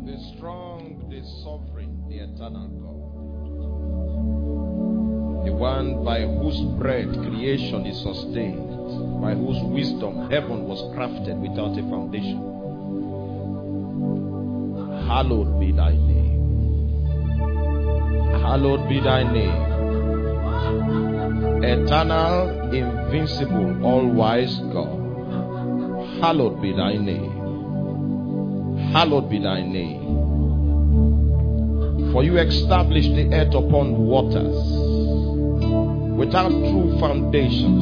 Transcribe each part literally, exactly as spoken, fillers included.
The strong, the sovereign, the eternal God. The one by whose breath creation is sustained, by whose wisdom heaven was crafted without a foundation. Hallowed be thy name. Hallowed be thy name. Eternal, invincible, all-wise God. Hallowed be thy name. Hallowed be thy name. For you established the earth upon waters, without true foundations,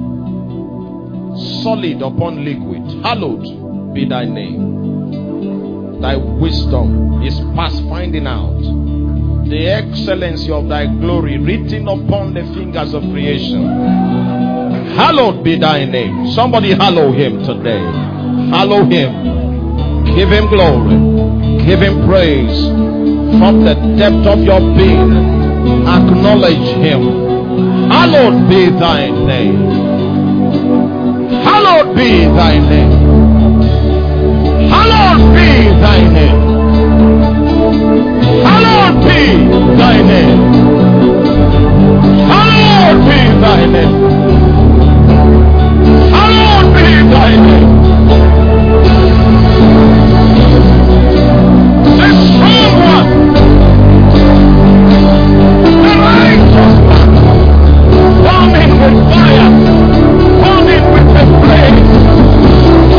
solid upon liquid. Hallowed be thy name. Thy wisdom is past finding out. The excellency of thy glory written upon the fingers of creation. Hallowed be thy name. Somebody hallow him today. Hallow him. Give him glory. Give him praise. From the depth of your being, acknowledge him. Hallowed be thy name. Hallowed be thy name. Hallowed be thy name. Hallowed be thy name. Hallowed be thy name. Hallowed be thy name. The strong one, the righteous one, burning with fire, burning with the flame.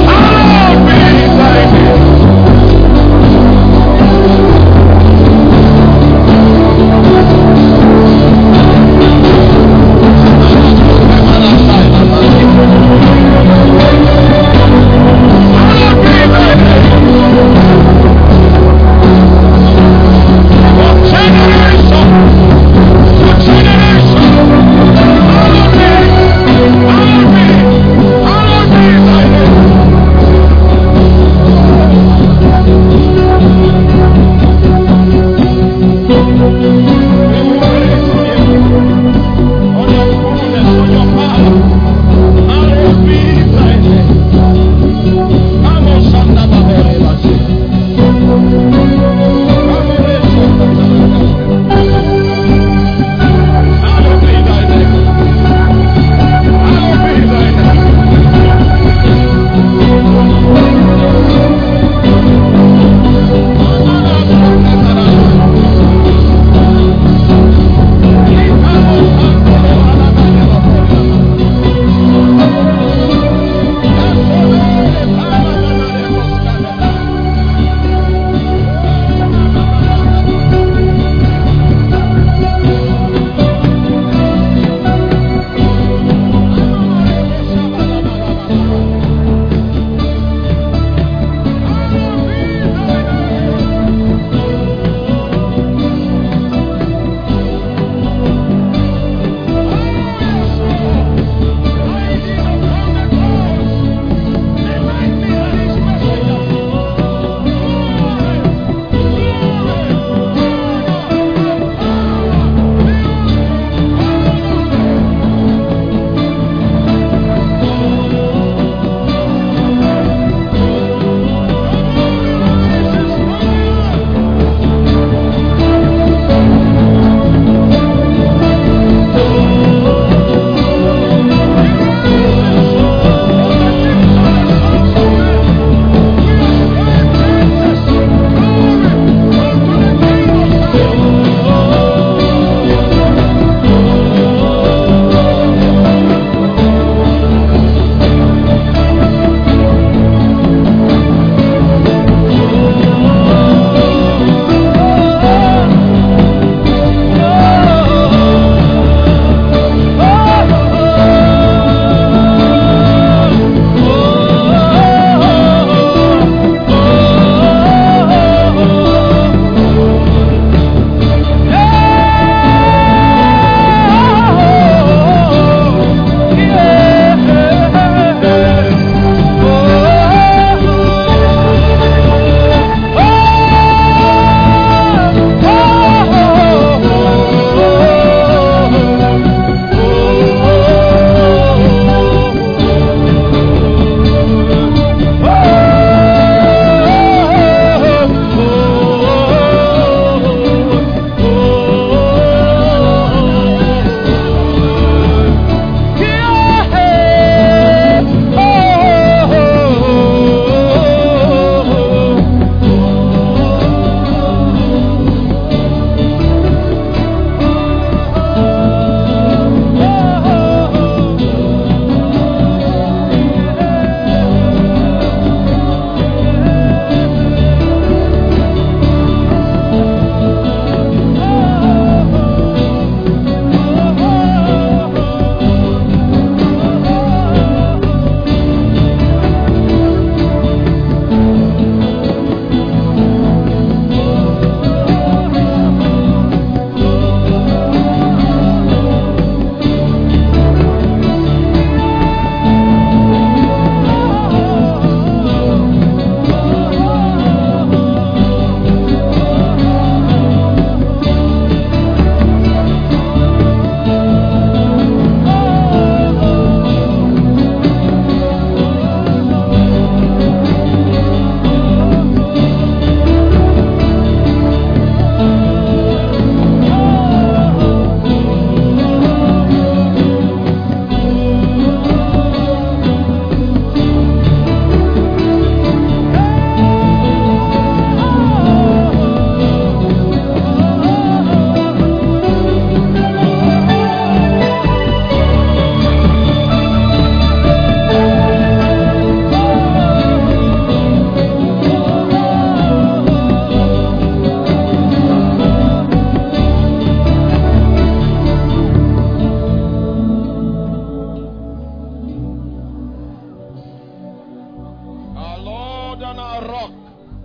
our rock,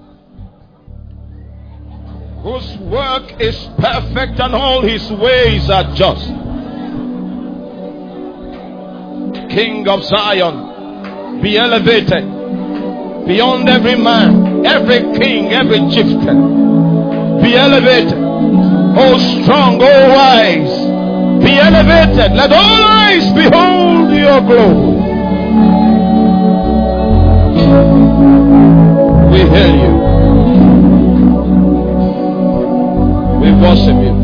whose work is perfect and all his ways are just. King of Zion, be elevated beyond every man, every king, every chieftain. Be elevated. Oh strong, oh wise, be elevated. Let all eyes behold your glory. We hail you. We worship you.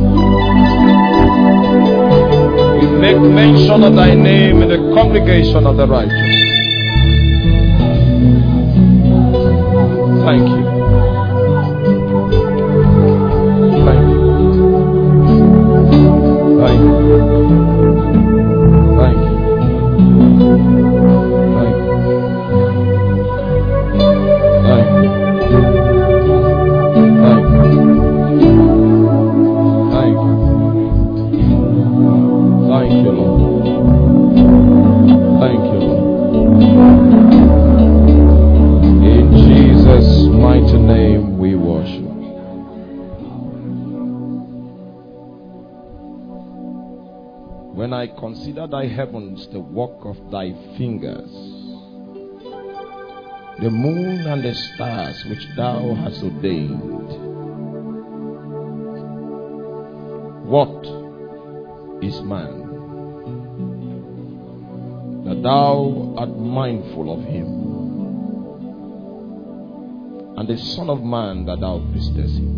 We make mention of thy name in the congregation of the righteous. Thank you. Thank you. Thank you. Thank you. Thank you. Thank you. Thank you. Thank you. Thank you, Lord. Thank you, Lord. In Jesus' mighty name we worship. When I consider thy heavens, the work of thy fingers, the moon and the stars which thou hast ordained, what is man, that thou art mindful of him, and the Son of Man that thou visitest him?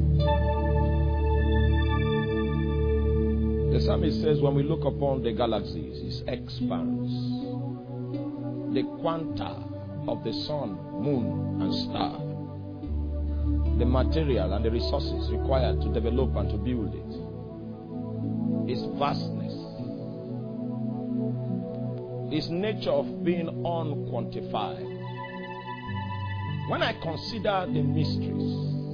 The psalmist says, when we look upon the galaxies, its expanse, the quanta of the sun, moon, and star, the material and the resources required to develop and to build it, its vastness, its nature of being unquantified. When I consider the mysteries,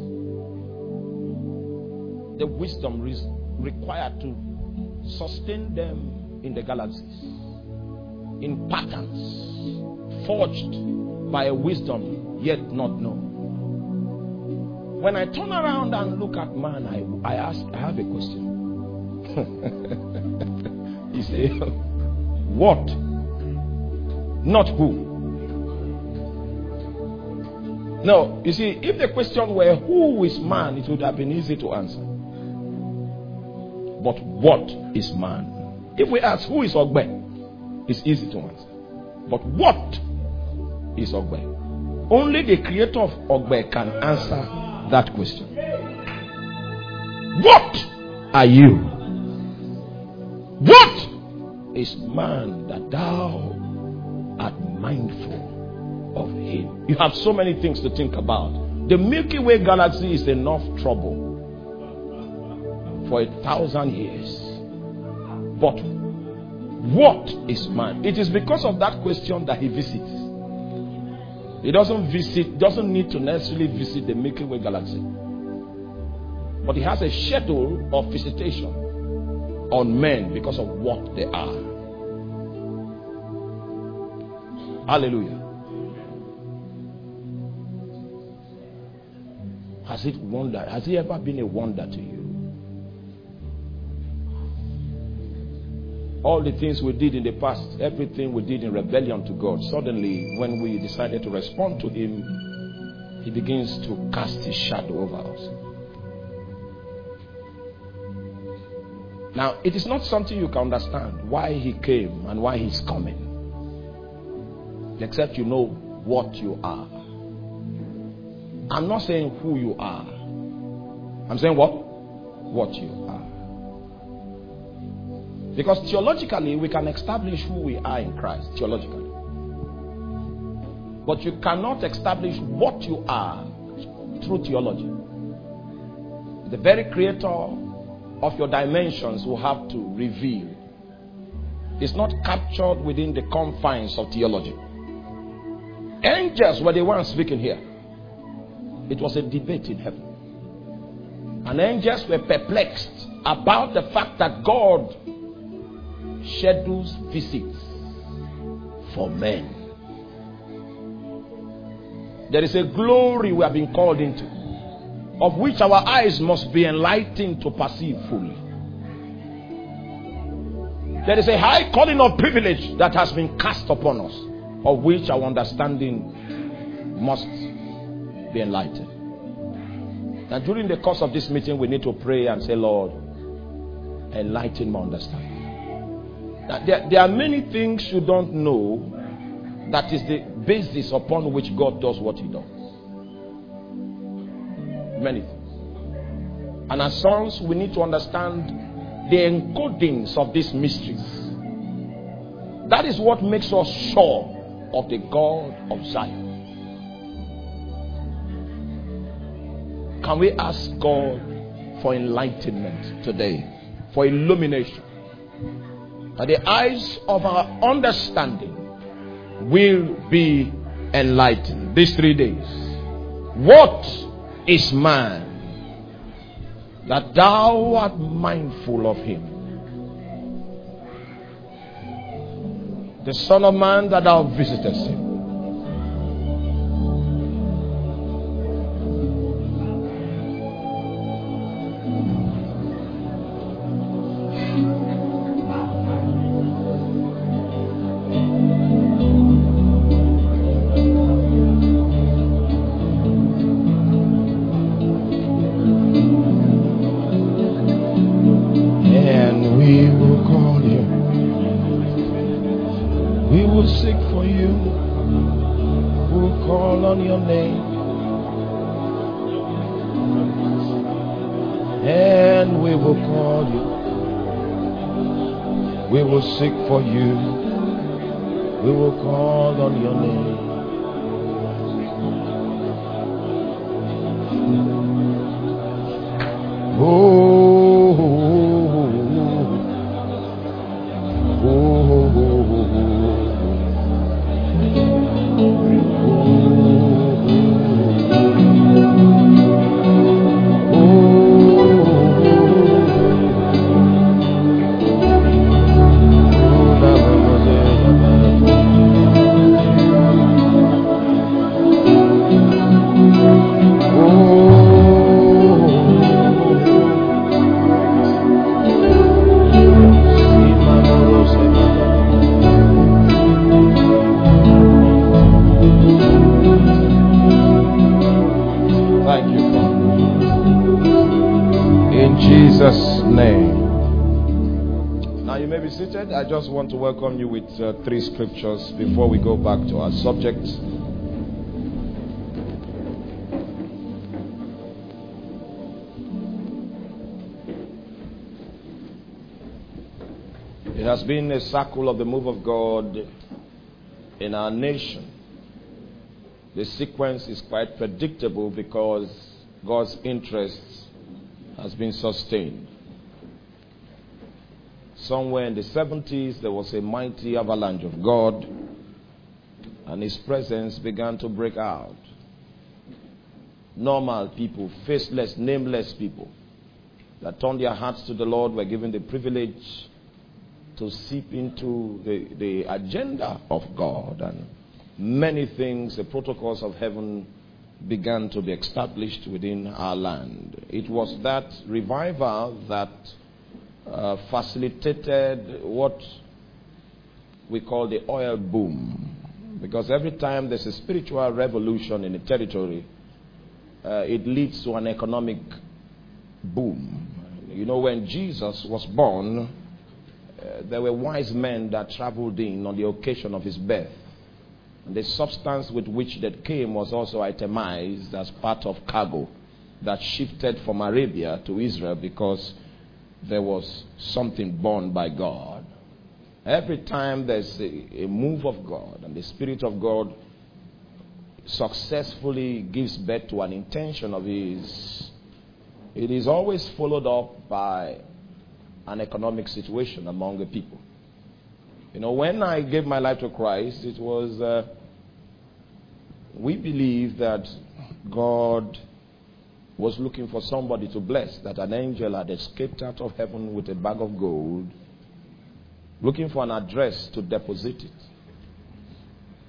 the wisdom required to sustain them in the galaxies, in patterns forged by a wisdom yet not known. When I turn around and look at man, I, I ask, I have a question. You say, what? Not who. No, you see, if the question were who is man, it would have been easy to answer. But what is man? If we ask who is Ogbe, it's easy to answer. But what is Ogbe? Only the creator of Ogbe can answer that question. What are you? What is man that thou art mindful of him? You have so many things to think about. The Milky Way galaxy is enough trouble for a thousand years. But what is man? It is because of that question that he visits. He doesn't visit, doesn't need to necessarily visit the Milky Way galaxy. But he has a schedule of visitation on men because of what they are. Hallelujah. Has it wondered? Has it ever been a wonder to you? All the things we did in the past, everything we did in rebellion to God, suddenly when we decided to respond to him, he begins to cast his shadow over us. Now, it is not something you can understand why he came and why he's coming, except you know what you are. I'm not saying who you are. I'm saying what? What you are. Because theologically, we can establish who we are in Christ, theologically. But you cannot establish what you are through theology. The very creator of your dimensions will have to reveal. It's not captured within the confines of theology. Angels were the ones speaking here. It was a debate in heaven. And angels were perplexed about the fact that God schedules visits for men. There is a glory we have been called into, of which our eyes must be enlightened to perceive fully. There is a high calling of privilege that has been cast upon us, of which our understanding must be enlightened. And during the course of this meeting, we need to pray and say, Lord, enlighten my understanding. Now, there, there are many things you don't know that is the basis upon which God does what he does. Many things. And as sons, we need to understand the encodings of these mysteries. That is what makes us sure of the God of Zion. Can we ask God for enlightenment today, for illumination, that the eyes of our understanding will be enlightened these three days? What is man that thou art mindful of him? The Son of Man that thou visitest him. Seek for you, we will call on your name. Oh, oh, oh, oh, I just want to welcome you with uh, three scriptures before we go back to our subject. It has been a circle of the move of God in our nation. The sequence is quite predictable because God's interest has been sustained. Somewhere in the seventies, there was a mighty avalanche of God, and his presence began to break out. Normal people, faceless, nameless people that turned their hearts to the Lord were given the privilege to seep into the, the agenda of God, and many things, the protocols of heaven began to be established within our land. It was that revival that Uh, facilitated what we call the oil boom. Because every time there's a spiritual revolution in a territory, uh, it leads to an economic boom. You know, when Jesus was born, uh, there were wise men that traveled in on the occasion of his birth. And the substance with which that came was also itemized as part of cargo that shifted from Arabia to Israel because there was something born by God. Every time there's a, a move of God and the Spirit of God successfully gives birth to an intention of his, it is always followed up by an economic situation among the people. You know, when I gave my life to Christ, it was, uh, we believe that God was looking for somebody to bless, that an angel had escaped out of heaven with a bag of gold, looking for an address to deposit it.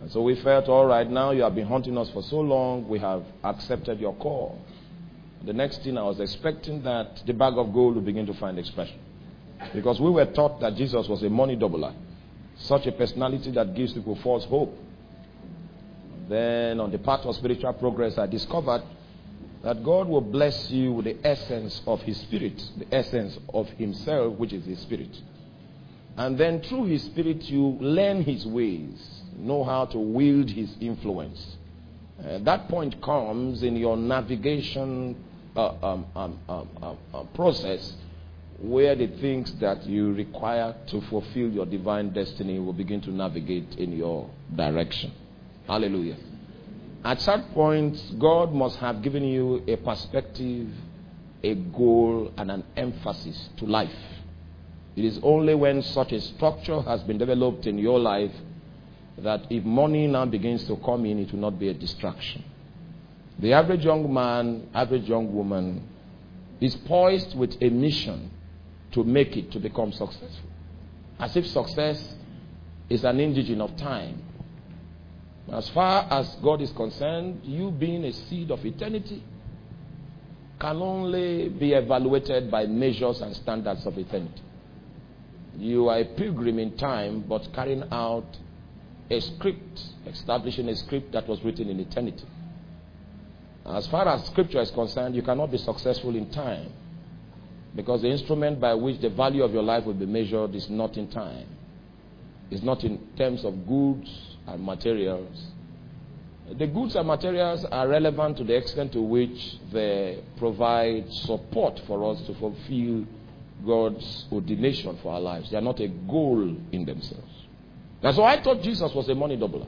And so we felt, all right, now you have been hunting us for so long, we have accepted your call. The next thing I was expecting that the bag of gold would begin to find expression. Because we were taught that Jesus was a money doubler. Such a personality that gives people false hope. Then on the path of spiritual progress, I discovered that God will bless you with the essence of His Spirit. The essence of Himself, which is His Spirit. And then through His Spirit, you learn His ways. Know how to wield His influence. Uh, that point comes in your navigation uh, um, um, um, um, um, process, where the things that you require to fulfill your divine destiny will begin to navigate in your direction. Hallelujah. At some point, God must have given you a perspective, a goal, and an emphasis to life. It is only when such a structure has been developed in your life that if money now begins to come in, it will not be a distraction. The average young man, average young woman is poised with a mission to make it, to become successful. As if success is an indigent of time. As far as God is concerned, you being a seed of eternity can only be evaluated by measures and standards of eternity. You are a pilgrim in time, but carrying out a script, establishing a script that was written in eternity. As far as scripture is concerned, you cannot be successful in time, because the instrument by which the value of your life will be measured is not in time. It's not in terms of goods and materials. The goods and materials are relevant to the extent to which they provide support for us to fulfill God's ordination for our lives. They are not a goal in themselves. That's why I thought Jesus was a money doubler.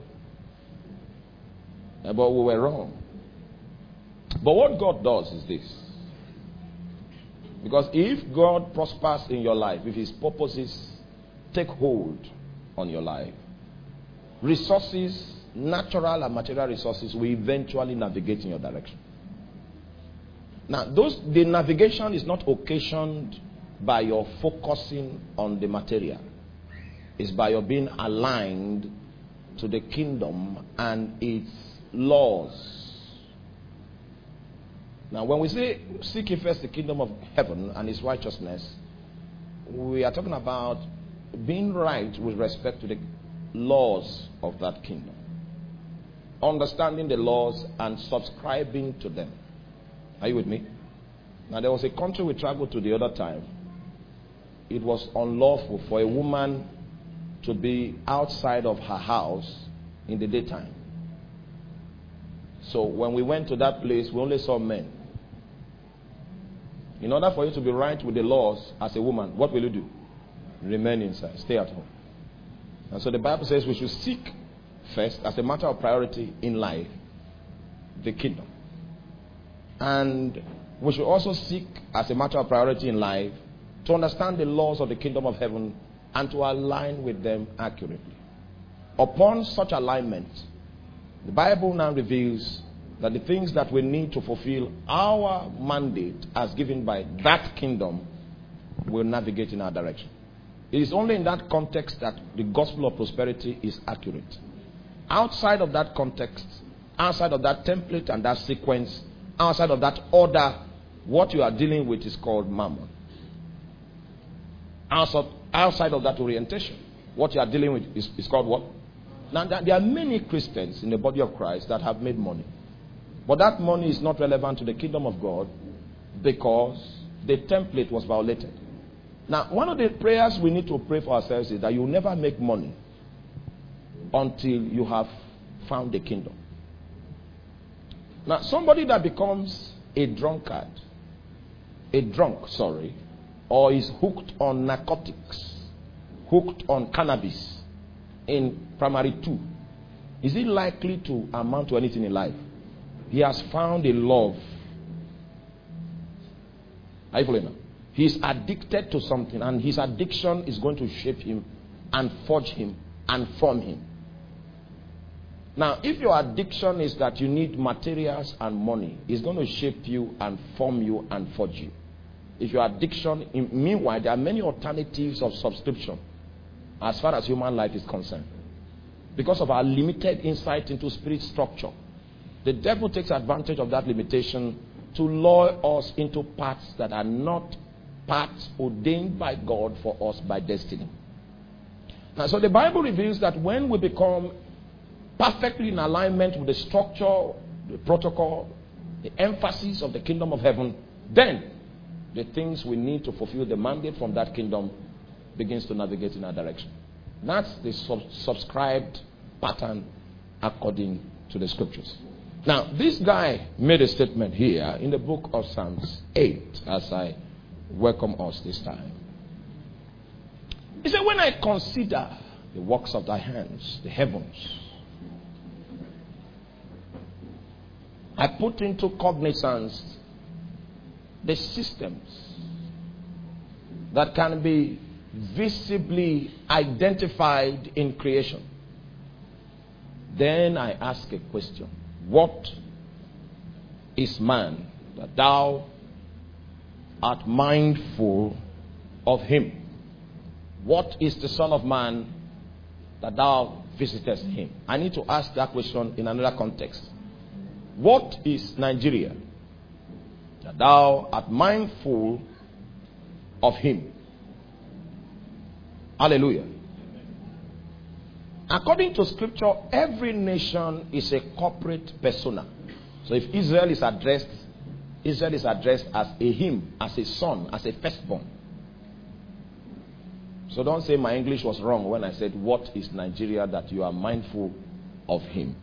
But we were wrong. But what God does is this. Because if God prospers in your life, if His purposes take hold on your life, resources, natural and material resources, will eventually navigate in your direction. Now, those the navigation is not occasioned by your focusing on the material. It's by your being aligned to the kingdom and its laws. Now, when we say seek ye first the kingdom of heaven and His righteousness, we are talking about being right with respect to the laws of that kingdom. Understanding the laws and subscribing to them. Are you with me? Now, there was a country we traveled to the other time. It was unlawful for a woman to be outside of her house in the daytime. So when we went to that place, we only saw men. In order for you to be right with the laws as a woman, what will you do? Remain inside, stay at home. And so the Bible says we should seek first, as a matter of priority in life, the kingdom. And we should also seek, as a matter of priority in life, to understand the laws of the kingdom of heaven and to align with them accurately. Upon such alignment, the Bible now reveals that the things that we need to fulfill our mandate as given by that kingdom will navigate in our direction. It is only in that context that the gospel of prosperity is accurate. Outside of that context, outside of that template and that sequence, outside of that order, what you are dealing with is called mammon. Outside, outside of that orientation, what you are dealing with is, is called what? Now, there are many Christians in the body of Christ that have made money. But that money is not relevant to the kingdom of God because the template was violated. Now, one of the prayers we need to pray for ourselves is that you will never make money until you have found the kingdom. Now, somebody that becomes a drunkard, a drunk, sorry, or is hooked on narcotics, hooked on cannabis in primary two, is he likely to amount to anything in life? He has found a love. Are you following now? He's addicted to something, and his addiction is going to shape him and forge him and form him. Now, if your addiction is that you need materials and money, it's going to shape you and form you and forge you. If your addiction, in, meanwhile, there are many alternatives of subscription as far as human life is concerned. because of our limited insight into spirit structure, the devil takes advantage of that limitation to lure us into paths that are not paths ordained by God for us by destiny. Now, so the Bible reveals that when we become perfectly in alignment with the structure, the protocol, the emphasis of the kingdom of heaven, then the things we need to fulfill the mandate from that kingdom begins to navigate in our direction. That's the sub- subscribed pattern according to the scriptures. Now, this guy made a statement here in the book of Psalms eight as I welcome us this time. He said, when I consider the works of thy hands, the heavens, I put into cognizance the systems that can be visibly identified in creation. Then I ask a question. What is man that thou art mindful of him? What is the Son of Man that thou visitest him? I need to ask that question in another context. What is Nigeria that thou art mindful of him? Hallelujah. According to scripture, every nation is a corporate persona. So if Israel is addressed, Israel is addressed as a him, as a son, as a firstborn. So don't say my English was wrong when I said, what is Nigeria that you are mindful of him?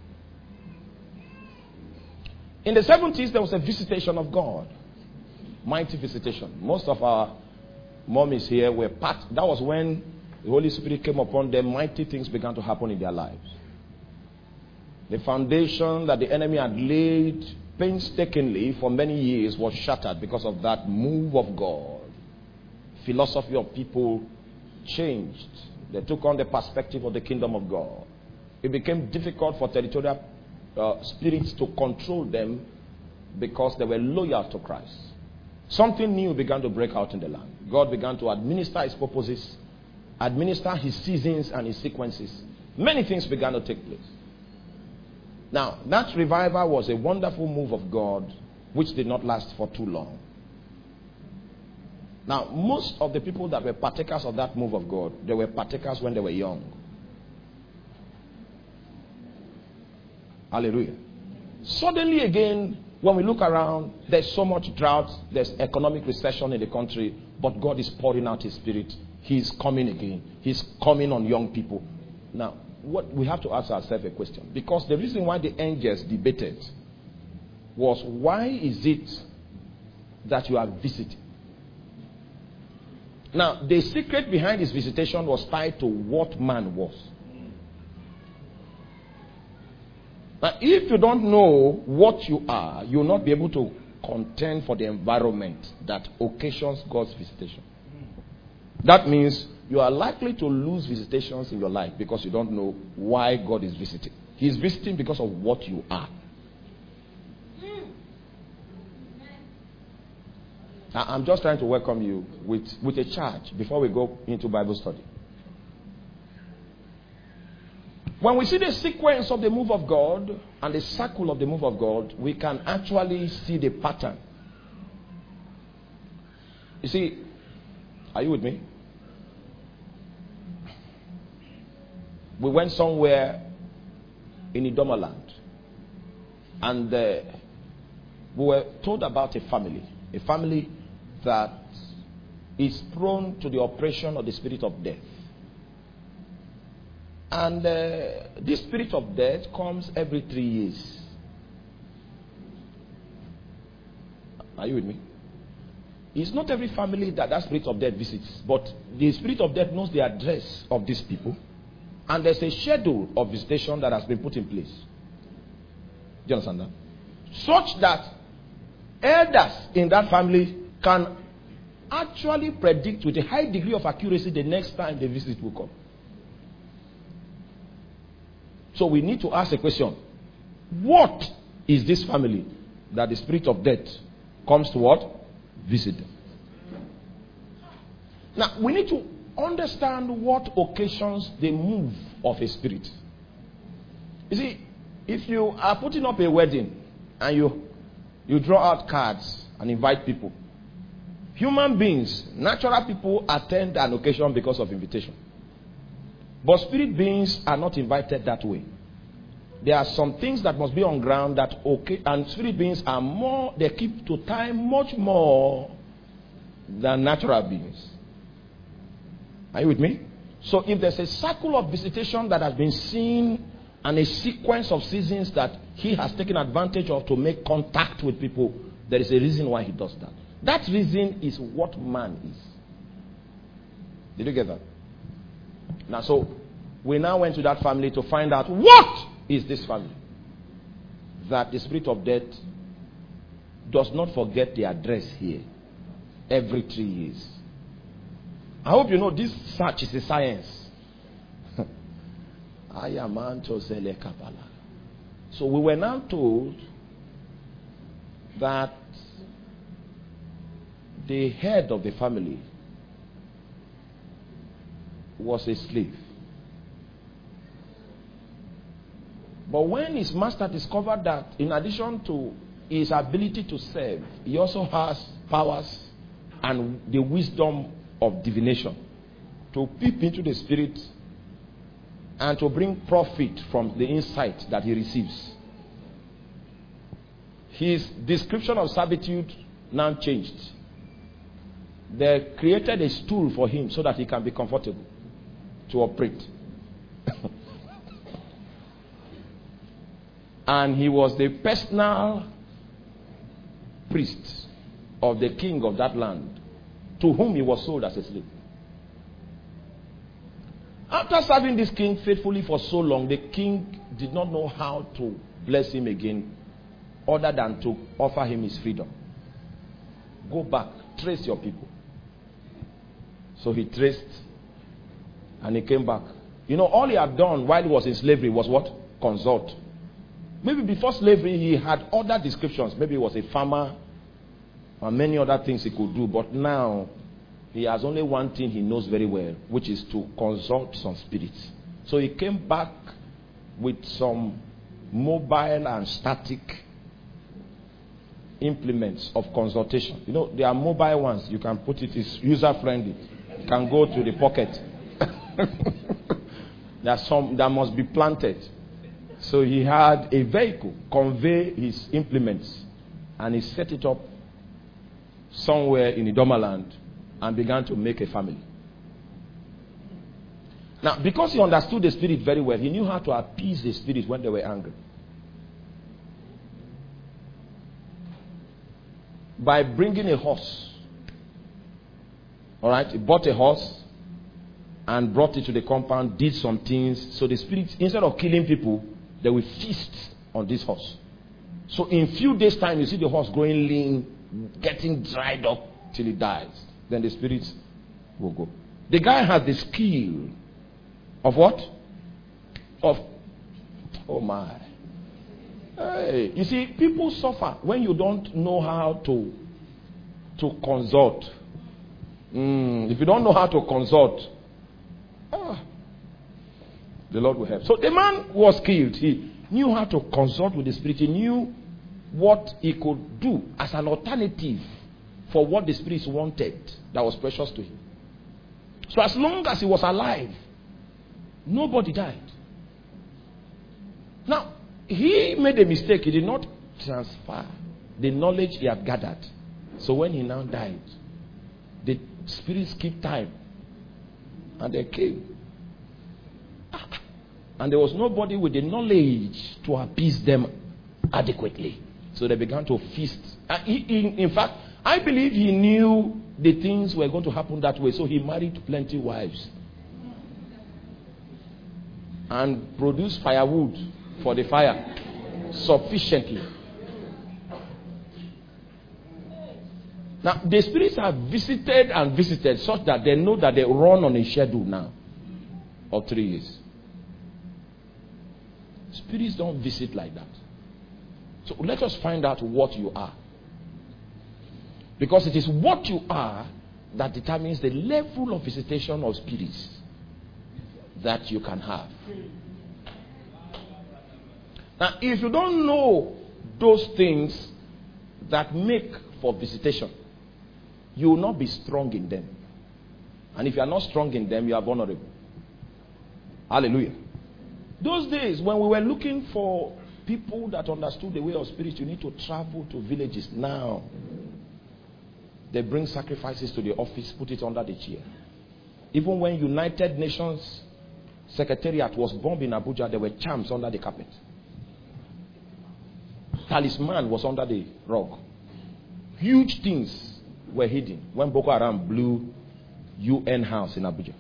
In the seventies, there was a visitation of God. Mighty visitation. Most of our mommies here were part. That was when the Holy Spirit came upon them. Mighty things began to happen in their lives. The foundation that the enemy had laid painstakingly for many years was shattered because of that move of God. Philosophy of people changed. They took on the perspective of the kingdom of God. It became difficult for territorial uh, spirits to control them because they were loyal to Christ. Something new began to break out in the land. God began to administer his purposes, administer his seasons and his sequences. Many things began to take place. Now, that revival was a wonderful move of God which did not last for too long. Now, most of the people that were partakers of that move of God, they were partakers when they were young. Hallelujah. Suddenly again, when we look around, there's so much drought, there's economic recession in the country, but God is pouring out his spirit. He's coming again. He's coming on young people. Now, what we have to ask ourselves a question. Because the reason why the angels debated was, why is it that you are visiting? Now, the secret behind his visitation was tied to what man was. Now, if you don't know what you are, you will not be able to contend for the environment that occasions God's visitation. That means you are likely to lose visitations in your life because you don't know why God is visiting. He is visiting because of what you are. Now, I'm just trying to welcome you with, with a charge before we go into Bible study. When we see the sequence of the move of God and the circle of the move of God, we can actually see the pattern. You see, are you with me? We went somewhere in Idoma land, and uh, we were told about a family, a family that is prone to the oppression of the spirit of death. And uh, this spirit of death comes every three years. Are you with me? It's not every family that that spirit of death visits, but the spirit of death knows the address of these people. And there's a schedule of visitation that has been put in place. Do you understand that? Such that elders in that family can actually predict with a high degree of accuracy the next time the visit will come. So we need to ask a question. What is this family that the spirit of death comes to what? Visit them. Now, we need to understand what occasions the move of a spirit. You see, if you are putting up a wedding and you you draw out cards and invite people, human beings, natural people attend an occasion because of invitation. But spirit beings are not invited that way. There are some things that must be on ground that okay, and spirit beings are more, they keep to time much more than natural beings. Are you with me? So if there's a circle of visitation that has been seen and a sequence of seasons that he has taken advantage of to make contact with people, there is a reason why he does that. That reason is what man is. Did you get that? Now, so we now went to that family to find out what is this family. That the spirit of death does not forget the address here every three years. I hope you know this search is a science. I am Antosele Kabbalah. So we were now told that the head of the family was a slave. But when his master discovered that in addition to his ability to serve, he also has powers and the wisdom of divination to peep into the spirit and to bring profit from the insight that he receives, his description of servitude now changed. They created a stool for him so that he can be comfortable to operate. And he was the personal priest of the king of that land, to whom he was sold as a slave. After serving this king faithfully for so long, the king did not know how to bless him again other than to offer him his freedom. Go back, trace your people. So he traced and he came back. You know, all he had done while he was in slavery was what? Consult. Maybe before slavery he had other descriptions. Maybe he was a farmer and many other things he could do. But now he has only one thing he knows very well, which is to consult some spirits. So he came back with some mobile and static implements of consultation. You know, there are mobile ones. You can put it, it's user friendly. You can go to the pocket. There are some that must be planted. So he had a vehicle convey his implements, and he set it up somewhere in the Idoma land and began to make a family. Now, because he understood the spirit very well, he knew how to appease the spirit when they were angry. By bringing a horse. All right, he bought a horse and brought it to the compound, did some things. So the spirits, instead of killing people, they will feast on this horse. So in few days' time, you see the horse growing lean, getting dried up till it dies. Then the spirits will go. The guy has the skill of what? Of, oh my. Hey, you see, people suffer when you don't know how to, to consult. Mm, if you don't know how to consult, ah, the Lord will help. So the man was killed. He knew how to consult with the spirit. He knew what he could do as an alternative for what the spirits wanted that was precious to him. So as long as he was alive, nobody died. Now, he made a mistake. He did not transfer the knowledge he had gathered. So when he now died, the spirits keep time. And they came. And there was nobody with the knowledge to appease them adequately. So they began to feast. And he, in, in fact, I believe he knew the things were going to happen that way. So he married plenty wives. And produced firewood for the fire sufficiently. Now, the spirits have visited and visited such that they know that they run on a schedule now of three years. Spirits don't visit like that. So let us find out what you are. Because it is what you are that determines the level of visitation of spirits that you can have. Now, if you don't know those things that make for visitation, you will not be strong in them. And if you are not strong in them, you are vulnerable. Hallelujah. Those days when we were looking for people that understood the way of spirit, you need to travel to villages. Now, they bring sacrifices to the office, put it under the chair. Even when United Nations Secretariat was bombed in Abuja, there were charms under the carpet. Talisman was under the rug. Huge things were hidden when Boko Haram blew U N house in Abuja.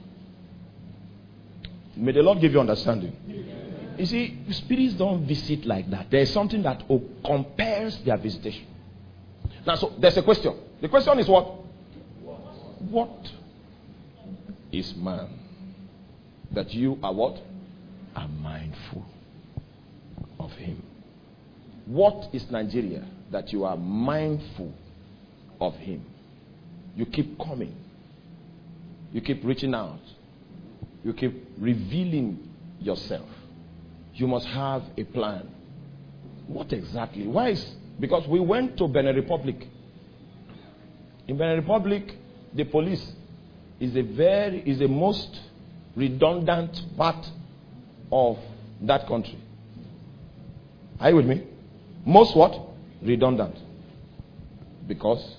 May the Lord give you understanding. You see, spirits don't visit like that. There is something that compares their visitation. Now, so there's a question. The question is what? What is man? That you are what? Are mindful of him. What is Nigeria? That you are mindful of him. You keep coming. You keep reaching out. You keep revealing yourself. You must have a plan. What exactly? Why is... Because we went to Benin Republic. In Benin Republic, the police is a very is the most redundant part of that country. Are you with me? Most what? Redundant. Because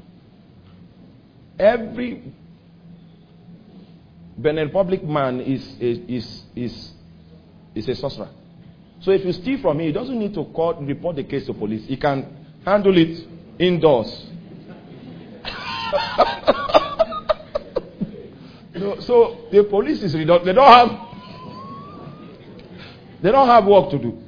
every Benin Republic man is is is is a sorcerer. So if you steal from him, he doesn't need to call report the case to police. He can handle it indoors. so, so the police is redundant. They don't have they don't have work to do.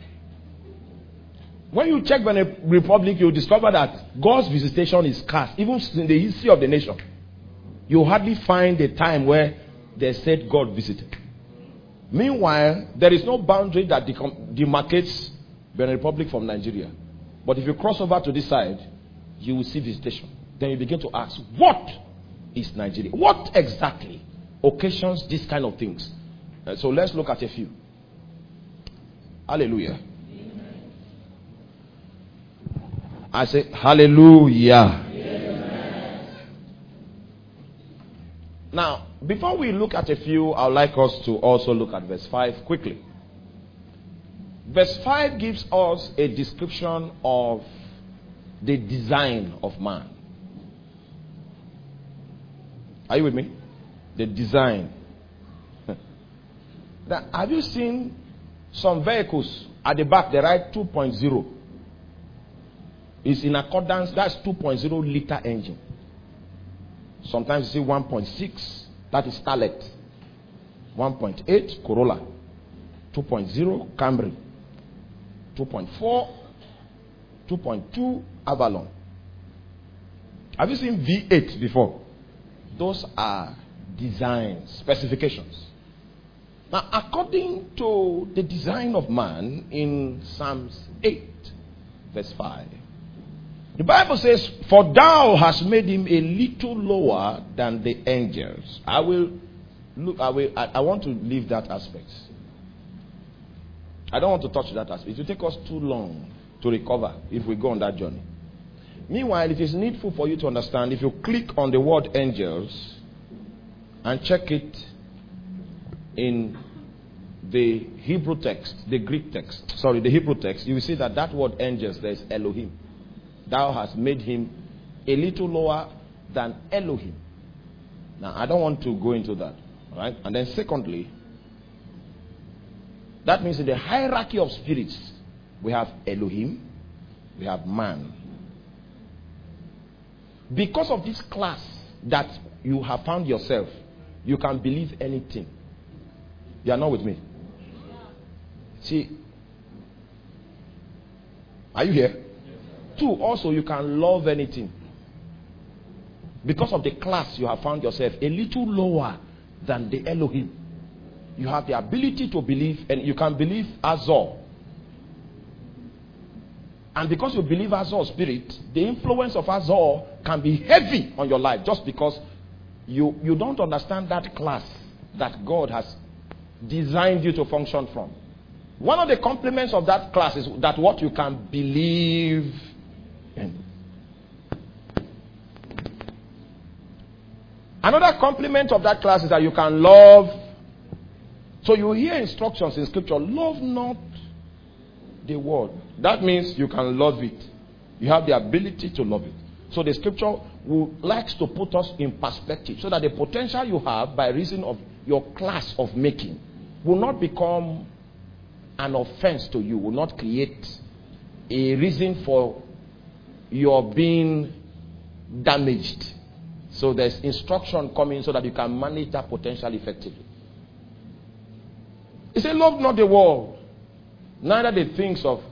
When you check Benin Republic, you discover that God's visitation is scarce. Even in the history of the nation, you hardly find a time where they said God visited. Meanwhile, there is no boundary that demarcates Benin Republic from Nigeria. But if you cross over to this side, you will see visitation. Then you begin to ask, what is Nigeria? What exactly occasions these kind of things? Uh, so let's look at a few. Hallelujah. I say, hallelujah. Amen. Now, before we look at a few, I would like us to also look at verse five quickly. Verse five gives us a description of the design of man. Are you with me? The design. Now, have you seen some vehicles at the back, they write two point oh? It's in accordance, that's two point oh liter engine. Sometimes you see one point six, that is Starlet. one point eight, Corolla. two point oh, Camry. two point four, two point two, Avalon. Have you seen V eight before? Those are design specifications. Now, according to the design of man in Psalms eight, verse five, the Bible says, for thou hast made him a little lower than the angels. I will look, I will, I, I want to leave that aspect. I don't want to touch that aspect. It will take us too long to recover if we go on that journey. Meanwhile, it is needful for you to understand, if you click on the word angels and check it in the Hebrew text, the Greek text, sorry, the Hebrew text, you will see that that word angels, there is Elohim. Thou hast made him a little lower than Elohim. Now, I don't want to go into that. Right? And then secondly, that means in the hierarchy of spirits, we have Elohim, we have man. Because of this class that you have found yourself, you can believe anything. You are not with me? See, are you here? Two, also you can love anything. Because of the class you have found yourself a little lower than the Elohim. You have the ability to believe, and you can believe Azor. And because you believe Azor spirit, the influence of Azor can be heavy on your life just because you, you don't understand that class that God has designed you to function from. One of the compliments of that class is that what you can believe in. Another compliment of that class is that you can love. So you hear instructions in scripture, love not the world. That means you can love it. You have the ability to love it. So the scripture will likes to put us in perspective so that the potential you have by reason of your class of making will not become an offense to you, will not create a reason for your being damaged. So there's instruction coming so that you can manage that potential effectively. He said, love not the world, neither the things of.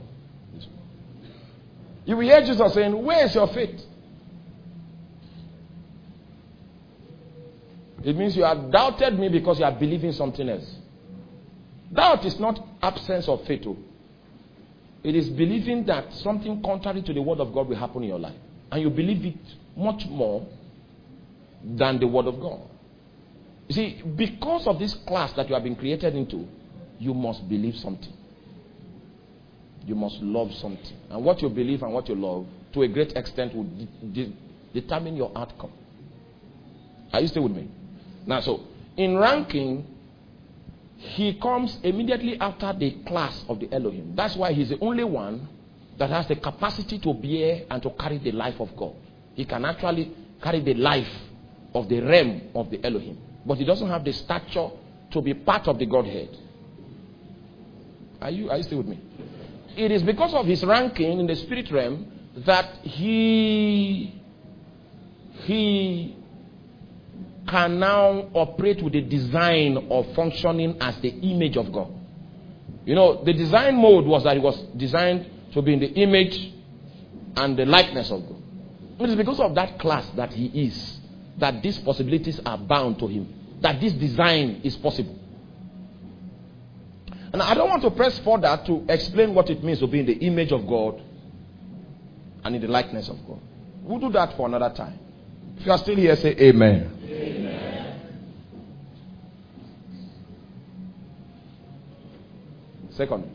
You will hear Jesus saying, where is your faith? It means you have doubted me because you are believing something else. Doubt is not absence of faith. It is believing that something contrary to the word of God will happen in your life. And you believe it much more than the word of God. You see, because of this class that you have been created into, you must believe something. You must love something. And what you believe and what you love, to a great extent, will de- de- determine your outcome. Are you still with me? Now, so, in ranking, he comes immediately after the class of the Elohim. That's why he's the only one that has the capacity to bear and to carry the life of God. He can actually carry the life of the realm of the Elohim. But he doesn't have the stature to be part of the Godhead. Are you, are you still with me? It is because of his ranking in the spirit realm that he, he can now operate with the design of functioning as the image of God. You know, the design mode was that it was designed to be in the image and the likeness of God. It is because of that class that he is that these possibilities are bound to him, that this design is possible. And I don't want to press further to explain what it means to be in the image of God and in the likeness of God. We'll do that for another time. If you are still here, say amen. Amen. Second,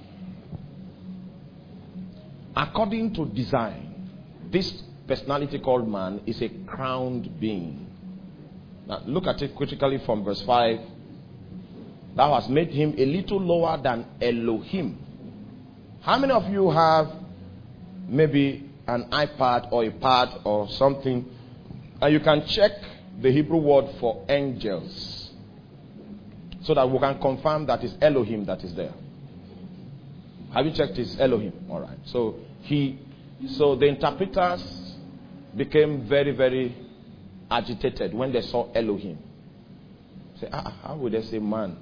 according to design, this personality called man is a crowned being. Now look at it critically from verse five. Thou hast made him a little lower than Elohim. How many of you have maybe an iPad or a pad or something, and you can check the Hebrew word for angels so that we can confirm that it's Elohim that is there? Have you checked it's Elohim? All right. So he, so the interpreters became very, very agitated when they saw Elohim. Say, ah, how would they say man?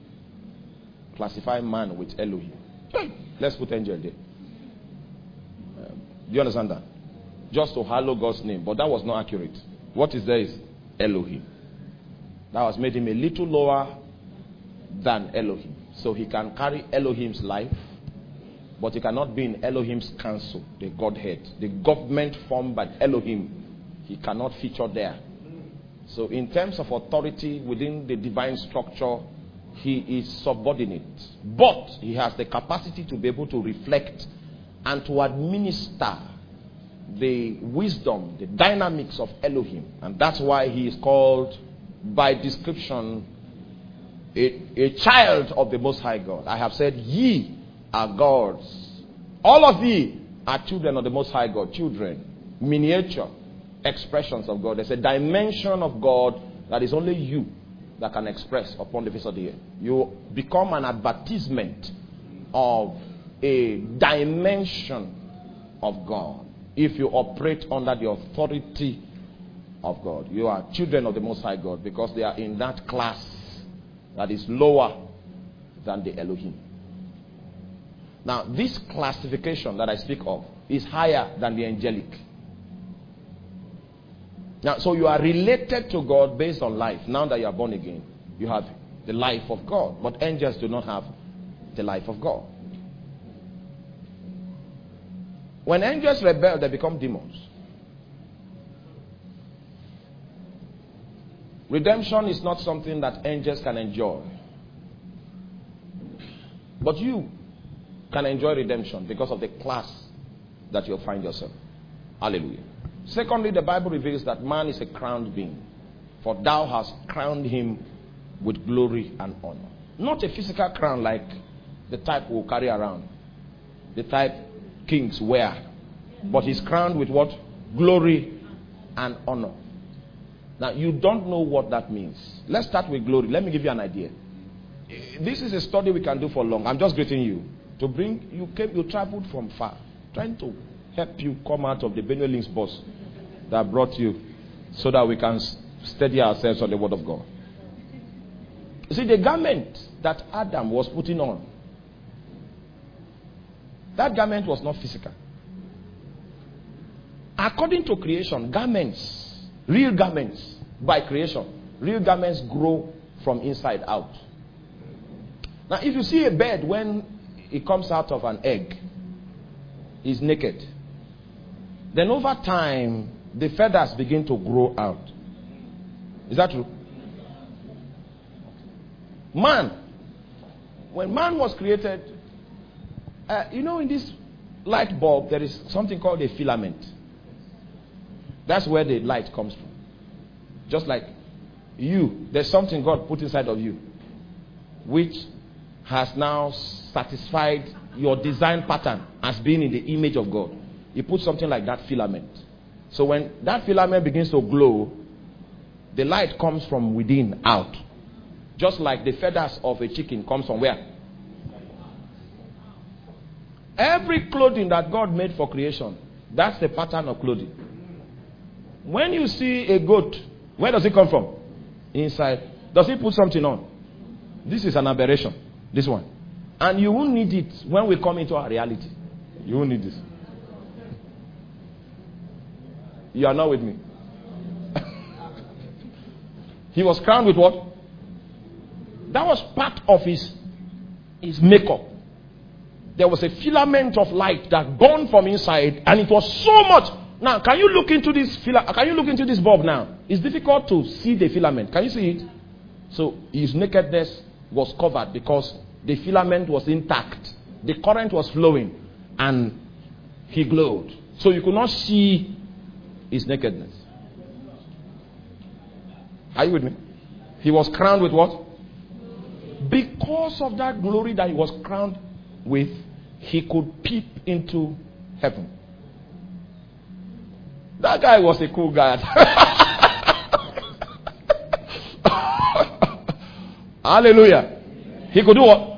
Classify man with Elohim. Let's put angel there. Um, do you understand that? Just to hallow God's name. But that was not accurate. What is there is Elohim. That was made him a little lower than Elohim. So he can carry Elohim's life, but he cannot be in Elohim's council, the Godhead. The government formed by Elohim, he cannot feature there. So in terms of authority within the divine structure, he is subordinate. But he has the capacity to be able to reflect and to administer the wisdom, the dynamics of Elohim. And that's why he is called, by description, a, a child of the Most High God. I have said, ye are gods. All of ye are children of the Most High God. Children, miniature expressions of God. There's a dimension of God that is only you that can express upon the face of the earth. You become an advertisement of a dimension of God if you operate under the authority of God. You are children of the Most High God because they are in that class that is lower than the Elohim. Now, this classification that I speak of is higher than the angelic. Now, so you are related to God based on life. Now that you are born again, you have the life of God. But angels do not have the life of God. When angels rebel, they become demons. Redemption is not something that angels can enjoy. But you can enjoy redemption because of the class that you'll find yourself. Hallelujah. Secondly, the Bible reveals that man is a crowned being. For thou hast crowned him with glory and honor. Not a physical crown like the type we'll carry around. The type kings wear. But he's crowned with what? Glory and honor. Now, you don't know what that means. Let's start with glory. Let me give you an idea. This is a study we can do for long. I'm just greeting you. To bring, you came, you traveled from far. Trying to help you come out of the Benue Links bus that brought you so that we can steady ourselves on the word of God. You see, the garment that Adam was putting on, that garment was not physical. According to creation, garments, real garments, by creation, real garments grow from inside out. Now, if you see a bird when it comes out of an egg, it's naked. Then over time, the feathers begin to grow out. Is that true? Man, when man was created, uh, you know, in this light bulb, there is something called a filament. That's where the light comes from. Just like you, there's something God put inside of you, which has now satisfied your design pattern as being in the image of God. You put something like that filament. So when that filament begins to glow, the light comes from within out. Just like the feathers of a chicken comes from where? Every clothing that God made for creation, that's the pattern of clothing. When you see a goat, where does it come from? Inside. Does it put something on? This is an aberration. This one. And you won't need it when we come into our reality. You won't need this. You are not with me. He was crowned with what? That was part of his, his makeup. There was a filament of light that burned from inside, and it was so much. Now, can you look into this fila- Can you look into this bulb now? It's difficult to see the filament. Can you see it? So his nakedness was covered because the filament was intact. The current was flowing, and he glowed. So you could not see his nakedness. Are you with me? He was crowned with what? Because of that glory that he was crowned with, he could peep into heaven. That guy was a cool guy. Hallelujah. He could do what?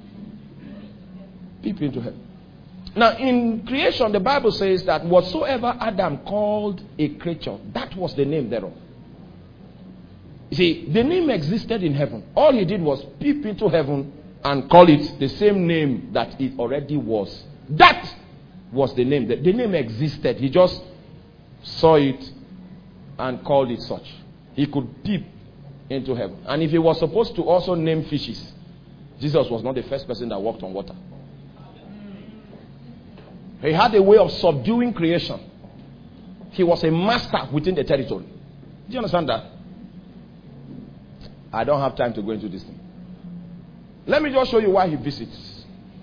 Peep into heaven. Now, in creation, the Bible says that whatsoever Adam called a creature, that was the name thereof. You see, the name existed in heaven. All he did was peep into heaven and call it the same name that it already was. That was the name. The, the name existed. He just saw it and called it such. He could peep into heaven. And if he was supposed to also name fishes, Jesus was not the first person that walked on water. He had a way of subduing creation. He was a master within the territory. Do you understand that? I don't have time to go into this thing. Let me just show you why he visits.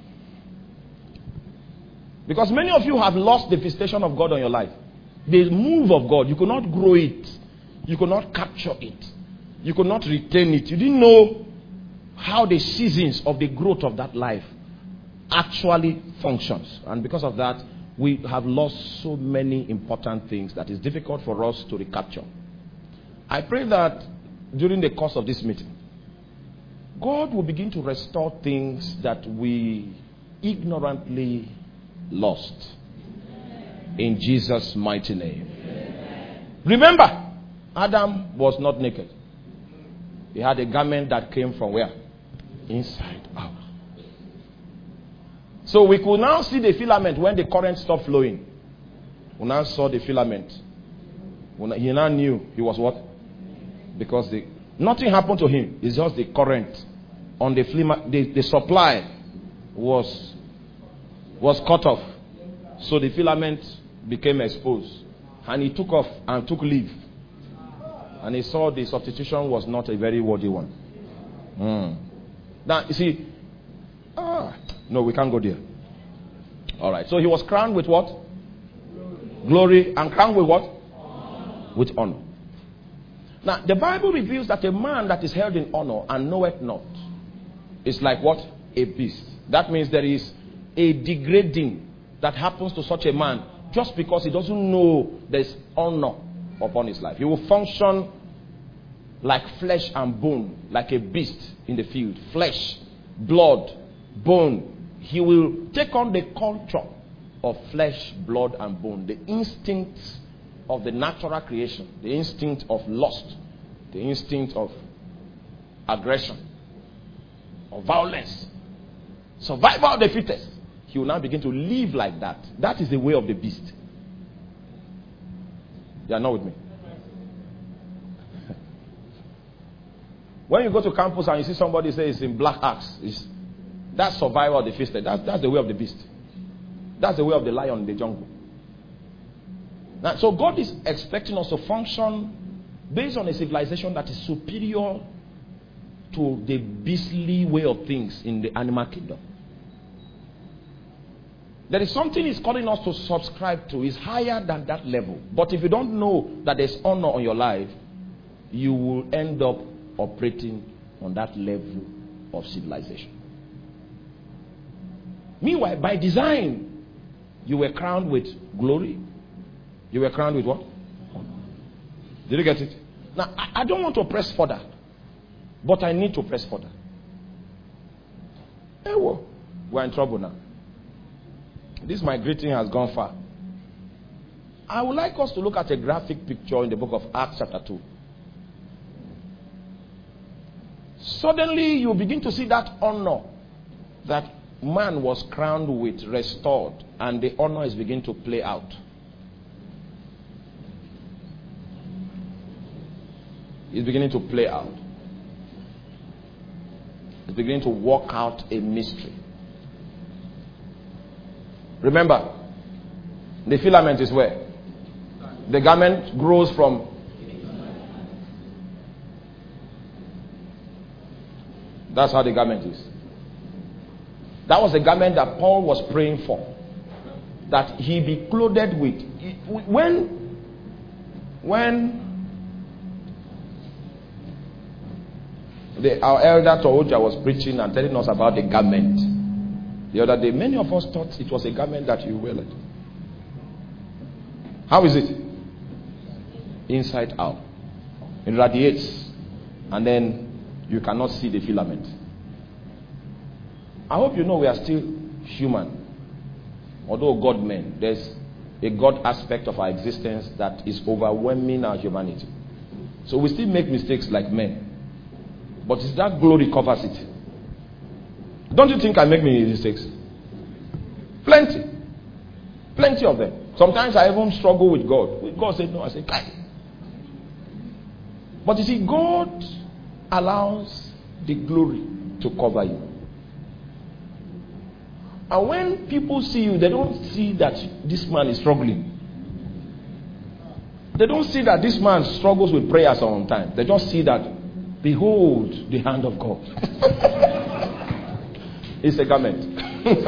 Because many of you have lost the visitation of God on your life. The move of God, you could not grow it. You could not capture it. You could not retain it. You didn't know how the seasons of the growth of that life actually functions. And because of that, we have lost so many important things that it's difficult for us to recapture. I pray that during the course of this meeting, God will begin to restore things that we ignorantly lost. In Jesus' mighty name. Amen. Remember, Adam was not naked. He had a garment that came from where? Inside out. So we could now see the filament when the current stopped flowing. We now saw the filament. He now knew he was what? Because the, nothing happened to him. It's just the current on the, flima, the the supply was was cut off. So the filament became exposed. And he took off and took leave. And he saw the substitution was not a very worthy one. Mm. Now, you see, ah, No, we can't go there. All right. So he was crowned with what? Glory. And crowned with what? Honor. With honor. Now, the Bible reveals that a man that is held in honor and knoweth not is like what? A beast. That means there is a degrading that happens to such a man just because he doesn't know there's honor upon his life. He will function like flesh and bone, like a beast in the field. Flesh, blood, bone. He will take on the culture of flesh, blood, and bone. The instincts of the natural creation. The instinct of lust. The instinct of aggression. Of violence. Survival of the fittest. He will now begin to live like that. That is the way of the beast. You are not with me? When you go to campus and you see somebody say it's in black axe, it's, that's survival of the fittest. That's, that's the way of the beast. That's the way of the lion in the jungle. Now, so God is expecting us to function based on a civilization that is superior to the beastly way of things in the animal kingdom. There is something He's calling us to subscribe to. It's higher than that level. But if you don't know that there's honor on your life, you will end up operating on that level of civilization. Meanwhile, by design, you were crowned with glory. You were crowned with what? Did you get it? Now, I, I don't want to press further, but I need to press further. Hey, well, we're in trouble now. This my greeting has gone far. I would like us to look at a graphic picture in the book of Acts chapter two. Suddenly you begin to see that honor that man was crowned with restored, and the honor is beginning to play out. It's beginning to play out. It's beginning to work out a mystery. Remember, the filament is where? The garment grows from. That's how the garment is. That was the garment that Paul was praying for. That he be clothed with. When, when the, our elder Tohoja was preaching and telling us about the garment the other day, many of us thought it was a garment that you wear. How is it? Inside out. It radiates. And then you cannot see the filament. I hope you know we are still human. Although God men, there's a God aspect of our existence that is overwhelming our humanity. So we still make mistakes like men. But it's that glory covers it. Don't you think I make many mistakes? Plenty. Plenty of them. Sometimes I even struggle with God. With God said no, I say, Kai. But you see, God allows the glory to cover you. And when people see you, they don't see that this man is struggling. They don't see that this man struggles with prayer sometimes. They just see that, behold, the hand of God. It's a garment.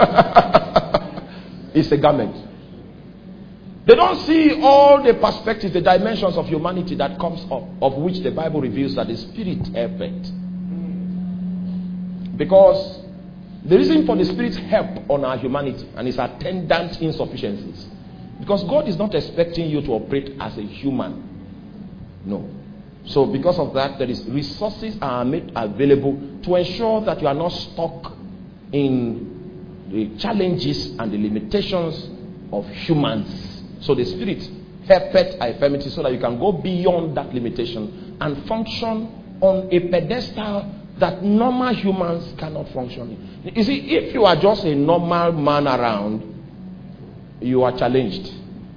It's a garment. They don't see all the perspectives, the dimensions of humanity that comes up, of which the Bible reveals that the Spirit helpeth. Because the reason for the Spirit's help on our humanity and its attendant insufficiencies, because God is not expecting you to operate as a human. No. So because of that, there is resources are made available to ensure that you are not stuck in the challenges and the limitations of humans. So the Spirit helpeth our infirmity so that you can go beyond that limitation and function on a pedestal that normal humans cannot function in. You see, if you are just a normal man around, you are challenged.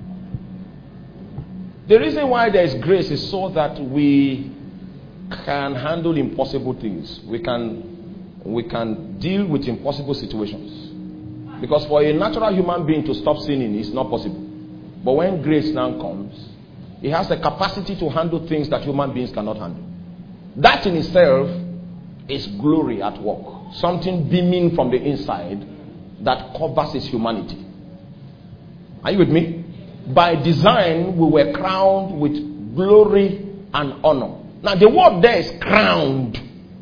The reason why there is grace is so that we can handle impossible things. We can, we can deal with impossible situations. Because for a natural human being to stop sinning is not possible. But when grace now comes, it has the capacity to handle things that human beings cannot handle. That in itself is glory at work. Something beaming from the inside that covers his humanity. Are you with me? By design, we were crowned with glory and honor. Now, the word there is crowned.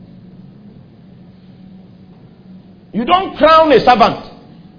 You don't crown a servant.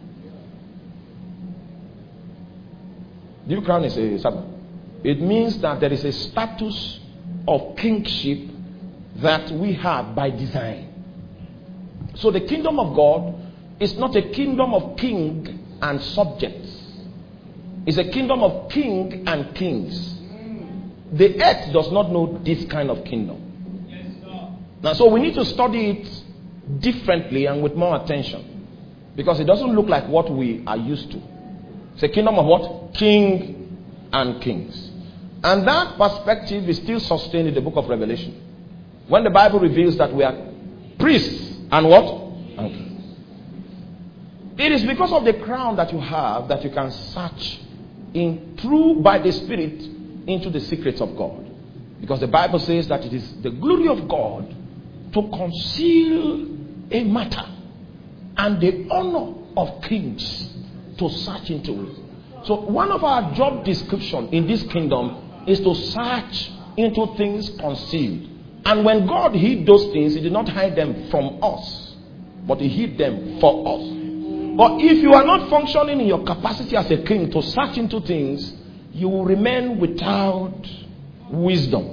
Do you crown a servant? It means that there is a status of kingship that we have by design. So the kingdom of God is not a kingdom of king and subjects. It's a kingdom of king and kings. The earth does not know this kind of kingdom. Yes, sir. Now, so we need to study it differently and with more attention, because it doesn't look like what we are used to. It's a kingdom of what? King and kings. And that perspective is still sustained in the book of Revelation, when the Bible reveals that we are priests and what? And kings. It is because of the crown that you have that you can search in through by the Spirit into the secrets of God. Because the Bible says that it is the glory of God to conceal a matter, and the honor of kings to search into it. So one of our job description in this kingdom is to search into things concealed. And when God hid those things, he did not hide them from us, but he hid them for us. But if you are not functioning in your capacity as a king to search into things, you will remain without wisdom.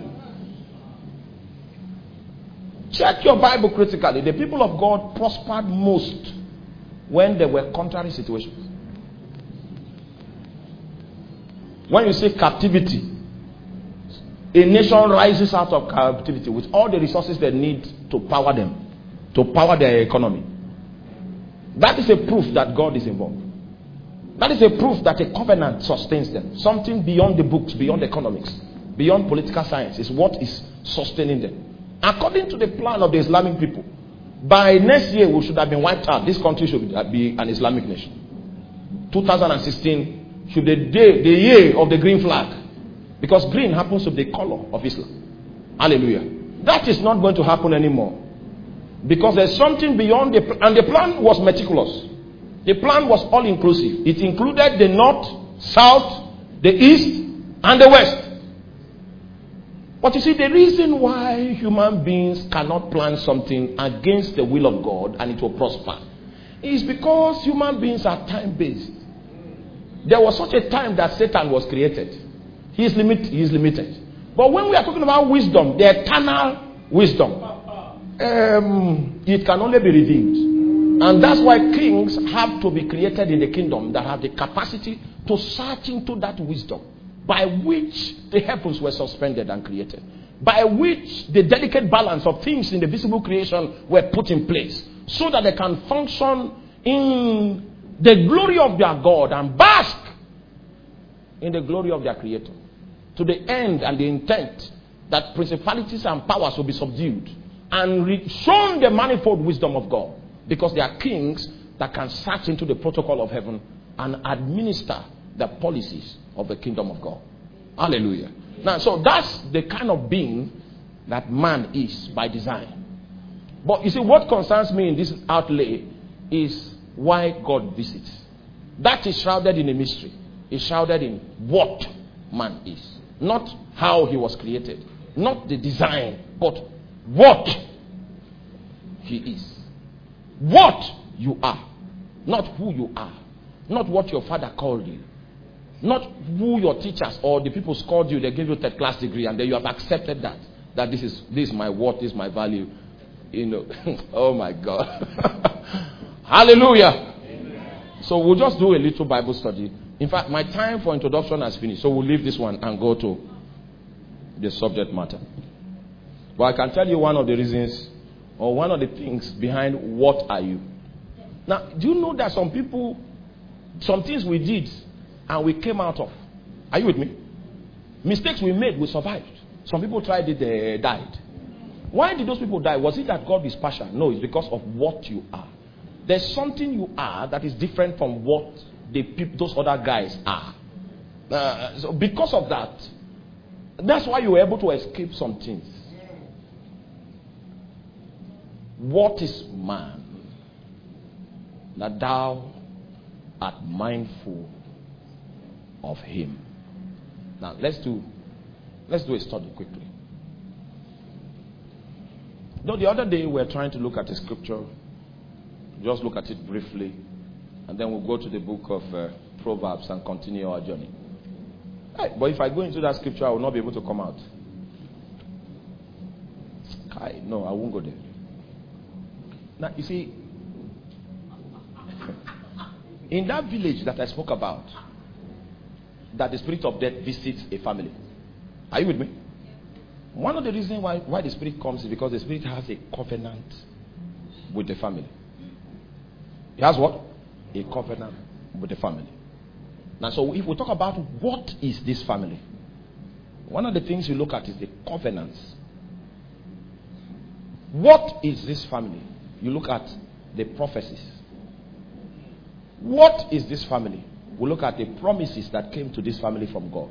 Check your Bible critically. The people of God prospered most when there were contrary situations. When you say captivity, a nation rises out of captivity with all the resources they need to power them, to power their economy. That is a proof that God is involved. That is a proof that a covenant sustains them. Something beyond the books, beyond economics, beyond political science is what is sustaining them. According to the plan of the Islamic people, by next year we should have been wiped out. This country should be an Islamic nation. two thousand sixteen should be the day, the year of the green flag. Because green happens to be the color of Islam. Hallelujah. That is not going to happen anymore. Because there's something beyond the, and the plan was meticulous. The plan was all inclusive. It included the north, south, the east, and the west. But you see, the reason why human beings cannot plan something against the will of God and it will prosper is because human beings are time-based. There was such a time that Satan was created. He is, limit, he is limited. But when we are talking about wisdom, the eternal wisdom, um, it can only be redeemed. And that's why kings have to be created in the kingdom that have the capacity to search into that wisdom by which the heavens were suspended and created, by which the delicate balance of things in the visible creation were put in place, so that they can function in the glory of their God and bask in the glory of their Creator, to the end and the intent that principalities and powers will be subdued and re- shown the manifold wisdom of God, because they are kings that can search into the protocol of heaven and administer the policies of the kingdom of God. Hallelujah. Now, so that's the kind of being that man is by design. But you see, what concerns me in this outlay is why God visits. That is shrouded in a mystery. It's shrouded in what man is, not how he was created, not the design, but what he is. What you are, not who you are, not what your father called you, not who your teachers or the people called you. They gave you a third class degree and then you have accepted that that this is this is my worth, this is my value. You know, oh my God. Hallelujah. Amen. So we'll just do a little Bible study. In fact, my time for introduction has finished, so we'll leave this one and go to the subject matter. But I can tell you one of the reasons or one of the things behind what are you. Now, do you know that some people, some things we did and we came out of? Are you with me? Mistakes we made, we survived. Some people tried it, they died. Why did those people die? Was it that God is partial? No, it's because of what you are. There's something you are that is different from what the people, those other guys are. Uh, so because of that, that's why you were able to escape some things. What is man? that thou art mindful of him. Now let's do let's do a study quickly. No, the other day we were trying to look at a scripture. Just look at it briefly, and then we'll go to the book of uh, Proverbs and continue our journey. Hey, but if I go into that scripture, I will not be able to come out. I, no, I won't go there. Now, you see, in that village that I spoke about, that the spirit of death visits a family. Are you with me? One of the reasons why, why the spirit comes is because the spirit has a covenant with the family. He has what? A covenant with the family. Now, so if we talk about what is this family, one of the things you look at is the covenants. What is this family? You look at the prophecies. What is this family? We look at the promises that came to this family from God.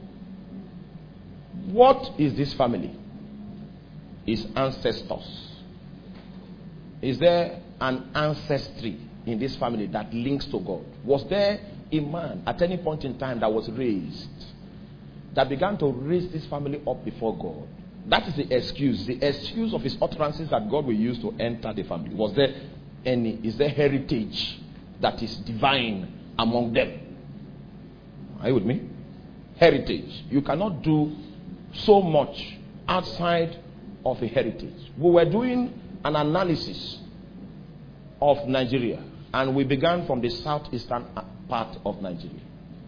What is this family? Is ancestors. Is there an ancestry in this family that links to God? Was there a man at any point in time that was raised, that began to raise this family up before God? That is the excuse. The excuse of his utterances that God will use to enter the family. Was there any, is there heritage that is divine among them? Are you with me? Heritage. You cannot do so much outside of a heritage. We were doing an analysis of Nigeria, and we began from the southeastern part of Nigeria.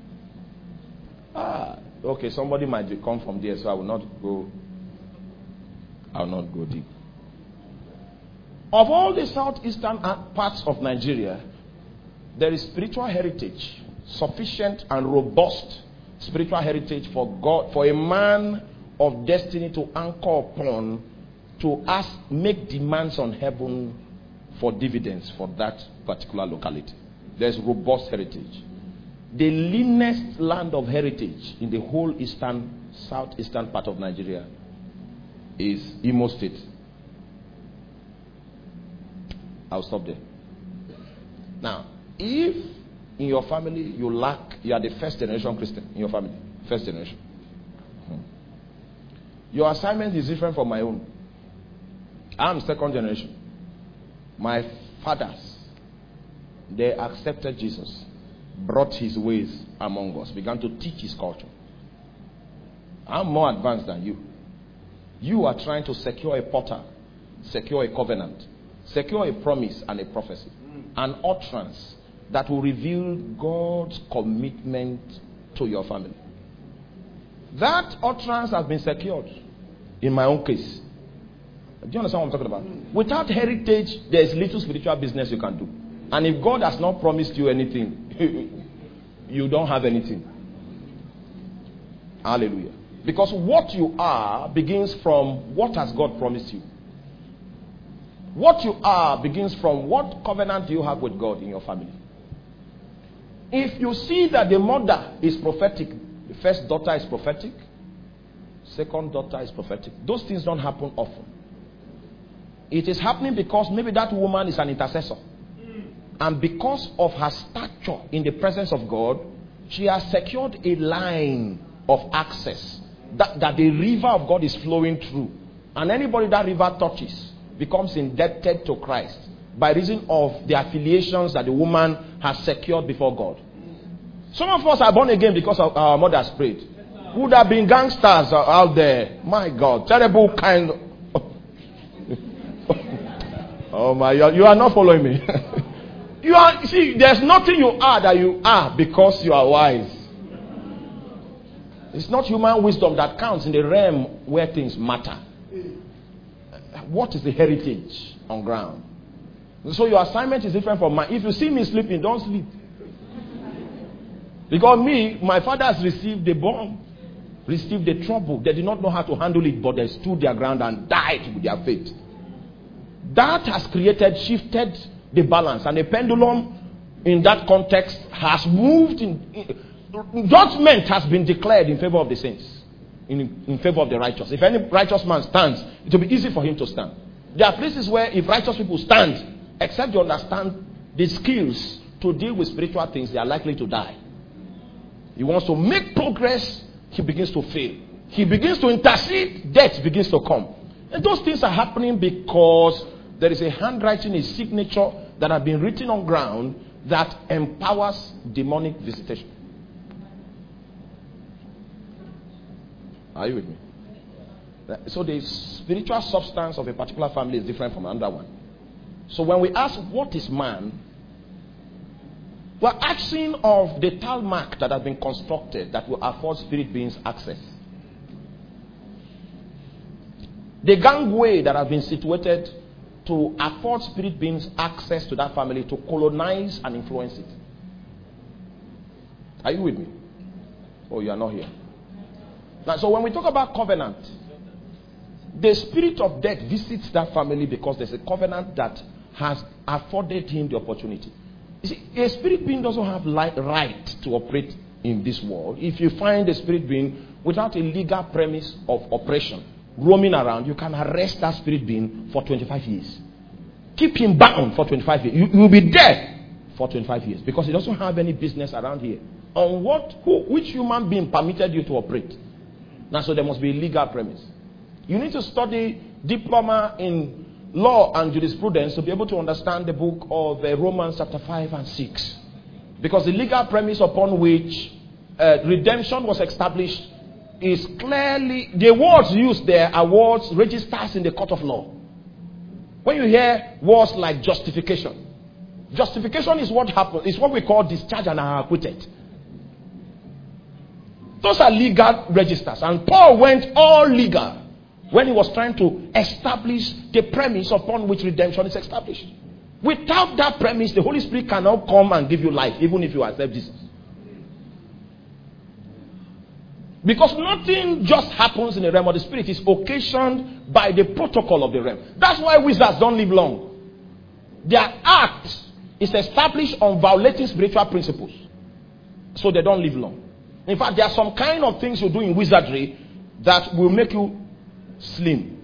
Ah, okay, somebody might come from there, so I will not go I will not go deep. Of all the southeastern parts of Nigeria, there is spiritual heritage, sufficient and robust spiritual heritage for God, for a man of destiny to anchor upon, to ask, make demands on heaven for dividends for that particular locality. There's robust heritage. The leanest land of heritage in the whole eastern, southeastern part of Nigeria is Imo State. I'll stop there. Now, if in your family you lack, you are the first generation Christian in your family, first generation. Hmm. Your assignment is different from my own. I'm second generation. My fathers, they accepted Jesus, brought his ways among us, began to teach his culture. I'm more advanced than you. You are trying to secure a portal, secure a covenant, secure a promise and a prophecy, an utterance that will reveal God's commitment to your family. That utterance has been secured in my own case. Do you understand what I'm talking about? Without heritage, there is little spiritual business you can do. And if God has not promised you anything, you don't have anything. Hallelujah. Because what you are begins from what has God promised you. What you are begins from what covenant you have with God in your family. If you see that the mother is prophetic, the first daughter is prophetic, second daughter is prophetic, those things don't happen often. It is happening because maybe that woman is an intercessor. And because of her stature in the presence of God, she has secured a line of access that, that the river of God is flowing through. And anybody that river touches becomes indebted to Christ by reason of the affiliations that the woman has secured before God. Some of us are born again because of our mothers prayed. Would have been gangsters out there. My God, terrible kind of... Oh my God, you are not following me. You are, see, there's nothing you are that you are because you are wise. It's not human wisdom that counts in the realm where things matter. What is the heritage on ground? So your assignment is different from mine. If you see me sleeping, don't sleep. Because me, my father has received the bomb, received the trouble. They did not know how to handle it, but they stood their ground and died with their faith. That has created, shifted the balance, and the pendulum in that context has moved in, in judgment has been declared in favor of the saints, in, in favor of the righteous. If any righteous man stands, it will be easy for him to stand. There are places where if righteous people stand, except you understand the skills to deal with spiritual things, they are likely to die. He wants to make progress, he begins to fail. He begins to intercede, death begins to come. And those things are happening because there is a handwriting, a signature that have been written on ground that empowers demonic visitation. Are you with me? So the spiritual substance of a particular family is different from another one. So when we ask what is man, we're asking of the tarmac that has been constructed that will afford spirit beings access. The gangway that has been situated to afford spirit beings access to that family to colonize and influence it. Are you with me? Oh, you are not here. Now, so when we talk about covenant, the spirit of death visits that family because there's a covenant that has afforded him the opportunity. You see, a spirit being doesn't have right to operate in this world. If you find a spirit being without a legal premise of operation roaming around, you can arrest that spirit being for twenty-five years. Keep him bound for twenty-five years. You, you will be dead for twenty-five years because he doesn't have any business around here. On what, who, which human being permitted you to operate? Now, so there must be a legal premise. You need to study diploma in law and jurisprudence to be able to understand the book of uh, Romans chapter five and six. Because the legal premise upon which uh, redemption was established is clearly, the words used there are words registers in the court of law. When you hear words like justification, justification is what happens, is what we call discharge and are acquitted. Those are legal registers. And Paul went all legal when he was trying to establish the premise upon which redemption is established. Without that premise, the Holy Spirit cannot come and give you life, even if you accept Jesus. Because nothing just happens in the realm of the Spirit. It's occasioned by the protocol of the realm. That's why wizards don't live long. Their act is established on violating spiritual principles. So they don't live long. In fact, there are some kind of things you do in wizardry that will make you slim.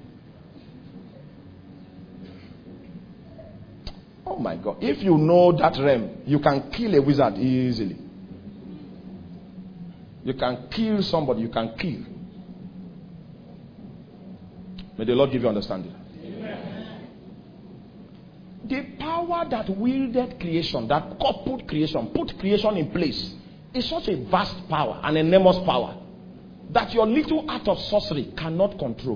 Oh my God. If you know that realm, you can kill a wizard easily. You can kill somebody. You can kill. May the Lord give you understanding. Amen. The power that wielded creation, that coupled creation, put creation in place, is such a vast power, an enormous power, that your little art of sorcery cannot control.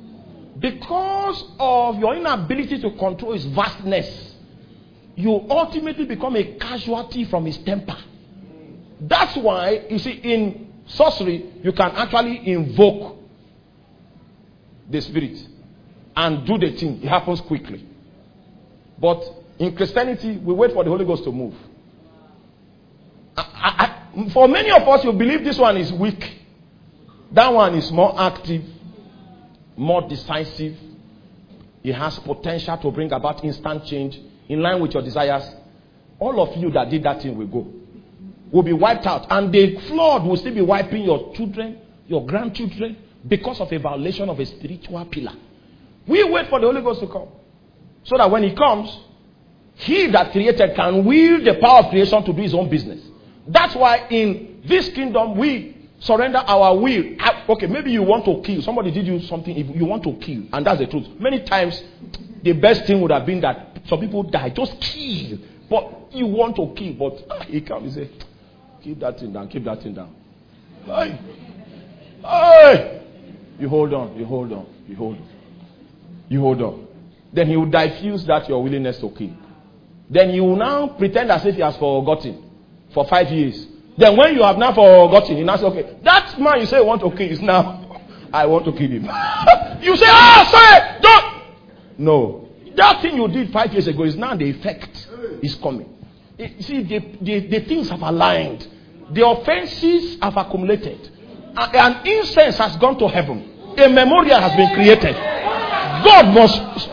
Because of your inability to control its vastness, you ultimately become a casualty from his temper. That's why, you see, in sorcery, you can actually invoke the spirit and do the thing. It happens quickly. But in Christianity, we wait for the Holy Ghost to move. I, I, for many of us, you believe this one is weak. That one is more active, more decisive. It has potential to bring about instant change in line with your desires. All of you that did that thing will go. Will be wiped out. And the flood will still be wiping your children, your grandchildren, because of a violation of a spiritual pillar. We wait for the Holy Ghost to come. So that when he comes, he that created can wield the power of creation to do his own business. That's why in this kingdom, we surrender our will. Okay, maybe you want to kill. Somebody did you something, if you want to kill. And that's the truth. Many times, the best thing would have been that some people die. Just kill. But you want to kill. But ah, he comes and says, keep that thing down, keep that thing down. Hey. Hey. You hold on, you hold on, you hold on. You hold on. Then he will diffuse that your willingness to kill. Then you will now pretend as if he has forgotten for five years. Then when you have now forgotten, you now say, okay, that man you say you want to kill is now, I want to kill him. You say, ah, sorry, don't. No. That thing you did five years ago is now the effect is coming. You see, the, the, the things have aligned. The offenses have accumulated. An incense has gone to heaven. A memorial has been created. God must...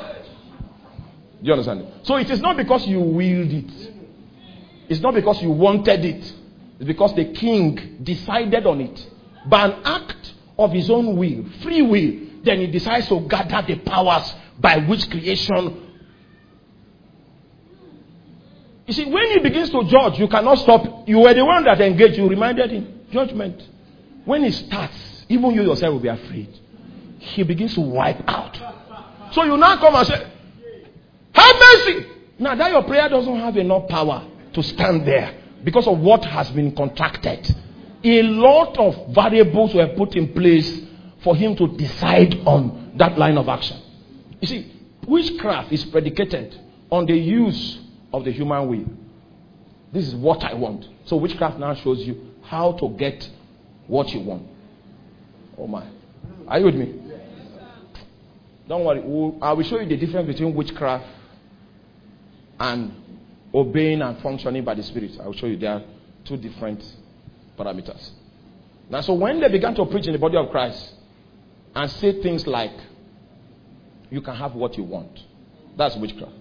Do you understand? So it is not because you willed it. It's not because you wanted it. It's because the king decided on it. By an act of his own will, free will, then he decides to gather the powers by which creation You see, when he begins to judge, you cannot stop. You were the one that engaged. You reminded him. Judgment. When he starts, even you yourself will be afraid. He begins to wipe out. So you now come and say, have mercy. Now that your prayer doesn't have enough power to stand there because of what has been contracted. A lot of variables were put in place for him to decide on that line of action. You see, witchcraft is predicated on the use of the human will. This is what I want. So witchcraft now shows you how to get what you want. Oh my. Are you with me? Don't worry. We'll, I will show you the difference between witchcraft and obeying and functioning by the Spirit. I will show you there are two different parameters. Now, so when they began to preach in the body of Christ and say things like, you can have what you want, that's witchcraft.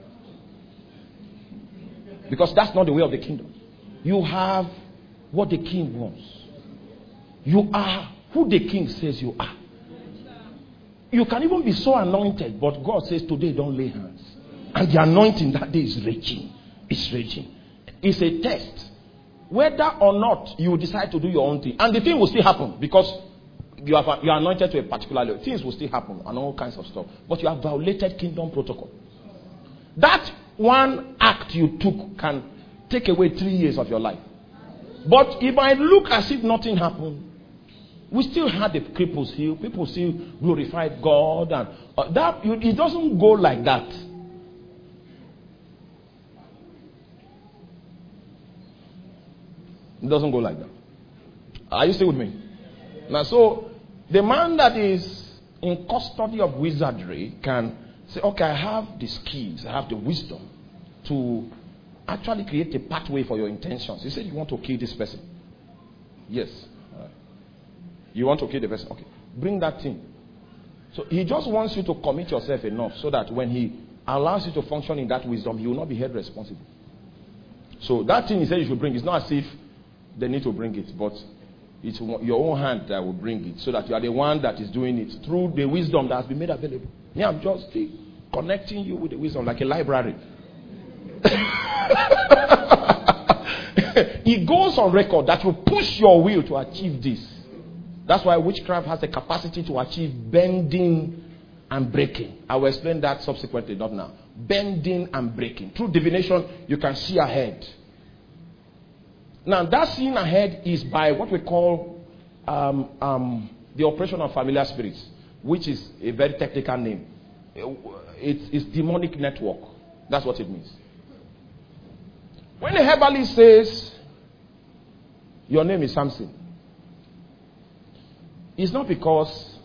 Because that's not the way of the kingdom. You have what the king wants. You are who the king says you are. You can even be so anointed, but God says today don't lay hands. And the anointing that day is raging. It's raging. It's a test. Whether or not you decide to do your own thing. And the thing will still happen because you are, you are anointed to a particular level. Things will still happen and all kinds of stuff. But you have violated kingdom protocol. That one act you took can take away three years of your life. But it might look as if nothing happened. We still had the cripples healed. People still glorified God. And uh, that it doesn't go like that. It doesn't go like that. Are you still with me? Now, so the man that is in custody of wizardry can say, okay, I have the skills, I have the wisdom to actually create a pathway for your intentions. You said you want to kill this person. Yes. Right. You want to kill the person. Okay. Bring that thing. So he just wants you to commit yourself enough so that when he allows you to function in that wisdom, he will not be held responsible. So that thing he said you should bring, it's not as if they need to bring it, but it's your own hand that will bring it so that you are the one that is doing it through the wisdom that has been made available. Yeah, I'm just connecting you with the wisdom like a library. It goes on record that you push your will to achieve this. That's why witchcraft has the capacity to achieve bending and breaking. I will explain that subsequently, not now. Bending and breaking. Through divination, you can see ahead. Now, that seeing ahead is by what we call um, um, the operation of familiar spirits, which is a very technical name. It's, it's demonic network. That's what it means. When a herbalist says, your name is Samson, it's not because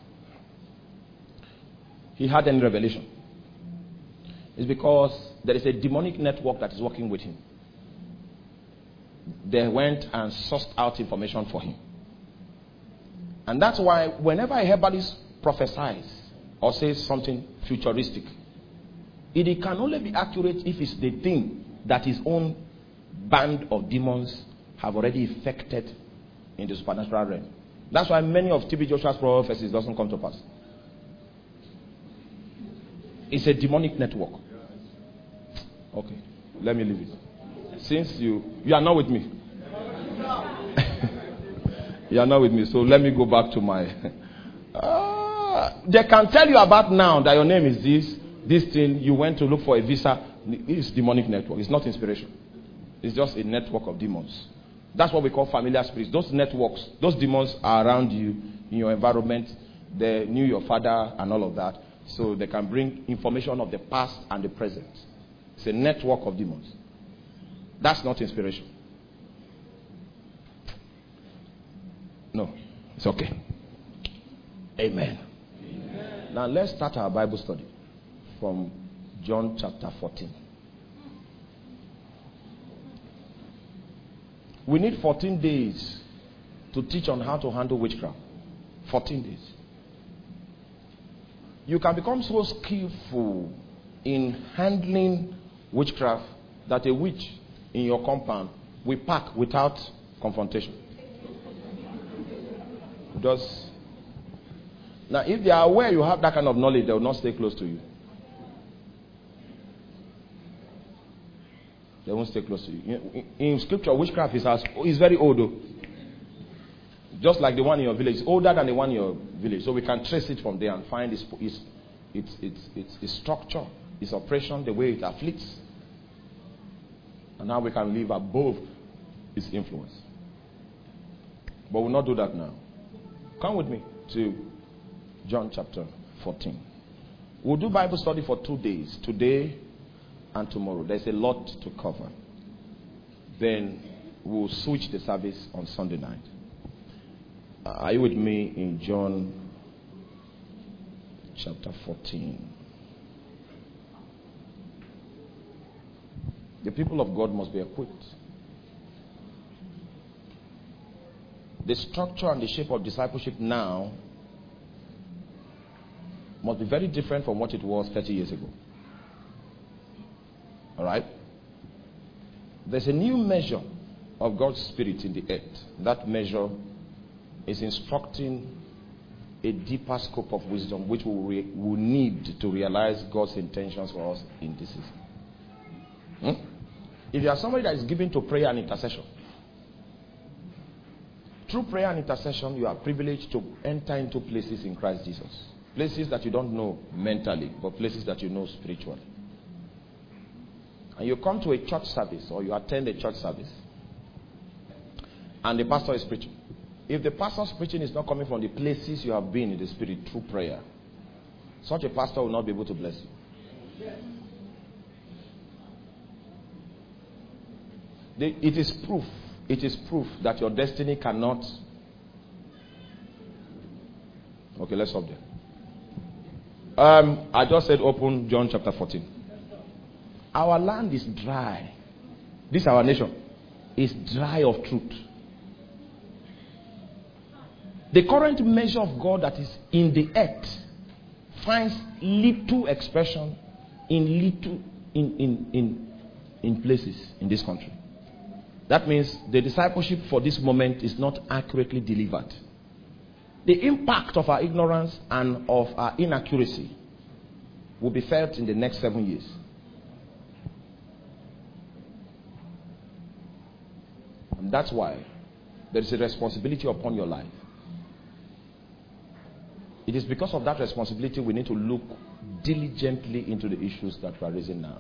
he had any revelation. It's because there is a demonic network that is working with him. They went and sussed out information for him. And that's why whenever a herbalist prophesies or says something futuristic, it, it can only be accurate if it's the thing that his own band of demons have already effected in the supernatural realm. That's why many of T B Joshua's prophecies doesn't come to pass. It's a demonic network. Okay, let me leave it. Since you you are not with me. You are not with me, so let me go back to my uh, they can tell you about now that your name is this, this thing, you went to look for a visa. It's demonic network. It's not inspiration. It's just a network of demons. That's what we call familiar spirits. Those networks, those demons are around you in your environment. They knew your father and all of that. So they can bring information of the past and the present. It's a network of demons. That's not inspiration. No, it's okay. Amen. Amen. Now let's start our Bible study from John chapter fourteen. We need fourteen days to teach on how to handle witchcraft. fourteen days. You can become so skillful in handling witchcraft that a witch in your compound will pack without confrontation. Just now, if they are aware you have that kind of knowledge, they will not stay close to you. They won't stay close to you. In, in, in scripture, witchcraft is, as, is very old. Though. Just like the one in your village. It's older than the one in your village. So we can trace it from there and find its, its, its, its, its, its structure, its operation, the way it afflicts. And now we can live above its influence. But we'll not do that now. Come with me to John chapter fourteen. We'll do Bible study for two days. Today and tomorrow. There's a lot to cover. Then we'll switch the service on Sunday night. Uh, are you with me in John chapter fourteen? The people of God must be equipped. The structure and the shape of discipleship now must be very different from what it was thirty years ago. All right? There's a new measure of God's Spirit in the earth. That measure is instructing a deeper scope of wisdom which we will we'll need to realize God's intentions for us in this season. Hmm? If you are somebody that is given to prayer and intercession, through prayer and intercession, you are privileged to enter into places in Christ Jesus. Places that you don't know mentally, but places that you know spiritually. And you come to a church service or you attend a church service and the pastor is preaching. If the pastor's preaching is not coming from the places you have been in the spirit through prayer, such a pastor will not be able to bless you. The, it is proof. It is proof that your destiny cannot. Okay, let's stop there. Um, I just said open John chapter fourteen. Our land is dry. This our nation is dry of truth. The current measure of God that is in the earth finds little expression in little in in in, in places in this country. That means the discipleship for this moment is not accurately delivered. The impact of our ignorance and of our inaccuracy will be felt in the next seven years. And that's why there is a responsibility upon your life. It is because of that responsibility we need to look diligently into the issues that we are raising now.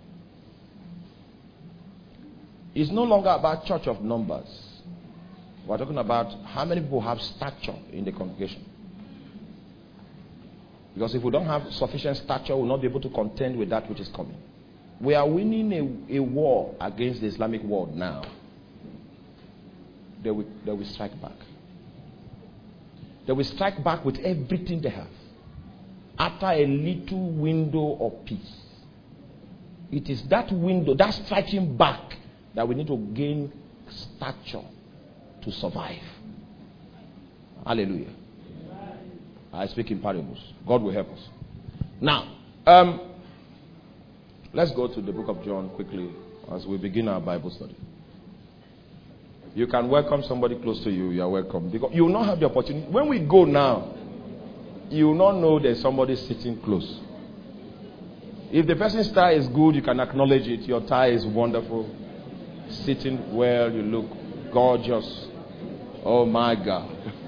It's no longer about church of numbers. We're talking about how many people have stature in the congregation. Because if we don't have sufficient stature, we'll not be able to contend with that which is coming. We are winning a, a war against the Islamic world now. They will, they will strike back. They will strike back with everything they have. After a little window of peace. It is that window, that striking back, that we need to gain stature to survive. Hallelujah. I speak in parables. God will help us. Now, um, let's go to the book of John quickly as we begin our Bible study. You can welcome somebody close to you. You are welcome. Because you will not have the opportunity. When we go now, you will not know there's somebody sitting close. If the person's tie is good, you can acknowledge it. Your tie is wonderful. Sitting well, you look gorgeous. Oh my God.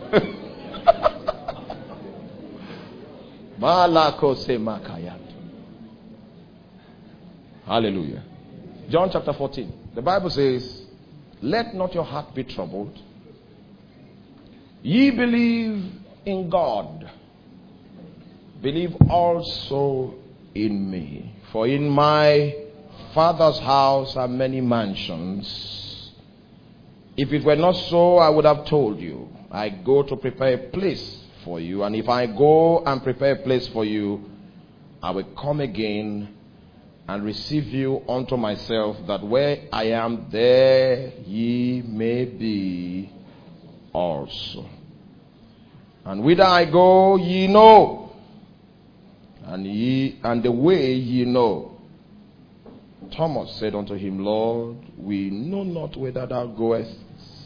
Hallelujah. John chapter fourteen. The Bible says, let not your heart be troubled. Ye believe in God. Believe also in me. For in my Father's house are many mansions. If it were not so, I would have told you. I go to prepare a place for you. And if I go and prepare a place for you, I will come again and receive you unto myself, that where I am, there ye may be also. And whither I go, ye know, and ye and the way ye know. Thomas said unto him, Lord, we know not whither thou goest.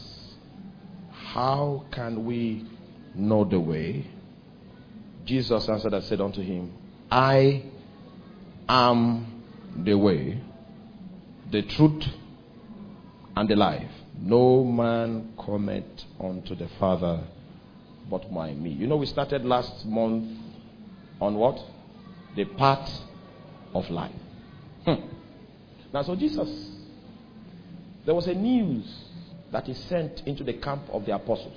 How can we know the way? Jesus answered and said unto him, I am the way, the truth, and the life. No man cometh unto the Father but by me. You know, we started last month on what? The path of life. Hmm. Now, so Jesus, there was a news that he sent into the camp of the apostles.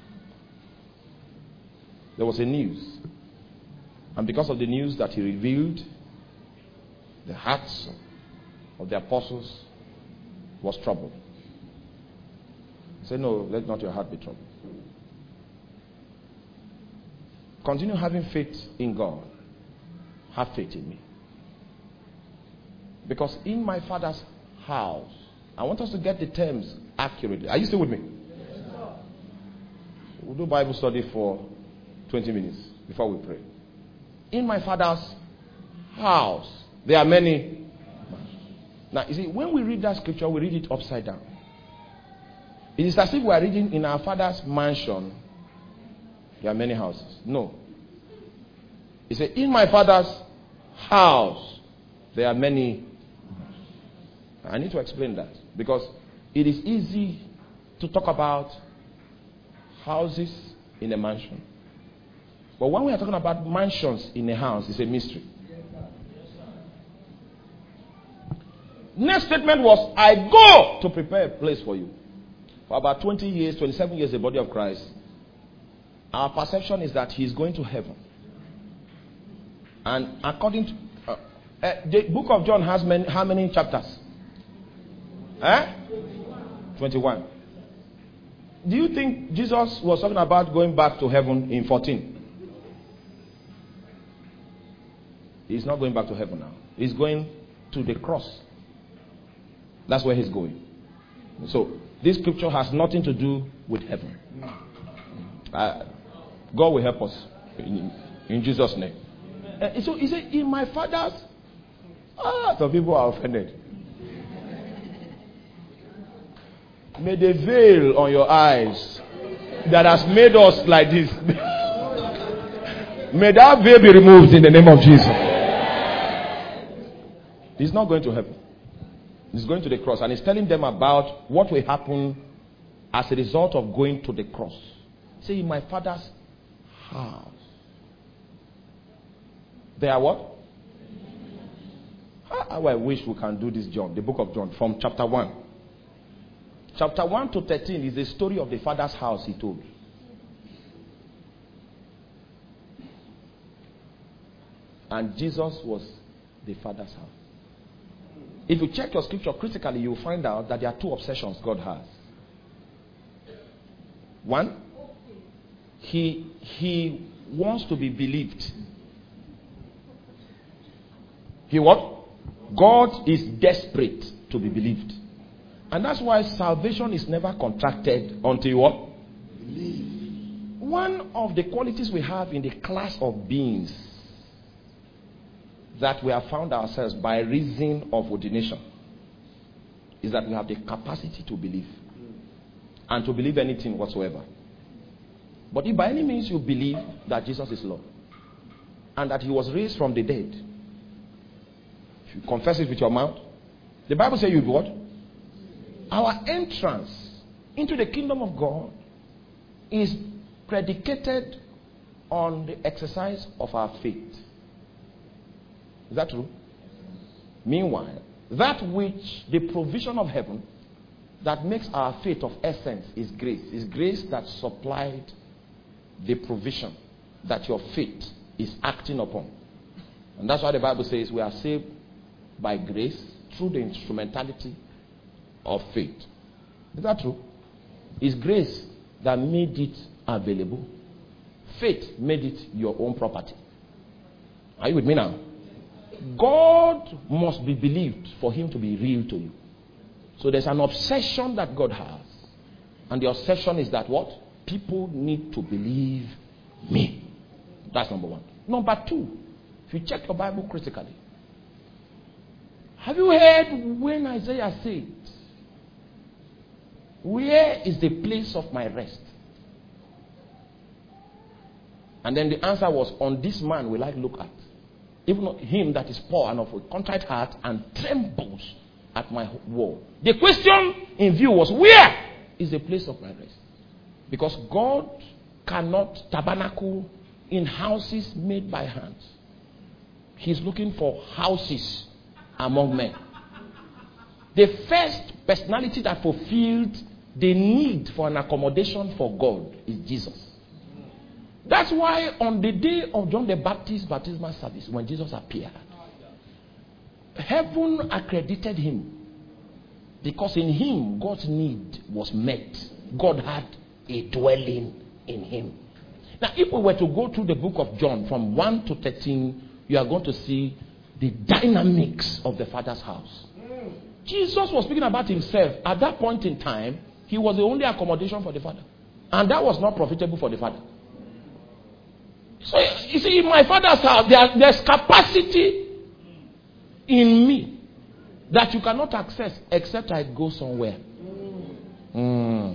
There was a news. And because of the news that he revealed, the hearts of the apostles was troubled. Say, no, let not your heart be troubled. Continue having faith in God. Have faith in me. Because in my Father's house, I want us to get the terms accurately. Are you still with me? Yes, sir. We'll do Bible study for twenty minutes before we pray. In my Father's house, there are many. Now, you see, when we read that scripture, we read it upside down. It is as if we are reading in our Father's mansion, there are many houses. No. He said, in my Father's house, there are many. I need to explain that. Because it is easy to talk about houses in a mansion. But when we are talking about mansions in a house, it's a mystery. Next statement was, I go to prepare a place for you. For about twenty years, twenty-seven years, the body of Christ, our perception is that he is going to heaven. And according to uh, uh, the book of John has many, how many chapters? Eh? twenty-one. Do you think Jesus was talking about going back to heaven in fourteen? He's not going back to heaven now. He's going to the cross. That's where he's going. So, this scripture has nothing to do with heaven. Uh, God will help us in, in Jesus' name. Uh, so, he said, in my Father's... Ah, some people are offended. May the veil on your eyes that has made us like this, may that veil be removed in the name of Jesus. He's not going to heaven. He's going to the cross. And he's telling them about what will happen as a result of going to the cross. Say, in my Father's house, there are what? How I wish we can do this, John, the book of John, from chapter one. Chapter one to thirteen is the story of the Father's house he told. And Jesus was the Father's house. If you check your scripture critically, you will find out that there are two obsessions God has. One, he, he wants to be believed. He what? God is desperate to be believed. And that's why salvation is never contracted until what? Believe. One of the qualities we have in the class of beings that we have found ourselves by reason of ordination is that we have the capacity to believe. And to believe anything whatsoever. But if by any means you believe that Jesus is Lord and that he was raised from the dead, if you confess it with your mouth, the Bible says you'll be what? Our entrance into the kingdom of God is predicated on the exercise of our faith. Is that true? Meanwhile, that which the provision of heaven that makes our faith of essence is grace. Is grace that supplied the provision that your faith is acting upon. And that's why the Bible says we are saved by grace through the instrumentality of faith. Is that true? It's grace that made it available. Faith made it your own property. Are you with me now? God must be believed for him to be real to you. So there's an obsession that God has. And the obsession is that what? People need to believe me. That's number one. Number two, if you check your Bible critically, have you heard when Isaiah said, where is the place of my rest? And then the answer was, on this man will I look at. Even him that is poor and of a contrite heart and trembles at my wall. The question in view was, where is the place of my rest? Because God cannot tabernacle in houses made by hands. He's looking for houses among men. The first personality that fulfilled the need for an accommodation for God is Jesus. That's why on the day of John the Baptist's baptismal service, when Jesus appeared, heaven accredited him. Because in him, God's need was met. God had a dwelling in him. Now, if we were to go through the book of John from one to thirteen, you are going to see the dynamics of the Father's house. Jesus was speaking about himself. At that point in time, he was the only accommodation for the Father. And that was not profitable for the Father. So, you see, in my Father's house, there, there's capacity in me that you cannot access except I go somewhere. Mm.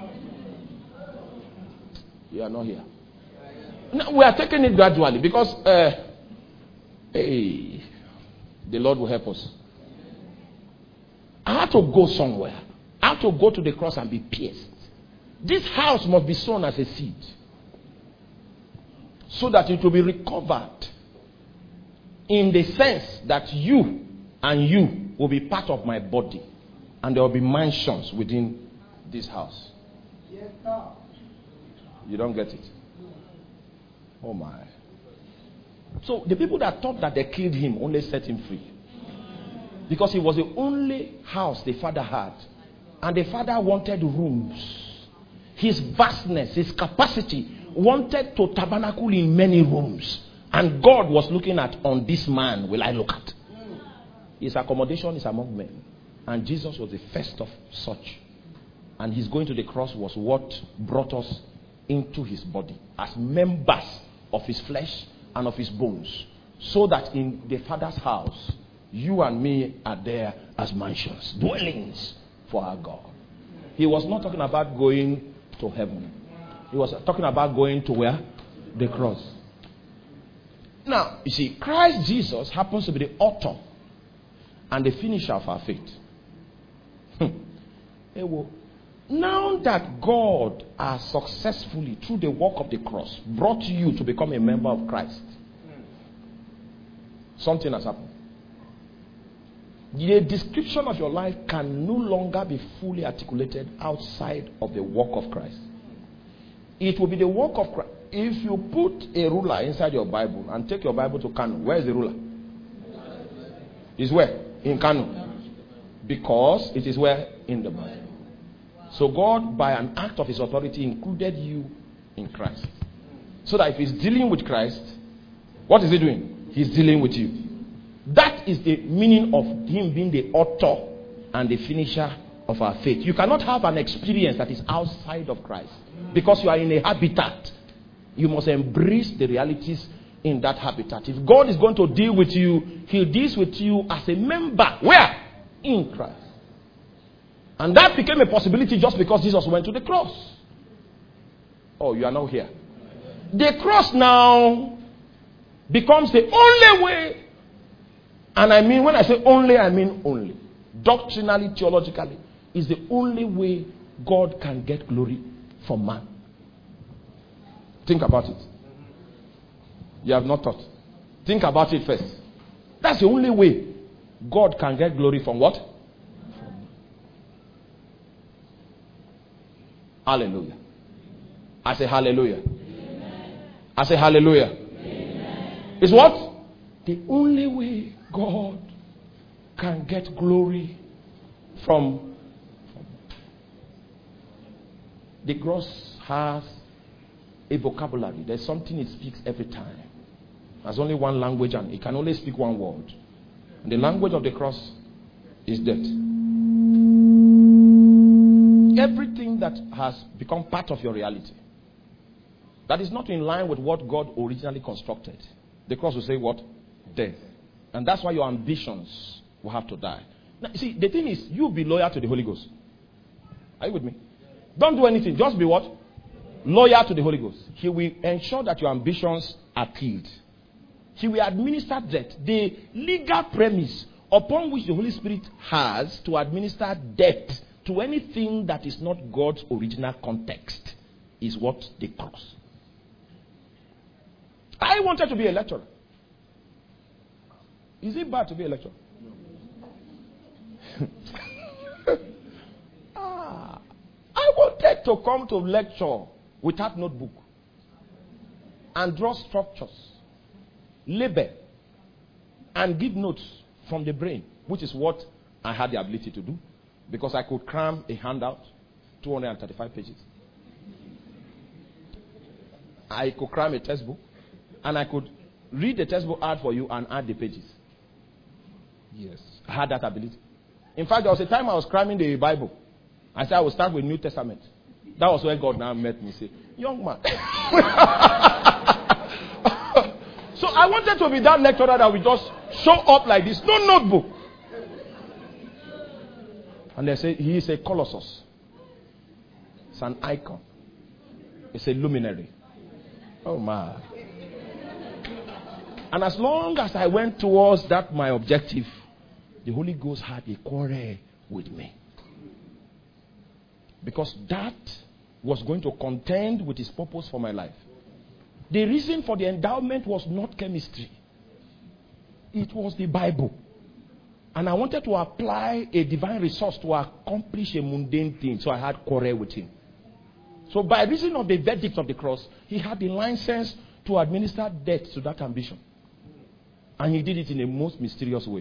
You are not here. Now, we are taking it gradually because uh, hey, the Lord will help us. I have to go somewhere. I have to go to the cross and be pierced. This house must be sown as a seed so that it will be recovered in the sense that you and you will be part of my body and there will be mansions within this house. Yes, sir. You don't get it? Oh my. So the people that thought that they killed him only set him free. Because he was the only house the Father had. And the Father wanted rooms. His vastness, his capacity wanted to tabernacle in many rooms. And God was looking at, on this man will I look at. His accommodation is among men. And Jesus was the first of such. And his going to the cross was what brought us into his body as members of his flesh and of his bones. So that in the Father's house, you and me are there as mansions, dwellings for our God. He was not talking about going to heaven. He was talking about going to where? The cross. Now, you see, Christ Jesus happens to be the author and the finisher of our faith. Now that God has successfully, through the work of the cross, brought you to become a member of Christ, something has happened. The description of your life can no longer be fully articulated outside of the work of Christ. It will be the work of Christ. If you put a ruler inside your Bible and take your Bible to Kano, where is the ruler? Is where? In Kano. Because it is where? In the Bible. So God, by an act of his authority, included you in Christ. So that if he's dealing with Christ, what is he doing? He's dealing with you. That is the meaning of him being the author and the finisher of our faith. You cannot have an experience that is outside of Christ. Because you are in a habitat. You must embrace the realities in that habitat. If God is going to deal with you, he deals with you as a member. Where? In Christ. And that became a possibility just because Jesus went to the cross. Oh, you are now here. The cross now becomes the only way. And I mean, when I say only, I mean only. Doctrinally, theologically, is the only way God can get glory from man. Think about it. You have not thought. Think about it first. That's the only way God can get glory from what? From man. Hallelujah. I say hallelujah. Amen. I say hallelujah. Amen. It's what? The only way God can get glory from, from the cross has a vocabulary. There's something it speaks every time. There's only one language and it can only speak one word. And the language of the cross is death. Everything that has become part of your reality that is not in line with what God originally constructed, the cross will say what? Death. And that's why your ambitions will have to die. Now, you see, the thing is, you be loyal to the Holy Ghost. Are you with me? Don't do anything. Just be what? Loyal to the Holy Ghost. He will ensure that your ambitions are killed. He will administer death. The legal premise upon which the Holy Spirit has to administer death to anything that is not God's original context is what? The cross. I wanted to be a lecturer. Is it bad to be a lecturer? ah, I wanted to come to lecture without notebook and draw structures, label, and give notes from the brain, which is what I had the ability to do, because I could cram a handout, two hundred thirty-five pages. I could cram a textbook, and I could read the textbook out for you and add the pages. Yes, I had that ability. In fact, there was a time I was cramming the Bible. I said I would start with New Testament. That was when God now met me. Say, young man. So I wanted to be that lecturer that would just show up like this, no notebook. And they say he is a colossus. It's an icon. It's a luminary. Oh my. And as long as I went towards that my objective, the Holy Ghost had a quarrel with me. Because that was going to contend with his purpose for my life. The reason for the endowment was not chemistry. It was the Bible. And I wanted to apply a divine resource to accomplish a mundane thing. So I had quarrel with him. So by reason of the verdict of the cross, he had the license to administer death to that ambition. And he did it in a most mysterious way.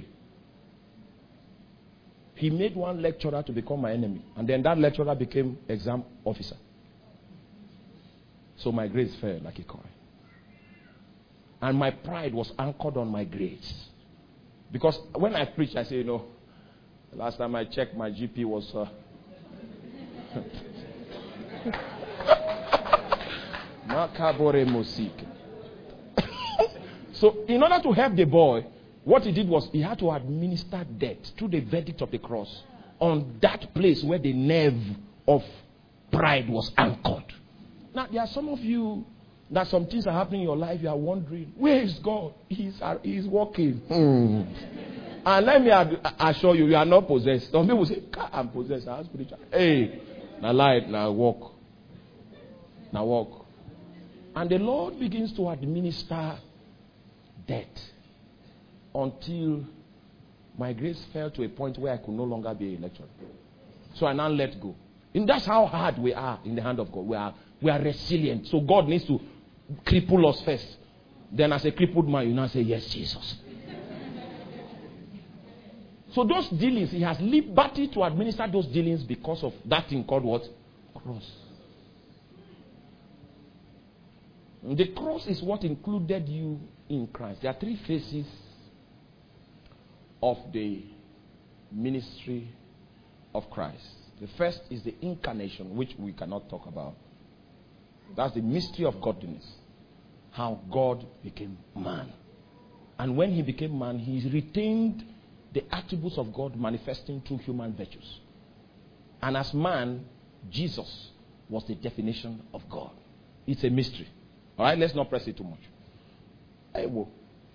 He made one lecturer to become my enemy. And then that lecturer became exam officer. So my grades fell like a coin. And my pride was anchored on my grades. Because when I preach, I say, you know, last time I checked, my G P was... Uh, So in order to help the boy, what he did was he had to administer death through the verdict of the cross on that place where the nerve of pride was anchored. Now there are some of you that some things are happening in your life, you are wondering, where is God? He's, uh, he's walking. Hmm. And let me ad- assure you, you are not possessed. Some people say, I'm possessed, I'm spiritual. Hey, now light, now walk. Now walk. And the Lord begins to administer death until my grace fell to a point where I could no longer be a lecturer. So I now let go. And that's how hard we are in the hand of God. We are, we are resilient. So God needs to cripple us first. Then as a crippled man, you now say, yes, Jesus. So those dealings, he has liberty to administer those dealings because of that thing called what? Cross. The cross is what included you in Christ. There are three phases of the ministry of Christ. The first is the incarnation, which we cannot talk about. That's the mystery of godliness. How God became man. And when he became man, he retained the attributes of God manifesting through human virtues. And as man, Jesus was the definition of God. It's a mystery. All right, let's not press it too much. Hey, whoa.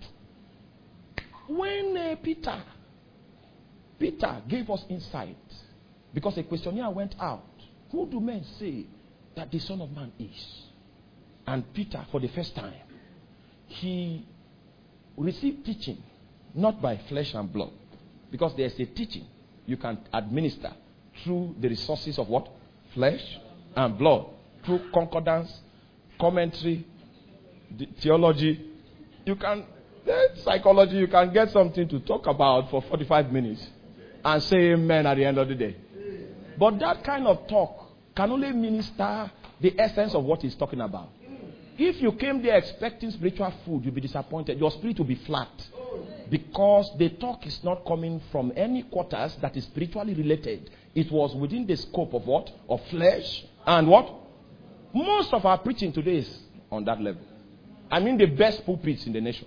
When uh, Peter, Peter gave us insight, because a questionnaire went out, who do men say that the Son of Man is? And Peter, for the first time, he received teaching, not by flesh and blood, because there's a teaching you can administer through the resources of what? Flesh and blood, through concordance, commentary, theology. You can, psychology, you can get something to talk about for forty-five minutes and say amen at the end of the day. But that kind of talk can only minister the essence of what he's talking about. If you came there expecting spiritual food, you'll be disappointed. Your spirit will be flat. Because the talk is not coming from any quarters that is spiritually related. It was within the scope of what? Of flesh and what? Most of our preaching today is on that level. I mean the best pulpits in the nation.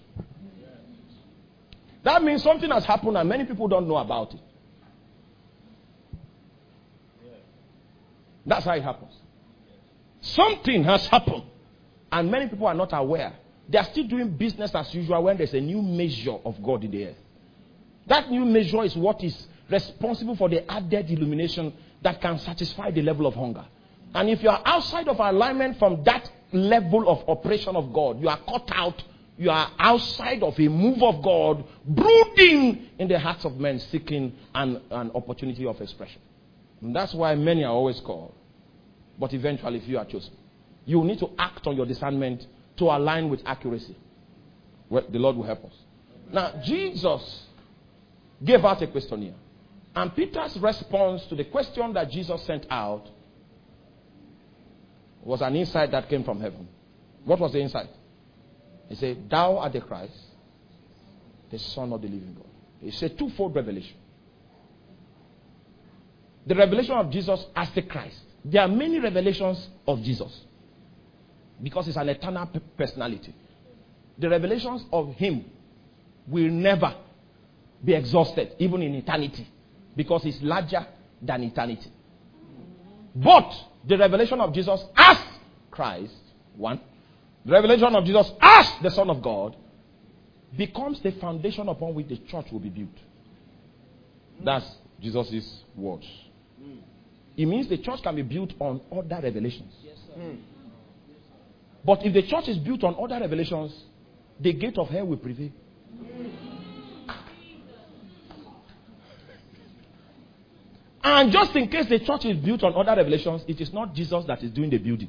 That means something has happened and many people don't know about it. That's how it happens. Something has happened and many people are not aware. They are still doing business as usual when there's a new measure of God in the earth. That new measure is what is responsible for the added illumination that can satisfy the level of hunger. And if you are outside of alignment from that level of operation of God, you are cut out, you are outside of a move of God, brooding in the hearts of men, seeking an, an opportunity of expression. And that's why many are always called. But eventually, if you are chosen, you need to act on your discernment to align with accuracy. Well, the Lord will help us. Now, Jesus gave out a questionnaire. And Peter's response to the question that Jesus sent out was an insight that came from heaven. What was the insight? He said, thou art the Christ, the Son of the living God. It's a twofold revelation. The revelation of Jesus as the Christ. There are many revelations of Jesus because it's an eternal personality. The revelations of him will never be exhausted, even in eternity, because it's larger than eternity. But the revelation of Jesus as Christ, one, the revelation of Jesus as the Son of God, becomes the foundation upon which the church will be built. That's Jesus' words. It means the church can be built on other revelations. Yes, sir. Mm. But if the church is built on other revelations, the gate of hell will prevail. Mm. And just in case the church is built on other revelations, it is not Jesus that is doing the building.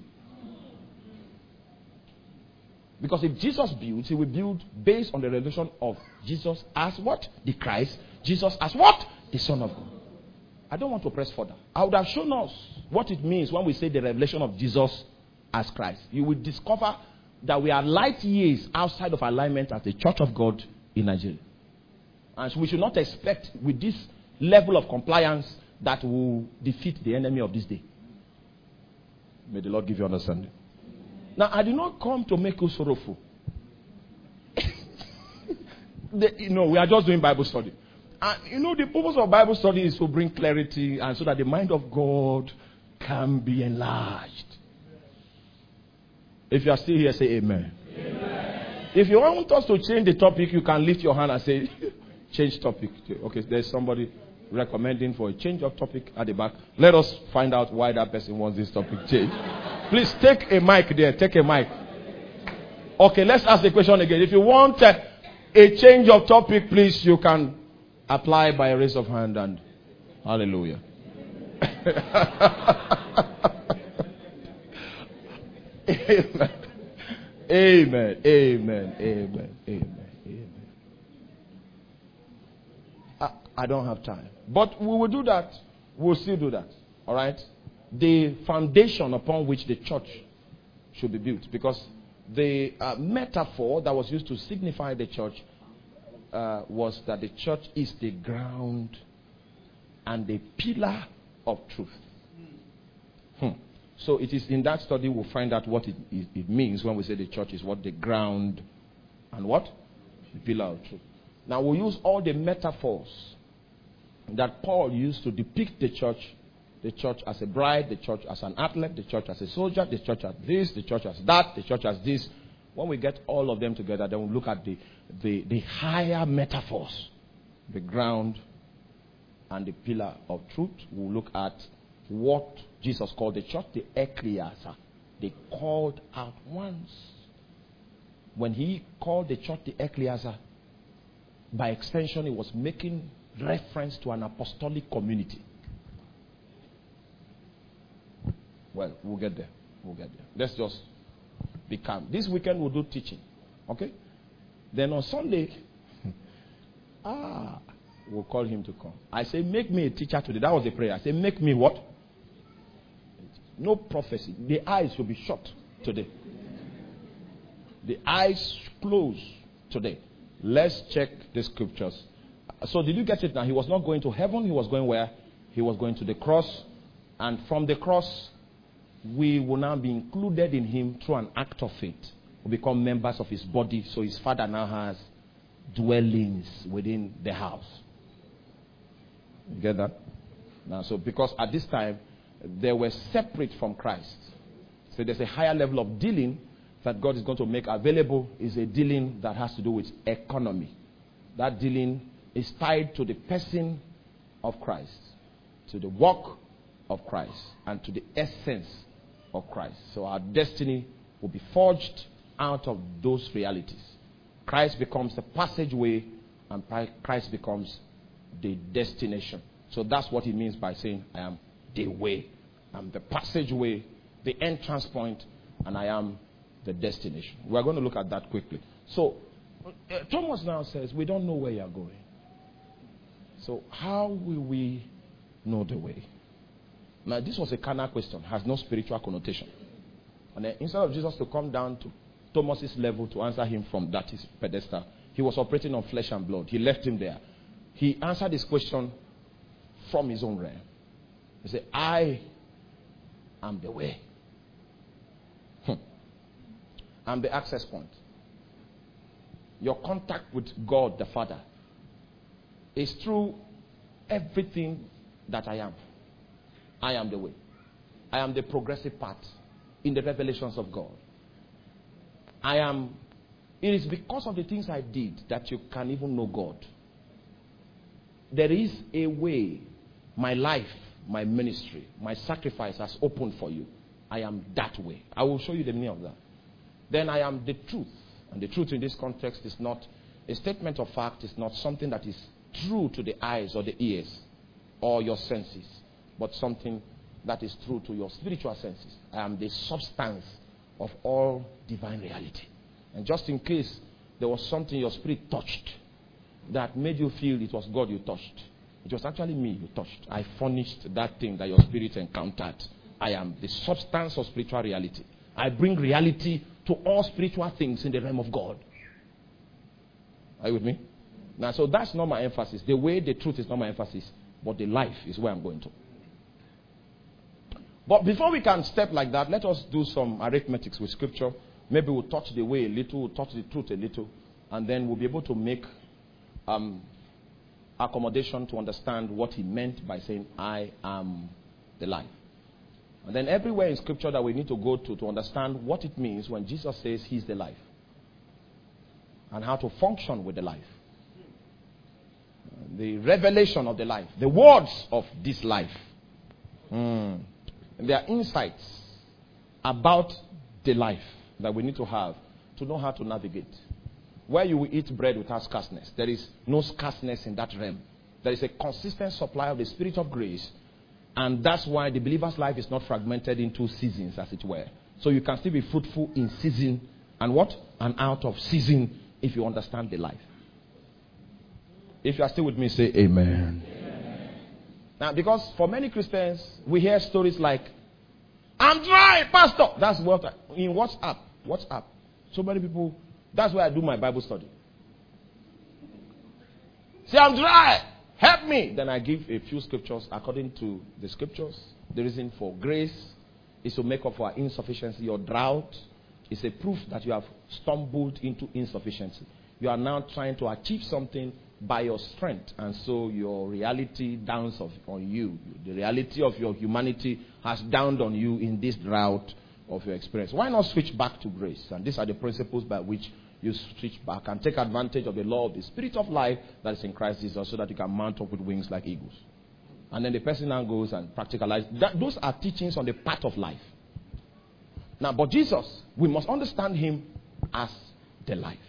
Because if Jesus builds, he will build based on the revelation of Jesus as what? The Christ. Jesus as what? The Son of God. I don't want to press further. I would have shown us what it means when we say the revelation of Jesus as Christ. You will discover that we are light years outside of alignment as the Church of God in Nigeria. And we should not expect with this level of compliance that will defeat the enemy of this day. May the Lord give you understanding. Now, I did not come to make you sorrowful. the, you know, we are just doing Bible study. And you know, the purpose of Bible study is to bring clarity and so that the mind of God can be enlarged. If you are still here, say amen. Amen. If you want us to change the topic, you can lift your hand and say, change topic. Okay, there's somebody recommending for a change of topic at the back. Let us find out why that person wants this topic changed. Please take a mic there. Take a mic. Okay, let's ask the question again. If you want uh, a change of topic, please, you can apply by a raise of hand and hallelujah. Amen. Amen. Amen. Amen. Amen. Amen. I, I don't have time. But we will do that. We'll still do that. All right? The foundation upon which the church should be built. Because the uh, metaphor that was used to signify the church uh, was that the church is the ground and the pillar of truth. Hmm. So it is in that study we'll find out what it, it, it means when we say the church is what? The ground and what? The pillar of truth. Now we'll use all the metaphors that Paul used to depict the church. The church as a bride, the church as an athlete, the church as a soldier, the church as this, the church as that, the church as this. When we get all of them together, then we'll look at the, the, the higher metaphors. The ground and the pillar of truth. We'll look at what Jesus called the church, the ecclesia, the called out ones. When he called the church the ecclesia, by extension, he was making reference to an apostolic community. Well, we'll get there. We'll get there. Let's just be calm. This weekend we'll do teaching. Okay? Then on Sunday, ah, we'll call him to come. I say, make me a teacher today. That was the prayer. I say, make me what? No prophecy. The eyes will be shut today. The eyes closed today. Let's check the scriptures. So did you get it now? He was not going to heaven. He was going where? He was going to the cross. And from the cross, we will now be included in him through an act of faith. We become members of his body. So his father now has dwellings within the house. You get that? Now, so because at this time, they were separate from Christ. So there's a higher level of dealing that God is going to make available is a dealing that has to do with economy. That dealing is tied to the person of Christ, to the work of Christ, and to the essence of Christ. So our destiny will be forged out of those realities. Christ becomes the passageway, and Christ becomes the destination. So that's what he means by saying, I am the way. I'm the passageway, the entrance point, and I am the destination. We're going to look at that quickly. So, uh, Thomas now says, we don't know where you're going. So, how will we know the way? Now, this was a carnal question, has no spiritual connotation. And then, instead of Jesus to come down to Thomas's level to answer him from that his pedestal, he was operating on flesh and blood. He left him there. He answered this question from his own realm. He said, I am the way. Hmm. I'm the access point. Your contact with God the Father is through everything that I am. I am the way. I am the progressive path in the revelations of God. I am, it is because of the things I did that you can even know God. There is a way. My life, my ministry, my sacrifice has opened for you. I am that way. I will show you the meaning of that. Then I am the truth. And the truth in this context is not a statement of fact. It's not something that is true to the eyes or the ears or your senses, but something that is true to your spiritual senses. I am the substance of all divine reality. And just in case there was something your spirit touched that made you feel it was God you touched, it was actually me you touched. I furnished that thing that your spirit encountered. I am the substance of spiritual reality. I bring reality to all spiritual things in the realm of God. Are you with me? Now, so that's not my emphasis. The way, the truth is not my emphasis, but the life is where I'm going to. But before we can step like that, let us do some arithmetics with scripture. Maybe we'll touch the way a little, we'll touch the truth a little, and then we'll be able to make um, accommodation to understand what he meant by saying, I am the life. And then everywhere in scripture that we need to go to to understand what it means when Jesus says he's the life. And how to function with the life. The revelation of the life. The words of this life. Mm. And there are insights about the life that we need to have to know how to navigate. Where you will eat bread without scarceness. There is no scarceness in that realm. There is a consistent supply of the Spirit of grace. And that's why the believer's life is not fragmented into seasons, as it were. So you can still be fruitful in season and what? And out of season if you understand the life. If you are still with me, say amen. Amen. Now, because for many Christians, we hear stories like, I'm dry, pastor. That's what, I, in WhatsApp. WhatsApp. So many people, that's where I do my Bible study. Say, I'm dry. Help me. Then I give a few scriptures according to the scriptures. The reason for grace is to make up for our insufficiency or drought. It's a proof that you have stumbled into insufficiency. You are now trying to achieve something by your strength, and so your reality downs of, on you. The reality of your humanity has downed on you in this drought of your experience. Why not switch back to grace? And these are the principles by which you switch back and take advantage of the law of the Spirit of life that is in Christ Jesus, so that you can mount up with wings like eagles. And then the person now goes and practicalizes. That, those are teachings on the path of life. Now, but Jesus, we must understand him as the life.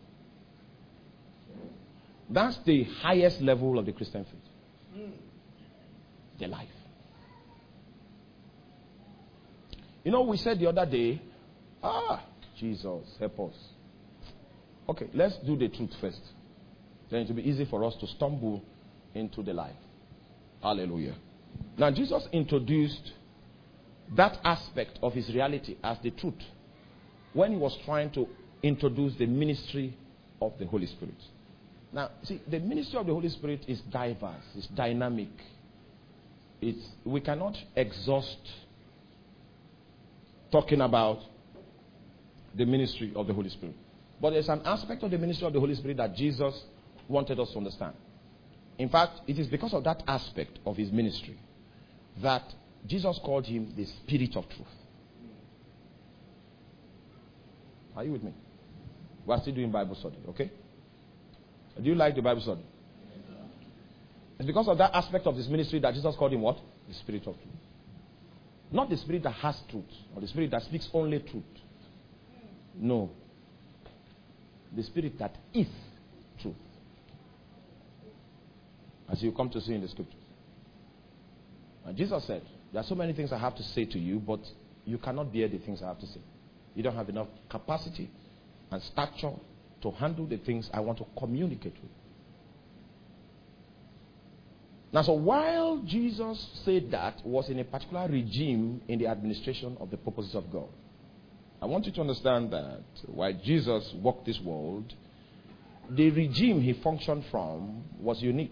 That's the highest level of the Christian faith. The life. You know, we said the other day, ah, Jesus, help us. Okay, let's do the truth first. Then it will be easy for us to stumble into the life. Hallelujah. Now, Jesus introduced that aspect of his reality as the truth when he was trying to introduce the ministry of the Holy Spirit. Now, see, the ministry of the Holy Spirit is diverse, it's dynamic. It's, we cannot exhaust talking about the ministry of the Holy Spirit. But there's an aspect of the ministry of the Holy Spirit that Jesus wanted us to understand. In fact, it is because of that aspect of his ministry that Jesus called him the Spirit of Truth. Are you with me? We are still doing Bible study, okay? Do you like the Bible study? It's because of that aspect of this ministry that Jesus called him what? The Spirit of truth. Not the Spirit that has truth, or the Spirit that speaks only truth. No. The Spirit that is truth. As you come to see in the scriptures. And Jesus said, there are so many things I have to say to you, but you cannot bear the things I have to say. You don't have enough capacity and stature to handle the things I want to communicate with. Now, so while Jesus said that was in a particular regime in the administration of the purposes of God, I want you to understand that while Jesus walked this world, the regime he functioned from was unique.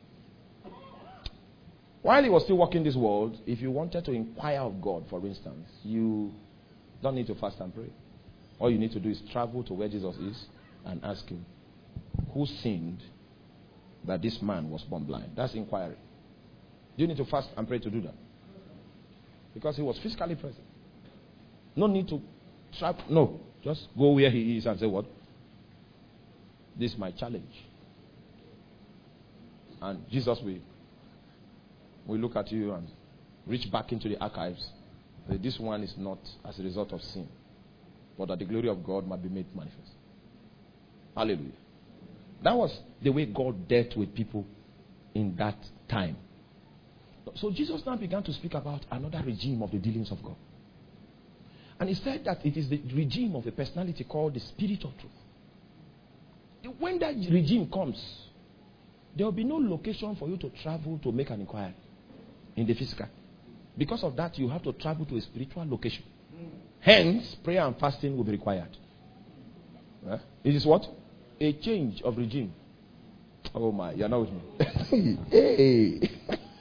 While he was still walking this world, if you wanted to inquire of God, for instance, you don't need to fast and pray. All you need to do is travel to where Jesus is and ask him, who sinned that this man was born blind? That's inquiry. Do you need to fast and pray to do that? Because he was physically present. No need to travel. No. Just go where he is and say, what? This is my challenge. And Jesus will, will look at you and reach back into the archives. That this one is not as a result of sin, but that the glory of God might be made manifest. Hallelujah. That was the way God dealt with people in that time. So Jesus now began to speak about another regime of the dealings of God. And he said that it is the regime of a personality called the Spirit of Truth. When that regime comes, there will be no location for you to travel to make an inquiry in the physical. Because of that, you have to travel to a spiritual location. Hence, prayer and fasting will be required. Huh? It is what? A change of regime. Oh my, you're not with me. Hey.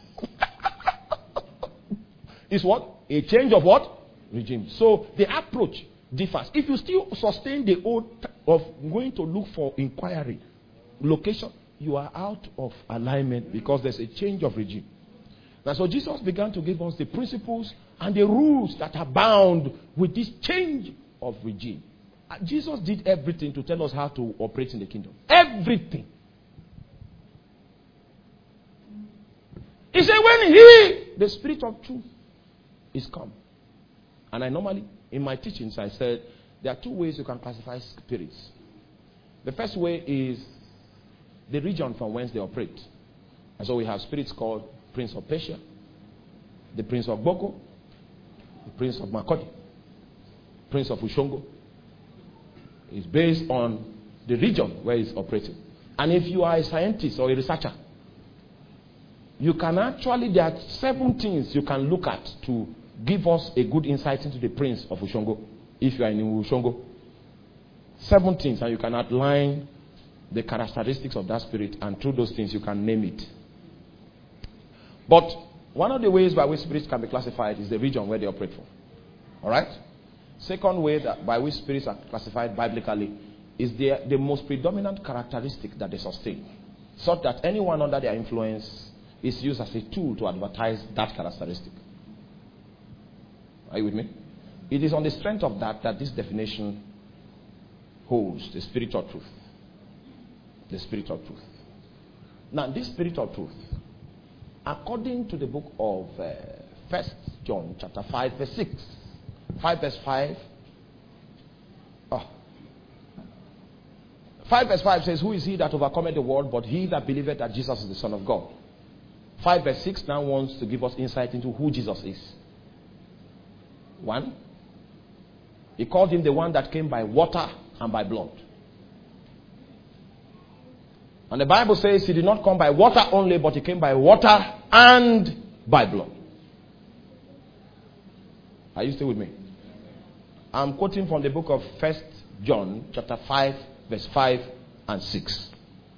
It's what? A change of what? Regime. So the approach differs. If you still sustain the old t- of going to look for inquiry, location, you are out of alignment because there's a change of regime. And so Jesus began to give us the principles and the rules that are bound with this change of regime. And Jesus did everything to tell us how to operate in the kingdom. Everything. He said when he, the Spirit of truth, is come. And I normally, in my teachings, I said, there are two ways you can classify spirits. The first way is the region from whence they operate. And so we have spirits called Prince of Persia, the Prince of Boko, the Prince of Makodi, Prince of Ushongo. It's based on the region where it's operating. And if you are a scientist or a researcher, you can actually, there are seven things you can look at to give us a good insight into the Prince of Ushongo. If you are in Ushongo, seven things, and you can outline the characteristics of that spirit, and through those things you can name it. But one of the ways by which spirits can be classified is the region where they operate from. All right? Second way that by which spirits are classified biblically is the, the most predominant characteristic that they sustain, such that anyone under their influence is used as a tool to advertise that characteristic. Are you with me? It is on the strength of that that this definition holds, the Spirit of truth. The Spirit of truth. Now, this Spirit of truth, according to the book of uh, First John chapter five verse six, five verse five, oh, five verse five says, who is he that overcometh the world but he that believeth that Jesus is the Son of God? five verse six now wants to give us insight into who Jesus is. One, he called him the one that came by water and by blood. And the Bible says he did not come by water only, but he came by water and by blood. Are you still with me? I'm quoting from the book of First John chapter five verse five and six.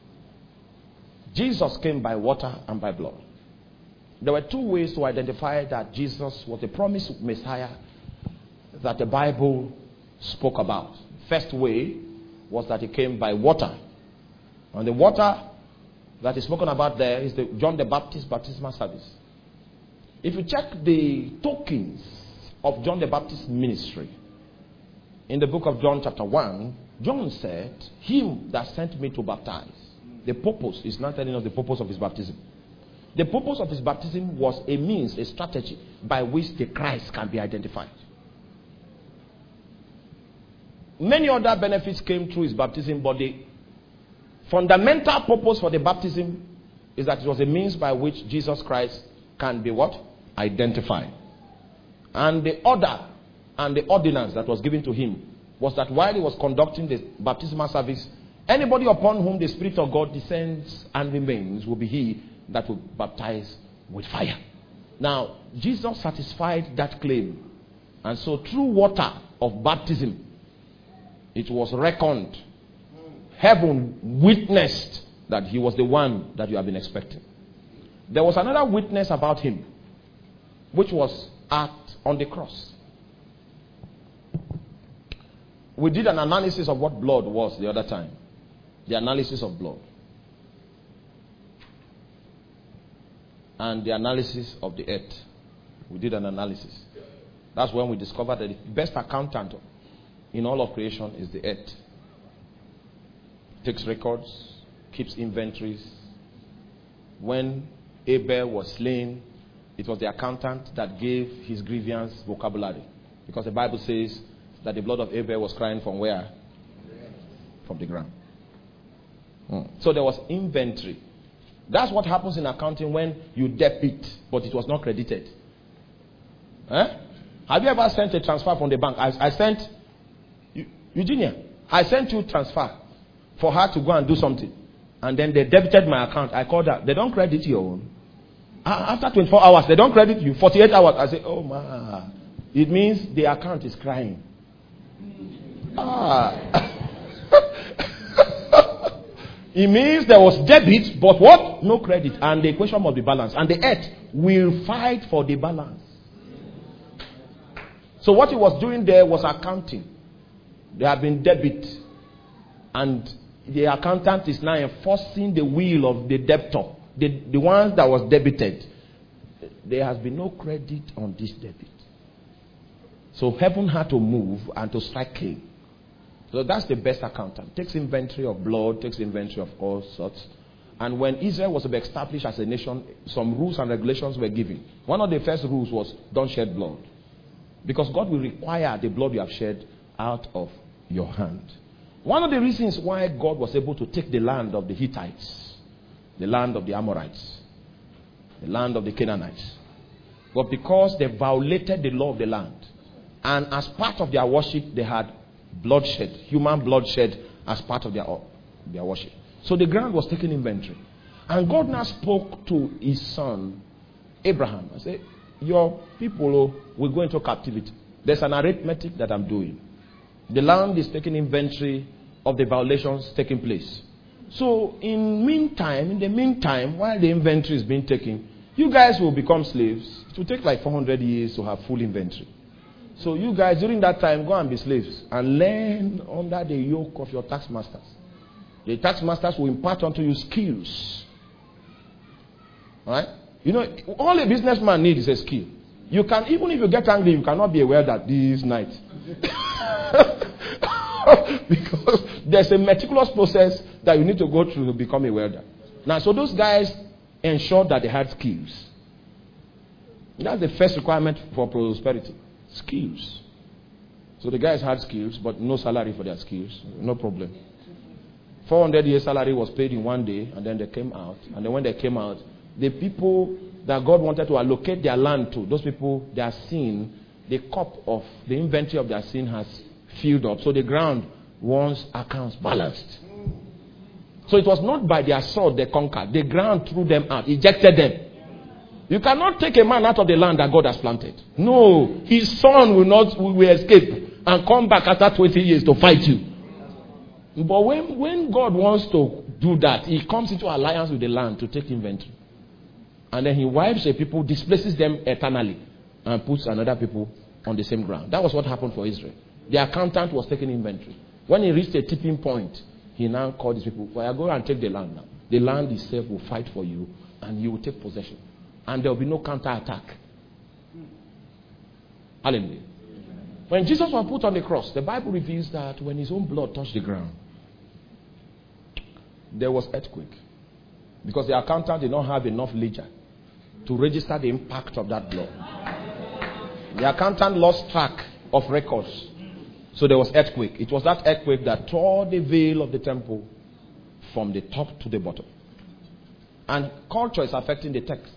Jesus came by water and by blood. There were two ways to identify that Jesus was the promised Messiah that the Bible spoke about. First way was that he came by water. And the water that is spoken about there is the John the Baptist baptismal service. If you check the tokens of John the Baptist's ministry, in the book of John chapter one, John said, him that sent me to baptize. The purpose is not telling us the purpose of his baptism. The purpose of his baptism was a means, a strategy by which the Christ can be identified. Many other benefits came through his baptism, but the fundamental purpose for the baptism is that it was a means by which Jesus Christ can be what? Identified. And the order and the ordinance that was given to him was that while he was conducting the baptismal service, anybody upon whom the Spirit of God descends and remains will be he that will baptize with fire. Now, Jesus satisfied that claim. And so through water of baptism, it was reckoned. Heaven witnessed that he was the one that you have been expecting. There was another witness about him, which was at on the cross. We did an analysis of what blood was the other time. The analysis of blood. And the analysis of the earth. We did an analysis. That's when we discovered that the best accountant in all of creation is the earth. Takes records, keeps inventories. When Abel was slain, it was the accountant that gave his grievance vocabulary. Because the Bible says that the blood of Abel was crying from where? From the ground. Hmm. So there was inventory. That's what happens in accounting when you debit, but it was not credited. Eh? Have you ever sent a transfer from the bank? I, I sent, Eugenia, I sent you transfer for her to go and do something. And then they debited my account. I called her. They don't credit your own. After twenty-four hours, they don't credit you. forty-eight hours. I say, oh man. It means the account is crying. Ah. It means there was debit, but what? No credit. And the equation must be balanced. And the earth will fight for the balance. So what he was doing there was accounting. There have been debit. And the accountant is now enforcing the will of the debtor. The, the ones that was debited. There has been no credit on this debit. So heaven had to move and to strike claim. So that's the best accountant. Takes inventory of blood, takes inventory of all sorts. And when Israel was to be established as a nation, some rules and regulations were given. One of the first rules was, don't shed blood. Because God will require the blood you have shed out of your hand. One of the reasons why God was able to take the land of the Hittites, the land of the Amorites, the land of the Canaanites, was because they violated the law of the land. And as part of their worship, they had bloodshed, human bloodshed as part of their, their worship. So the ground was taking inventory. And God now spoke to his son, Abraham. I said, your people will go into captivity. There's an arithmetic that I'm doing. The land is taking inventory of the violations taking place. So in meantime, in the meantime, while the inventory is being taken, you guys will become slaves. It will take like four hundred years to have full inventory. So you guys, during that time, go and be slaves and learn under the yoke of your tax masters. The tax masters will impart unto you skills. Alright? You know, all a businessman needs is a skill. You can, even if you get angry, you cannot be aware that this night. Because there's a meticulous process that you need to go through to become a welder. Now, so those guys ensured that they had skills. That's the first requirement for prosperity. Skills. So the guys had skills, but no salary for their skills. No problem. four hundred years salary was paid in one day, and then they came out. And then when they came out, the people that God wanted to allocate their land to, those people, their sin, the cup of the inventory of their sin has filled up. So the ground wants accounts balanced. So it was not by their sword they conquered. The ground threw them out, ejected them. You cannot take a man out of the land that God has planted. No, his son will not will escape and come back after twenty years to fight you. But when, when God wants to do that, he comes into alliance with the land to take inventory. And then he wipes the people, displaces them eternally, and puts another people on the same ground. That was what happened for Israel. The accountant was taking inventory. When he reached a tipping point, he now called his people, well, go and take the land now. The land itself will fight for you, and you will take possession. And there will be no counterattack. Hallelujah. When Jesus was put on the cross, the Bible reveals that when his own blood touched the ground, there was earthquake. Because the accountant did not have enough ledger to register the impact of that blood. The accountant lost track of records. So there was earthquake. It was that earthquake that tore the veil of the temple from the top to the bottom. And culture is affecting the text.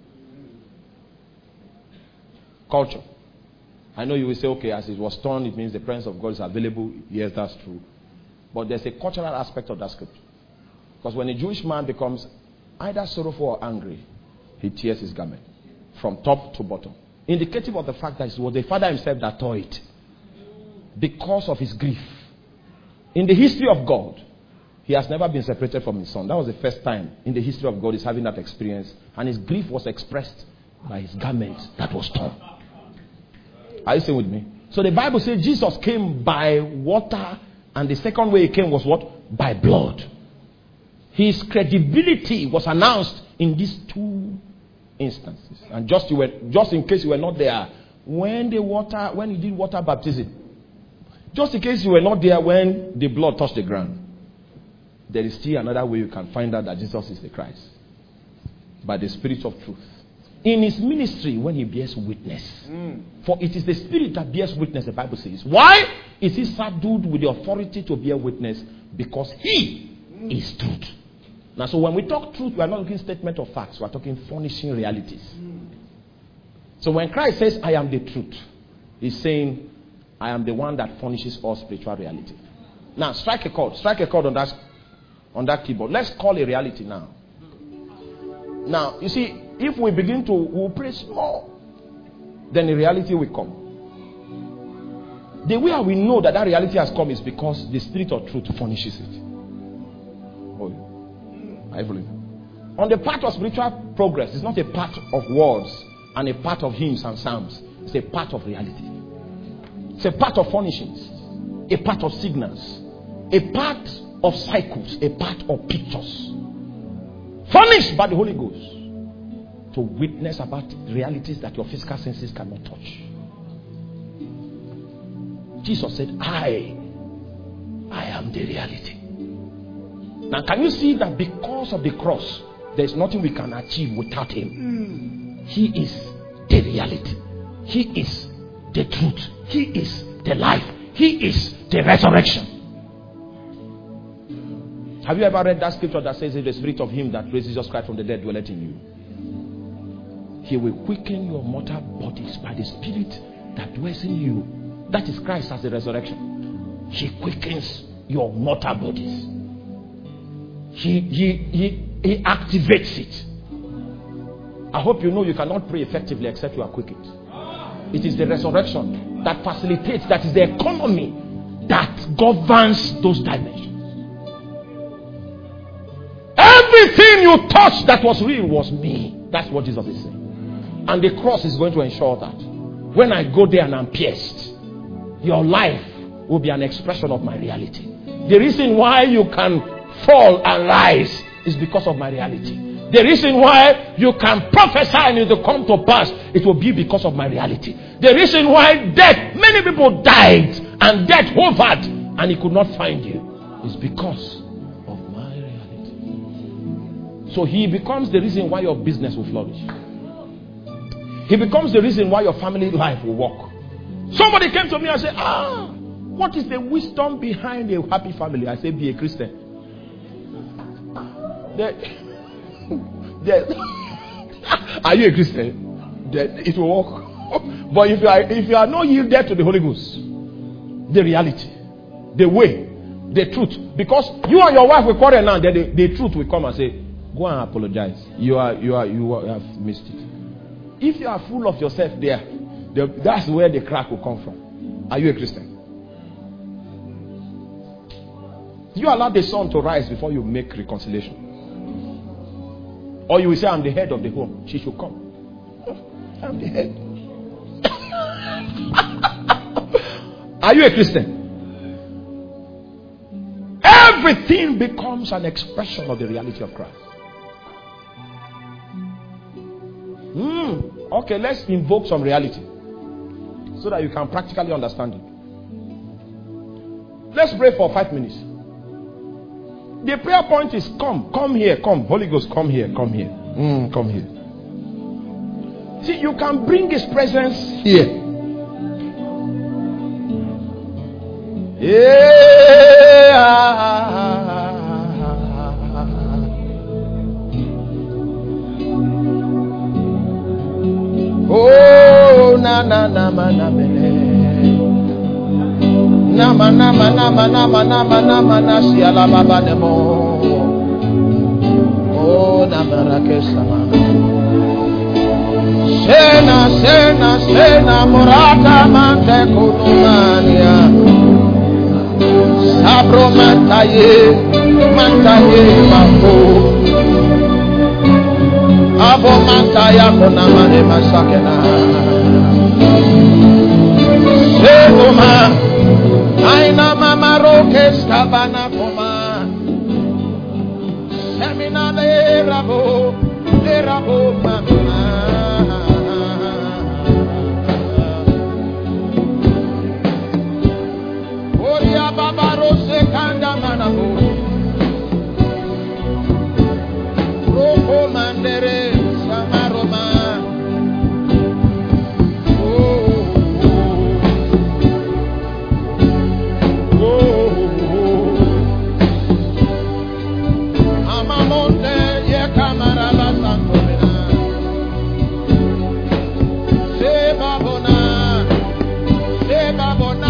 Culture. I know you will say, okay, as it was torn, it means the presence of God is available. Yes, that's true. But there's a cultural aspect of that scripture. Because when a Jewish man becomes either sorrowful or angry, he tears his garment from top to bottom. Indicative of the fact that it was the Father himself that tore it. Because of his grief. In the history of God, he has never been separated from his son. That was the first time in the history of God he's having that experience. And his grief was expressed by his garment that was torn. Are you still with me? So the Bible says Jesus came by water, and the second way he came was what? By blood. His credibility was announced in these two instances. And just you were, just in case you were not there, when the water, when he did water baptism, just in case you were not there when the blood touched the ground, there is still another way you can find out that Jesus is the Christ. By the Spirit of truth. In his ministry, when he bears witness. Mm. For it is the Spirit that bears witness, the Bible says. Why is he saddled with the authority to bear witness? Because he mm. is truth. Now, so when we talk truth, we are not looking statement of facts. We are talking furnishing realities. Mm. So when Christ says, I am the truth, he's saying, I am the one that furnishes all spiritual reality. Now, strike a chord. Strike a chord on that, on that keyboard. Let's call a reality now. Now, you see, if we begin to we'll pray small, then the reality will come. The way we know that that reality has come is because the Spirit of truth furnishes it. Oh, I believe. On the part of spiritual progress, it's not a part of words and a part of hymns and psalms. It's a part of reality. It's a part of furnishings, a part of signals, a part of cycles, a part of pictures. Furnished by the Holy Ghost to witness about realities that your physical senses cannot touch. Jesus said, I, I am the reality. Now can you see that because of the cross, there is nothing we can achieve without him? Mm. He is the reality. He is the truth. He is the life. He is the resurrection. Have you ever read that scripture that says, if the Spirit of him that raised Jesus Christ from the dead dwelleth in you, he will quicken your mortal bodies by the Spirit that dwells in you. That is Christ as the resurrection. He quickens your mortal bodies. He, he, he, he activates it. I hope you know you cannot pray effectively except you are quickened. It is the resurrection that facilitates, that is the economy that governs those dimensions. Everything you touched that was real was me. That's what Jesus is saying. And the cross is going to ensure that. When I go there and I'm pierced, your life will be an expression of my reality. The reason why you can fall and rise is because of my reality. The reason why you can prophesy and it will come to pass, it will be because of my reality. The reason why death, many people died and death hovered and he could not find you, is because of my reality. So he becomes the reason why your business will flourish. He becomes the reason why your family life will work. Somebody came to me and said, ah, what is the wisdom behind a happy family? I say, be a Christian. There, there, are you a Christian? There, it will work. But if you are if you are not yielded to the Holy Ghost, the reality, the way, the truth, because you and your wife will quarrel now, then the, the truth will come and say, go and apologize. You are you are you are, have missed it. If you are full of yourself there, the, that's where the crack will come from. Are you a Christian? You allow the sun to rise before you make reconciliation. Or you will say, I'm the head of the home. She should come. I'm the head. Are you a Christian? Everything becomes an expression of the reality of Christ. Hmm. Okay, let's invoke some reality so that you can practically understand it. Let's pray for five minutes. The prayer point is come, come here, come. Holy Ghost, come here, come here. Mm, come here. See, you can bring His presence here. Yeah. Oh, na na na na na na na na na na na na na na na na si ala baba demo. Oh, na marakesa ma. Sena sena sena murata mante kunumania. Sabro mantaye mantaye mako. Abo mantaya kona mane masakena. Segoma aina mama roke skabana koma. Semina le rabo le rabo mama. Oria baba rose kanda manabo. Roko mandere samaroma. Oh, oh, oh. Amamonte ye kamara la santomena. Se babona, se babona.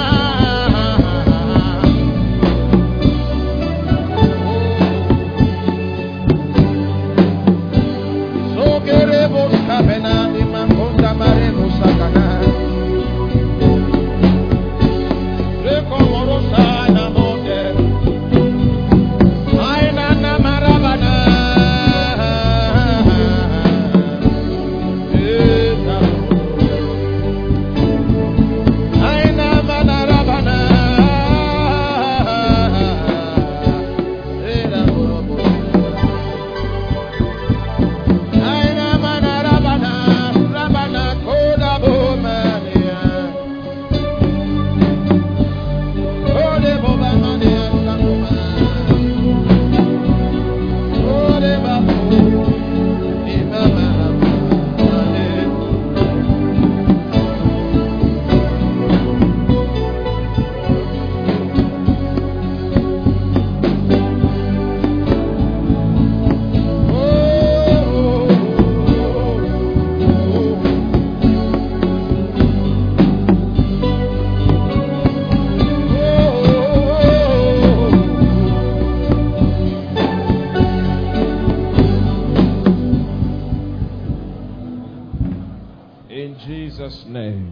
Name.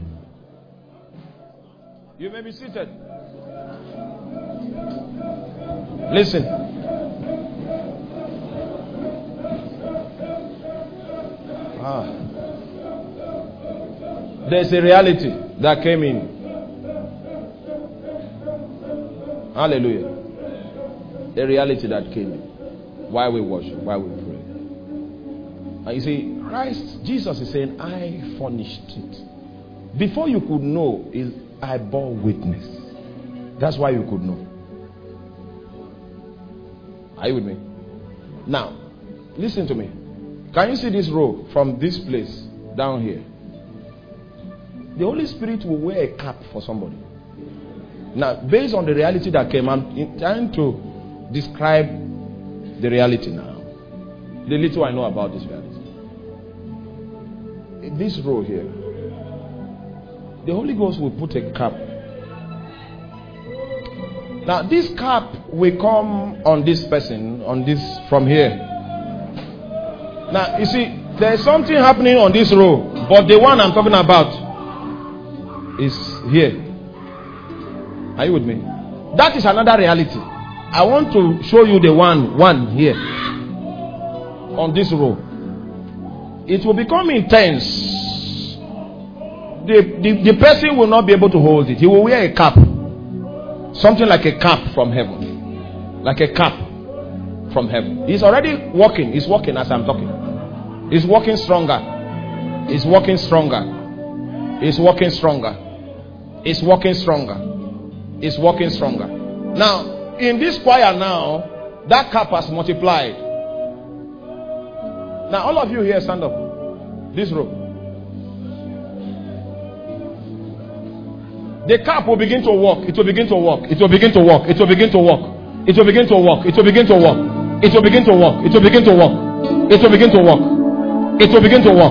You may be seated. Listen. Ah. There's a reality that came in. Hallelujah. A reality that came in. Why we worship, why we pray. And you see, Christ, Jesus is saying, I furnished it. Before you could know, is I bore witness. That's why you could know. Are you with me? Now, listen to me. Can you see this row from this place down here? The Holy Spirit will wear a cap for somebody. Now, based on the reality that came, I'm trying to describe the reality now. The little I know about this reality. In this row here, the Holy Ghost will put a cap. Now, this cap will come on this person, on this, from here. Now, you see, there is something happening on this row, but the one I'm talking about is here. Are you with me? That is another reality. I want to show you the one, one here, on this row. It will become intense. The, the, the person will not be able to hold it. He will wear a cap. Something like a cap from heaven. Like a cap from heaven. He's already walking. He's walking as I'm talking. He's walking stronger. He's walking stronger. He's walking stronger. He's walking stronger. He's walking stronger. Now, in this choir now, that cap has multiplied. Now, all of you here stand up. This row. The cap will begin to work. It will begin to work. It will begin to work. It will begin to work. It will begin to work. It will begin to work. It will begin to work. It will begin to work. It will begin to work. It will begin to work.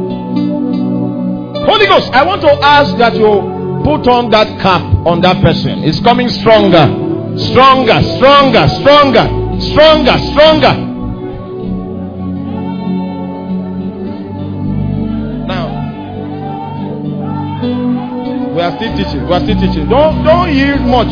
Holy Ghost, I want to ask that you put on that cap on that person. It's coming stronger. Stronger, stronger, stronger, stronger, stronger. Now, we are still teaching. We are still teaching. Don't don't yield much.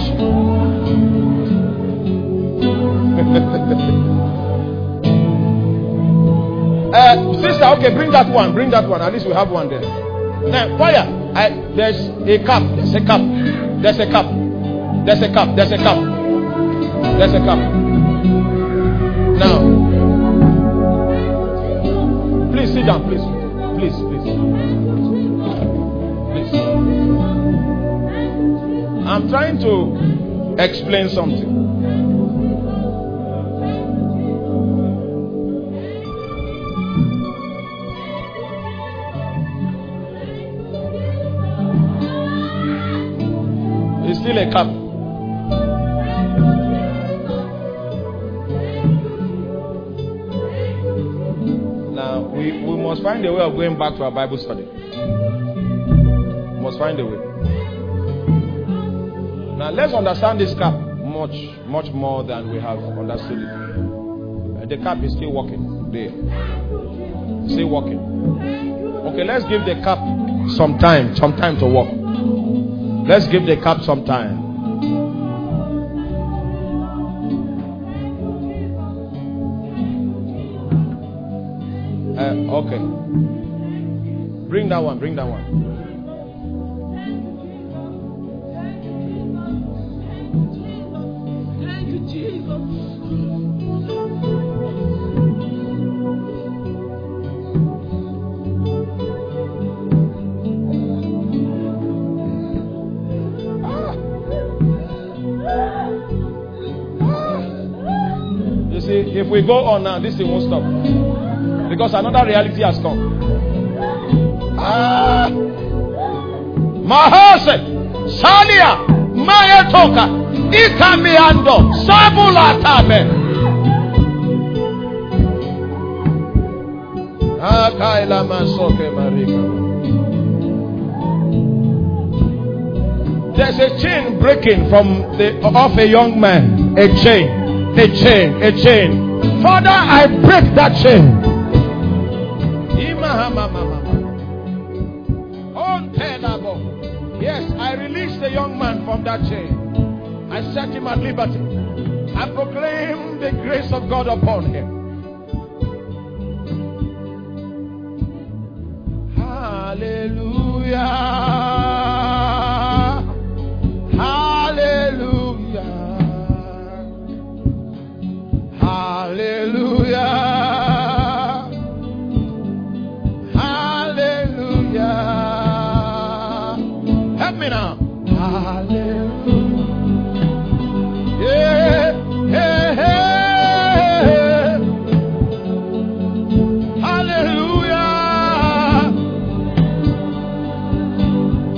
uh, sister, okay, bring that one. Bring that one. At least we have one there. Now, fire. I, there's a cap. There's a cap. There's a cap. There's a cap. There's a cap. There's a cap. Now, please sit down. Please, please, please, please. I'm trying to explain something. It's still a cap. Now, we, we must find a way of going back to our Bible study. We must find a way. Now, let's understand this cap much, much more than we have understood it. And the cap is still working there. Still working. Okay, let's give the cap some time, some time to work. Let's give the cap some time. Uh, okay. Bring that one, bring that one. Thank you, Jesus. If we go on now, this thing won't stop. Because another reality has come. Ah, Mahase, Salia, Mayatoka, Ikamiando, Sabula Tabe. Akaila Masoke Marika. There's a chain breaking from the off a young man. A chain. A chain, a chain. Father, I break that chain. Yes, I release the young man from that chain. I set him at liberty. I proclaim the grace of God upon him. Hallelujah. Hallelujah. Hallelujah. Hallelujah. Help me now. Hallelujah. Yeah. Yeah. Yeah. Hallelujah.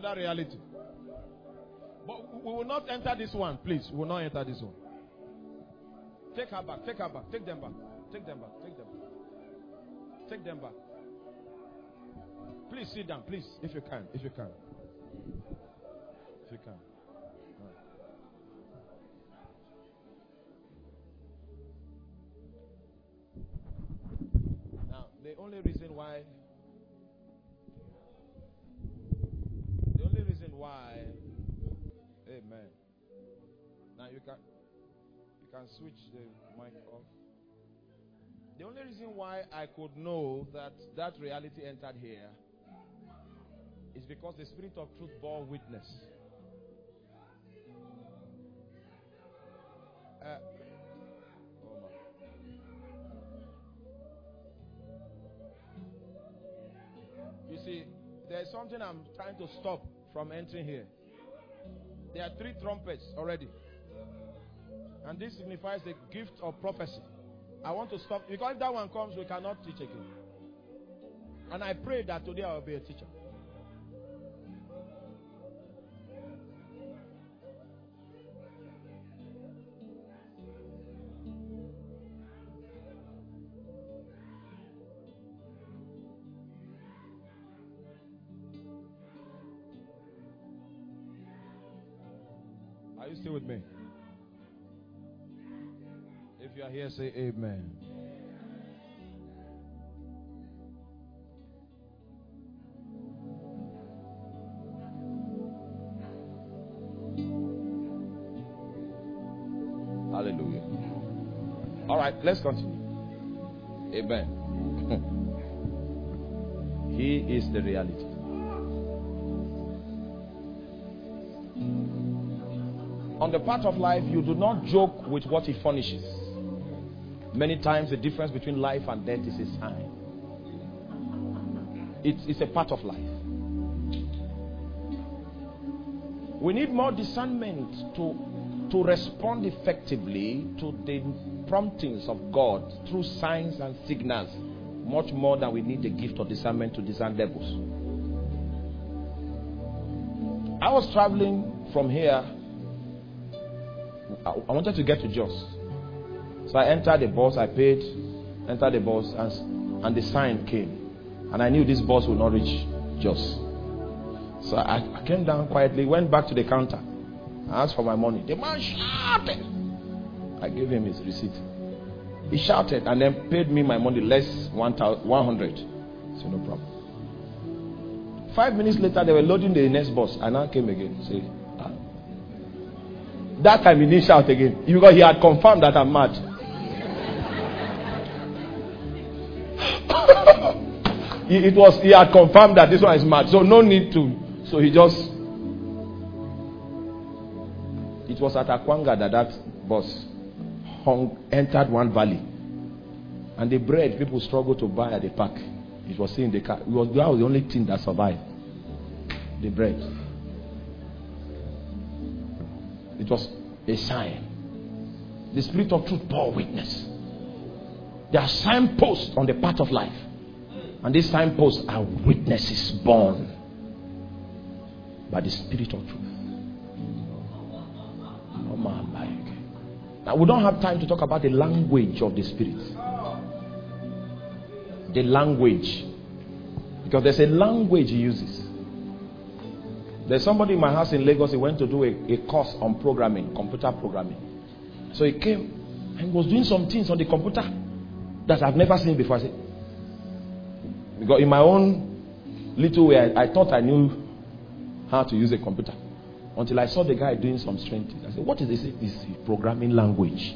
another reality. But we will not enter this one, please. We will not enter this one. Take her back. Take her back. Take them back. Take them back. Take them back. Take them back. Please sit down, please, if you can. If you can. If you can. Now, the only reason why the only reason why Amen. Now you can you can switch the mic off. The only reason why I could know that that reality entered here is because the Spirit of truth bore witness. Uh, oh my. You see, there's something I'm trying to stop from entering here. There are three trumpets already. And this signifies the gift of prophecy. I want to stop. Because if that one comes, we cannot teach again. And I pray that today I will be a teacher. Are you still with me? If you are here, say amen. Hallelujah. All right, let's continue. Amen. He is the reality. On the path of life, you do not joke with what he furnishes. Many times the difference between life and death is a sign. It's, it's a part of life. We need more discernment to, to respond effectively to the promptings of God through signs and signals, much more than we need the gift of discernment to discern devils. I was traveling from here. I wanted to get to Jos. So I entered the bus, I paid, entered the bus, and, and the sign came. And I knew this bus would not reach Jos. So I, I came down quietly, went back to the counter, I asked for my money. The man shouted. I gave him his receipt. He shouted and then paid me my money less one hundred. So no problem. Five minutes later, they were loading the next bus. And I came again. Say, ah. That time he didn't shout again. Because he had confirmed that I'm mad. It was, he had confirmed that this one is mad. So no need to. So he just. It was at Akwanga that that bus hung, entered one valley. And the bread people struggled to buy at the park. It was in the car. It was, that was the only thing that survived. The bread. It was a sign. The Spirit of truth bore witness. There are signposts on the path of life. And these signposts are witnesses born by the Spirit of truth. Oh my God. Now we don't have time to talk about the language of the Spirit. The language. Because there's a language he uses. There's somebody in my house in Lagos, he went to do a, a course on programming, computer programming. So he came and was doing some things on the computer that I've never seen before. I said, because in my own little way, I, I thought I knew how to use a computer. Until I saw the guy doing some strange things. I said, what is this? This is programming language.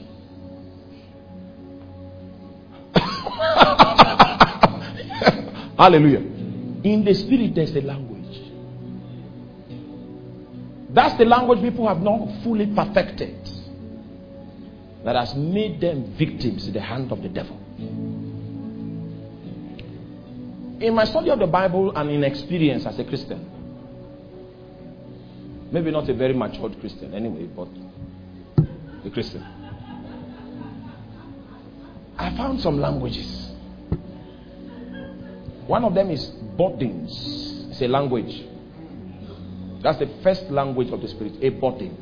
Hallelujah. In the Spirit, there's a language. That's the language people have not fully perfected. That has made them victims in the hand of the devil. In my study of the Bible and in experience as a Christian, maybe not a very matured Christian anyway, but a Christian, I found some languages. One of them is burdens. It's a language. That's the first language of the Spirit, a burden.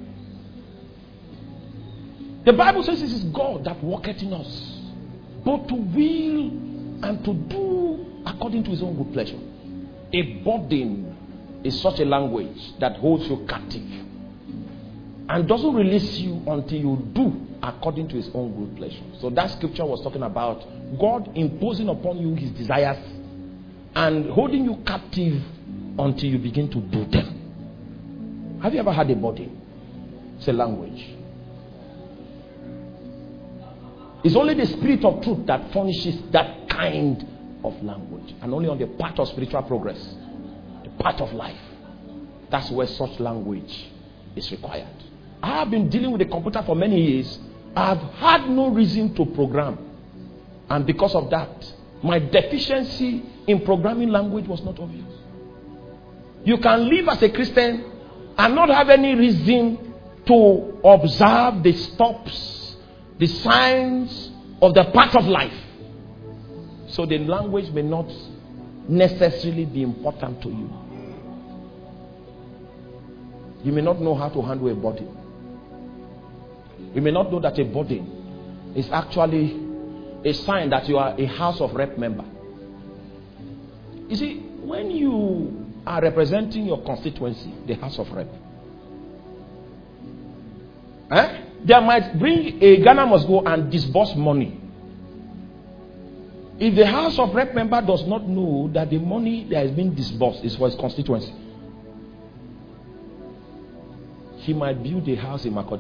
The Bible says it is God that worketh in us, both to will and to do according to his own good pleasure. A burden is such a language that holds you captive and doesn't release you until you do according to his own good pleasure. So that scripture was talking about God imposing upon you his desires and holding you captive until you begin to do them. Have you ever had a burden? It's a language. It's only the Spirit of truth that furnishes that kind of language. And only on the path of spiritual progress, the path of life, that's where such language is required. I have been dealing with the computer for many years. I have had no reason to program. And because of that, my deficiency in programming language was not obvious. You can live as a Christian and not have any reason to observe the stops, the signs of the path of life. So the language may not necessarily be important to you. You may not know how to handle a burden. You may not know that a burden is actually a sign that you are a House of Rep member. You see, when you are representing your constituency, the House of Rep, eh? They might bring a Ghana must go and disburse money. If the House of Rep member does not know that the money that is being disbursed is for his constituency, he might build a house in Makurdi.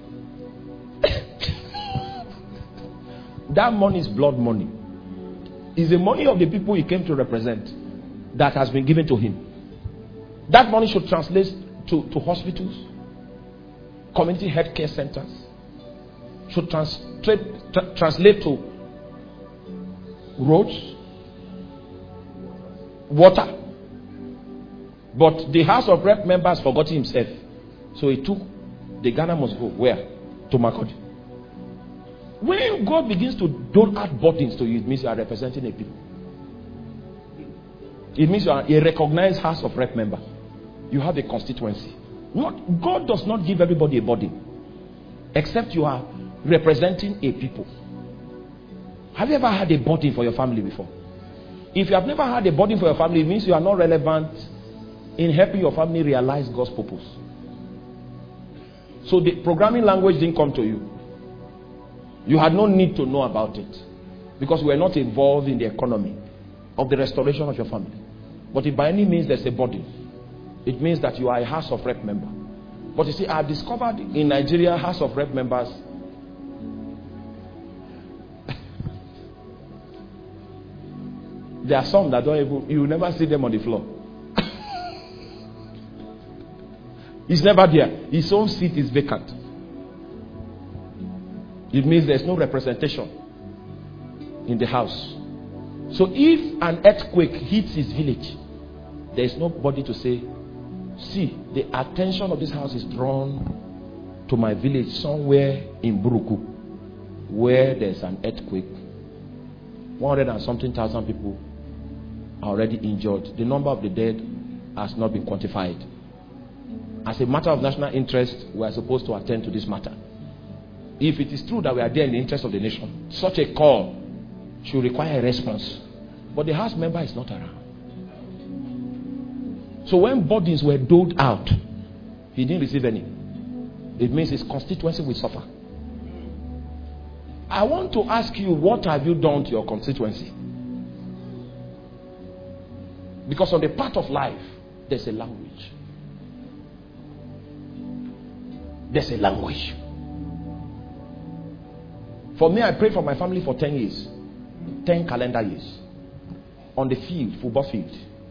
That money is blood money. It's the money of the people he came to represent that has been given to him. That money should translate to, to hospitals, community healthcare centers, should translate, tra- translate to roads, water. But the House of Rep members forgot himself. So he took the Ghana must go where? To Makurdi. When God begins to dole out burdens to you, it means you are representing a people. It means you are a recognized House of Rep member. You have a constituency. Not, God does not give everybody a burden, except you are representing a people. Have you ever had a burden for your family before? If you have never had a burden for your family, it means you are not relevant in helping your family realize God's purpose. So the programming language didn't come to you. You had no need to know about it because you were not involved in the economy of the restoration of your family. But if by any means there's a burden, it means that you are a House of Rep member. But you see, I've discovered in Nigeria, House of Rep members, there are some that don't even, you will never see them on the floor. He's never there. His own seat is vacant. It means there's no representation in the house. So if an earthquake hits his village, there's nobody to say, see, the attention of this house is drawn to my village somewhere in Buruku, where there's an earthquake. one hundred and something thousand people are already injured. The number of the dead has not been quantified. As a matter of national interest, we are supposed to attend to this matter. If it is true that we are there in the interest of the nation, such a call should require a response. But the House member is not around. So when burdens were doled out, he didn't receive any. It means his constituency will suffer. I want to ask you, what have you done to your constituency? Because on the path of life, there's a language. There's a language. For me, I prayed for my family for ten years. ten calendar years. On the field, football field.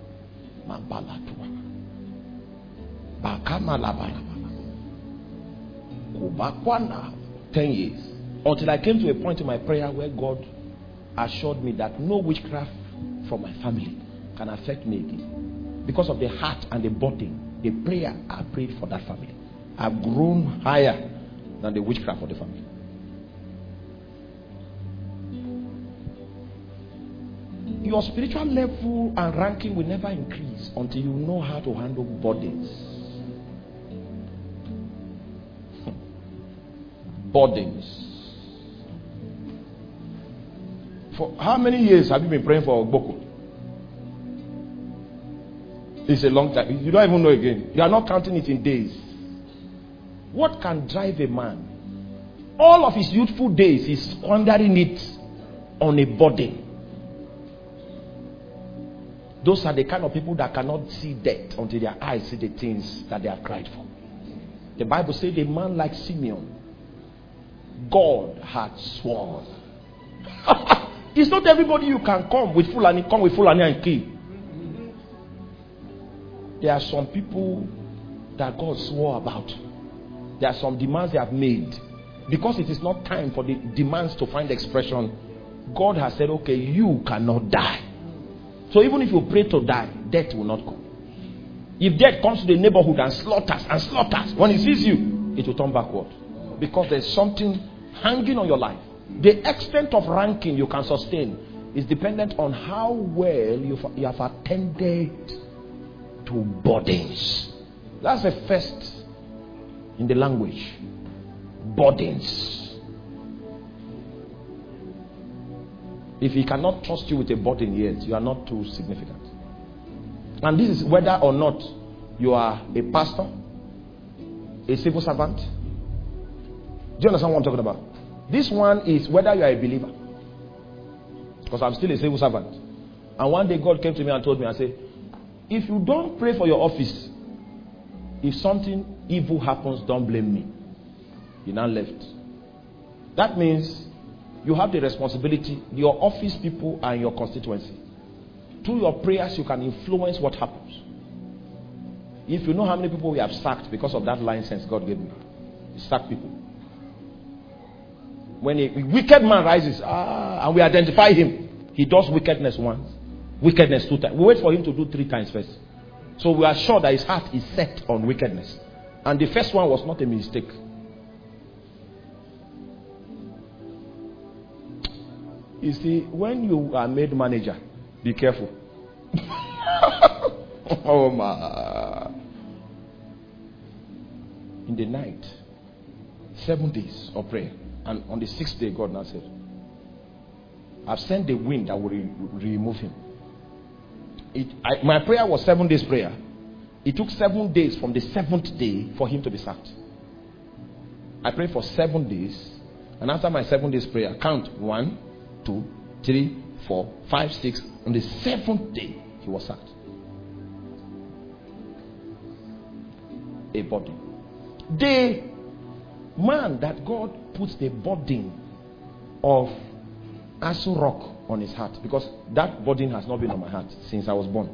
ten years. Until I came to a point in my prayer where God assured me that no witchcraft from my family can affect me again. Because of the heart and the burden, the prayer I prayed for that family, I've grown higher than the witchcraft of the family. your spiritual level and ranking will never increase until you know how to handle burdens. Burdens. For how many years have you been praying for Ogboko? It's a long time. You don't even know again. You are not counting it in days. What can drive a man? All of his youthful days, he's squandering it on a burden. Those are the kind of people that cannot see death until their eyes see the things that they have cried for. The Bible says a man like Simeon, God had sworn. It's not everybody you can come with Fulani, come with Fulani and kill. There are some people that God swore about. There are some demands they have made. Because it is not time for the demands to find expression, God has said, okay, you cannot die. So even if you pray to die, death will not come. If death comes to the neighborhood and slaughters and slaughters, when it sees you, it will turn backward. Because there's something hanging on your life. The extent of ranking you can sustain is dependent on how well you you have attended to burdens. That's the first in the language. Burdens. If he cannot trust you with a burden yet, you are not too significant. And this is whether or not you are a pastor, a civil servant. Do you understand what I'm talking about? This one is whether you are a believer. Because I'm still a civil servant. And one day God came to me and told me, I said, if you don't pray for your office, if something evil happens, don't blame me. He now left. That means you have the responsibility, your office people and your constituency. Through your prayers, you can influence what happens. If you know how many people we have sacked because of that license God gave me, we sack people. When a wicked man rises, ah, and we identify him, he does wickedness once, wickedness two times. We wait for him to do three times first. So we are sure that his heart is set on wickedness. And the first one was not a mistake. You see, when you are made manager, be careful. Oh my. In the night, seven days of prayer. And on the sixth day, God now said, I've sent the wind that will re- remove him. It, I, my prayer was seven days prayer. It took seven days from the seventh day for him to be sacked. I prayed for seven days. And after my seven days prayer, count one, two, three, four, five, six. On the seventh day, he was sacked. A body. The man that God puts the burden of Aso Rock on his heart, because that burden has not been on my heart since I was born.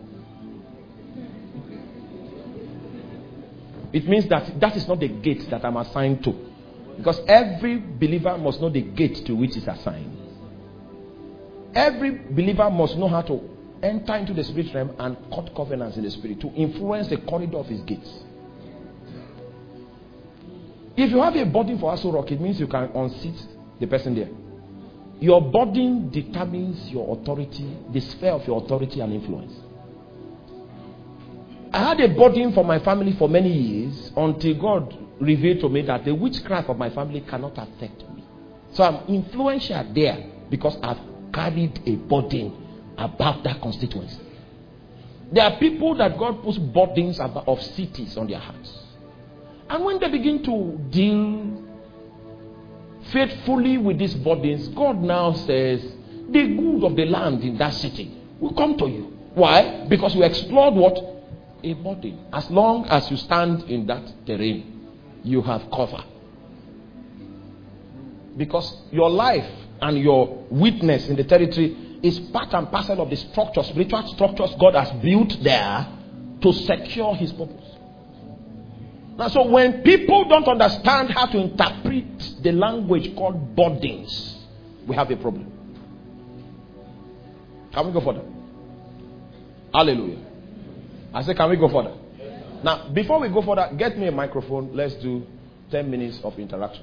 It means that that is not the gate that I'm assigned to. Because every believer must know the gate to which is assigned. Every believer must know how to enter into the spirit realm and cut covenants in the spirit to influence the corridor of his gates. If you have a burden for Aso Rock, it means you can unseat the person there. Your burden determines your authority, the sphere of your authority and influence. I had a burden for my family for many years until God revealed to me that the witchcraft of my family cannot affect me. So I'm influential there because I've carried a burden about that constituency. There are people that God puts burdens of cities on their hearts. And when they begin to deal faithfully with these burdens, God now says, the good of the land in that city will come to you. Why? Because you explored what? A burden. As long as you stand in that terrain, you have cover. Because your life and your witness in the territory is part and parcel of the structure, spiritual structures God has built there to secure his purpose. Now, so when people don't understand how to interpret the language called burdens, we have a problem. Can we go further? Hallelujah. I say, can we go further? Now, before we go further, get me a microphone. Let's do ten minutes of interaction.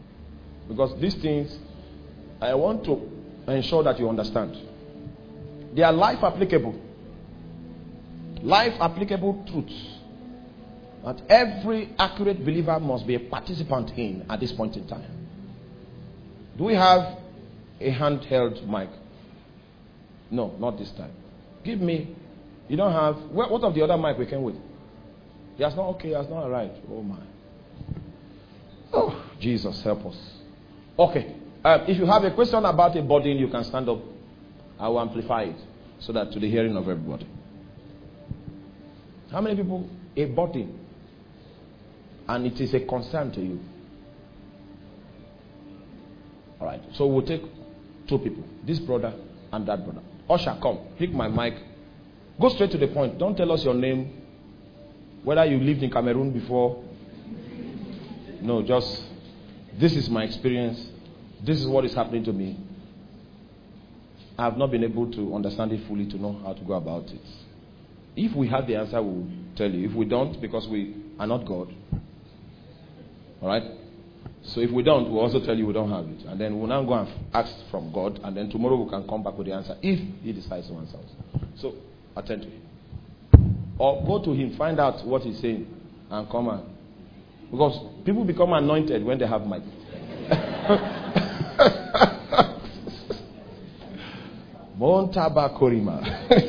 Because these things, I want to ensure that you understand. They are life applicable. Life applicable truths that every accurate believer must be a participant in at this point in time. Do we have a handheld mic? No, not this time. Give me. You don't have. What, what of the other mic we came with? He has not. Okay, he has not arrived. Oh my. Oh, Jesus, help us. Okay. Uh, if you have a question about a burden, you can stand up. I will amplify it so that to the hearing of everybody. How many people a burden and it is a concern to you? All right. So we'll take two people, this brother and that brother. Usher, come. Pick my mic. Go straight to the point. Don't tell us your name. Whether you lived in Cameroon before. No, just this is my experience. This is what is happening to me. I have not been able to understand it fully to know how to go about it. If we have the answer, we will tell you. If we don't, because we are not God. All right? So if we don't, we'll also tell you we don't have it. And then we'll now go and ask from God. And then tomorrow we can come back with the answer if he decides to answer us. So attend to him. Or go to him, find out what he's saying, and come and. Because people become anointed when they have mic. Montaba Korima.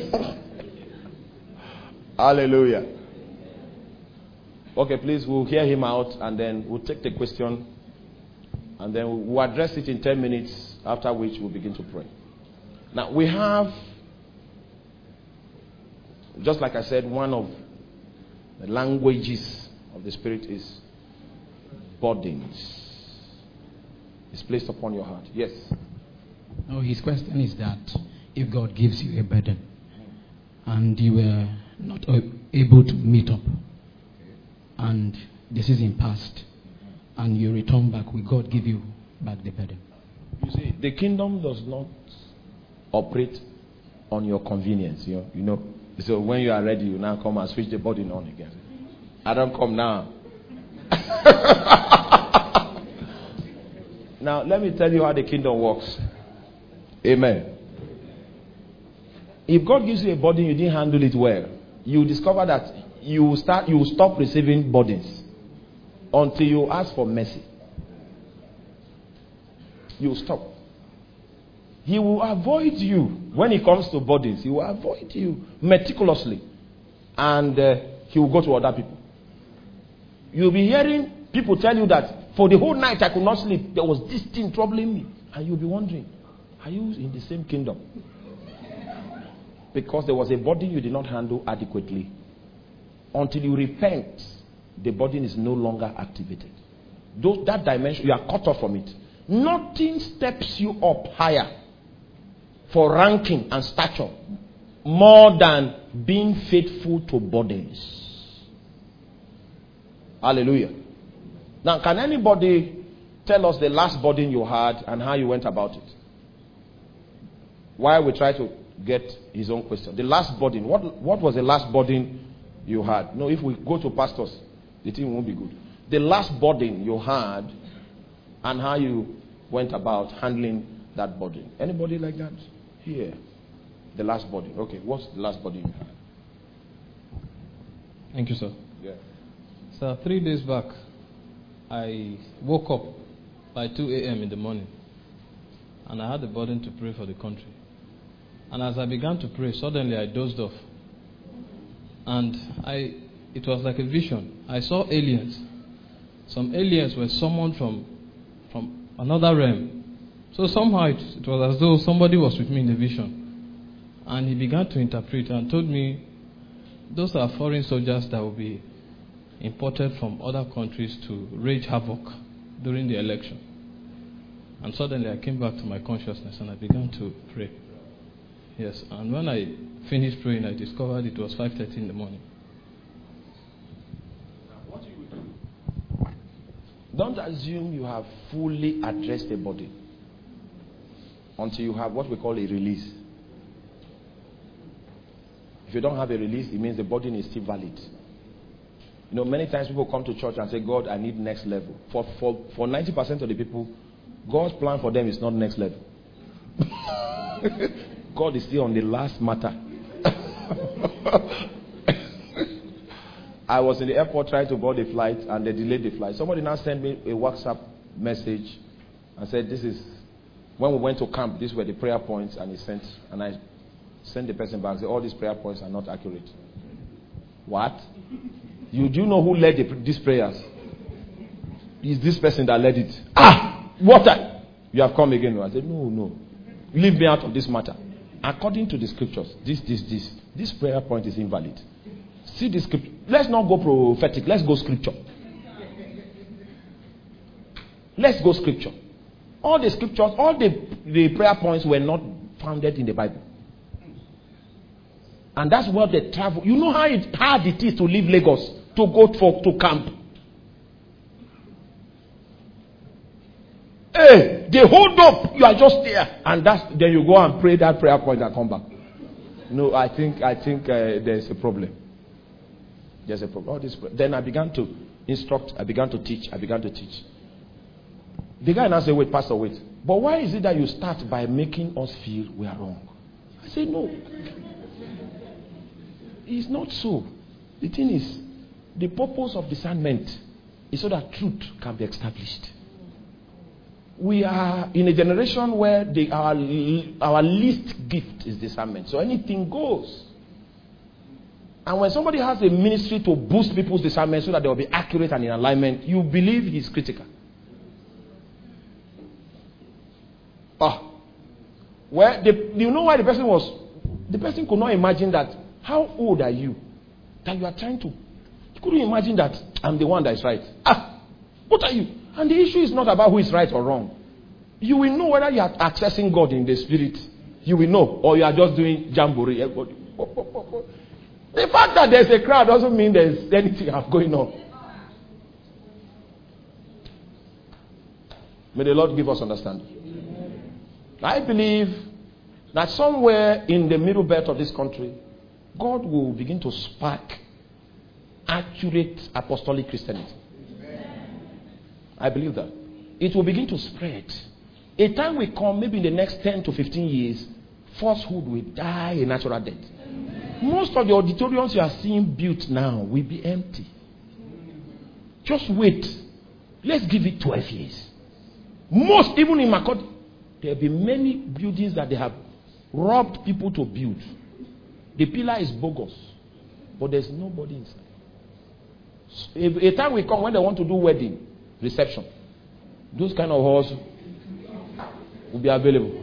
Hallelujah. Okay, please, we'll hear him out and then we'll take the question and then we'll address it in ten minutes, after which we'll begin to pray. Now, we have, just like I said, one of the languages of the Spirit is burdens. It's placed upon your heart. Yes. No, his question is that if God gives you a burden and you were not able to meet up and the season passed and you return back, will God give you back the burden? You see, the kingdom does not operate on your convenience. You know, you know. So when you are ready, you now come and switch the burden on again. I don't come now. Now, let me tell you how the kingdom works. Amen. If God gives you a burden, you didn't handle it well, you discover that you start, you stop receiving burdens until you ask for mercy. You stop. He will avoid you when it comes to burdens. He will avoid you meticulously, and uh, he will go to other people. You'll be hearing people tell you that for the whole night I could not sleep. There was this thing troubling me, and you'll be wondering, are you in the same kingdom? Because there was a burden you did not handle adequately. Until you repent, the burden is no longer activated. Those, that dimension, you are cut off from it. Nothing steps you up higher for ranking and stature more than being faithful to burdens. Hallelujah. Now, can anybody tell us the last burden you had and how you went about it? While we try to get his own question. The last burden. What, what was the last burden you had? No, if we go to pastors, the thing won't be good. The last burden you had and how you went about handling that burden. Anybody like that? Here. The last burden. Okay, what's the last burden you had? Thank you, sir. Yeah. So three days back, I woke up by two a.m. in the morning, and I had the burden to pray for the country. And as I began to pray, suddenly I dozed off. And I, it was like a vision. I saw aliens. Some aliens were summoned from, from another realm. So somehow it, it was as though somebody was with me in the vision. And he began to interpret and told me, those are foreign soldiers that will be imported from other countries to wage havoc during the election. And suddenly I came back to my consciousness and I began to pray. Yes, and when I finished praying, I discovered it was five thirty in the morning. What do you do? Don't assume you have fully addressed the body until you have what we call a release. If you don't have a release, it means the burden is still valid. You know, many times people come to church and say, God, I need next level. For, for, for ninety percent of the people, God's plan for them is not next level. God is still on the last matter. I was in the airport trying to board a flight and they delayed the flight. Somebody now sent me a WhatsApp message and said, this is, when we went to camp, these were the prayer points, and he sent, and I sent the person back and said, all these prayer points are not accurate. What? You do know who led the, these prayers? It's this person that led it. Ah! Water! You have come again. I said, no, no. Leave me out of this matter. According to the scriptures, this, this, this, this prayer point is invalid. See the scripture. Let's not go prophetic. Let's go scripture. Let's go scripture. All the scriptures, all the, the prayer points were not founded in the Bible. And that's what they travel. You know how it, hard it is to leave Lagos to go for to camp. Hey, they hold up. You are just there, and that's then you go and pray that prayer point and come back. No, I think I think uh, there's a problem. There's a problem. All this. Then I began to instruct. I began to teach. I began to teach. The guy now said, "Wait, Pastor, wait. But why is it that you start by making us feel we are wrong?" I said, "No, it's not so. The thing is, the purpose of discernment is so that truth can be established. We are in a generation where the, our, our least gift is discernment. So anything goes. And when somebody has a ministry to boost people's discernment so that they will be accurate and in alignment, you believe he's critical. Ah. Well, the, you know why the person was... The person could not imagine that. How old are you? That you are trying to... You couldn't imagine that I'm the one that is right. Ah! What are you? And the issue is not about who is right or wrong. You will know whether you are accessing God in the spirit. You will know. Or you are just doing jamboree. The fact that there's a crowd doesn't mean there's anything going on. May the Lord give us understanding. I believe that somewhere in the middle belt of this country, God will begin to spark accurate apostolic Christianity. I believe that. It will begin to spread. A time will come, maybe in the next ten to fifteen years, falsehood will die a natural death. Most of the auditoriums you are seeing built now will be empty. Just wait. Let's give it twelve years. Most, even in Makodi, there will be many buildings that they have robbed people to build. The pillar is bogus, but there's nobody inside. A, a time will come when they want to do wedding reception. Those kind of halls will be available.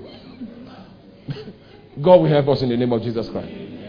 God will help us in the name of Jesus Christ.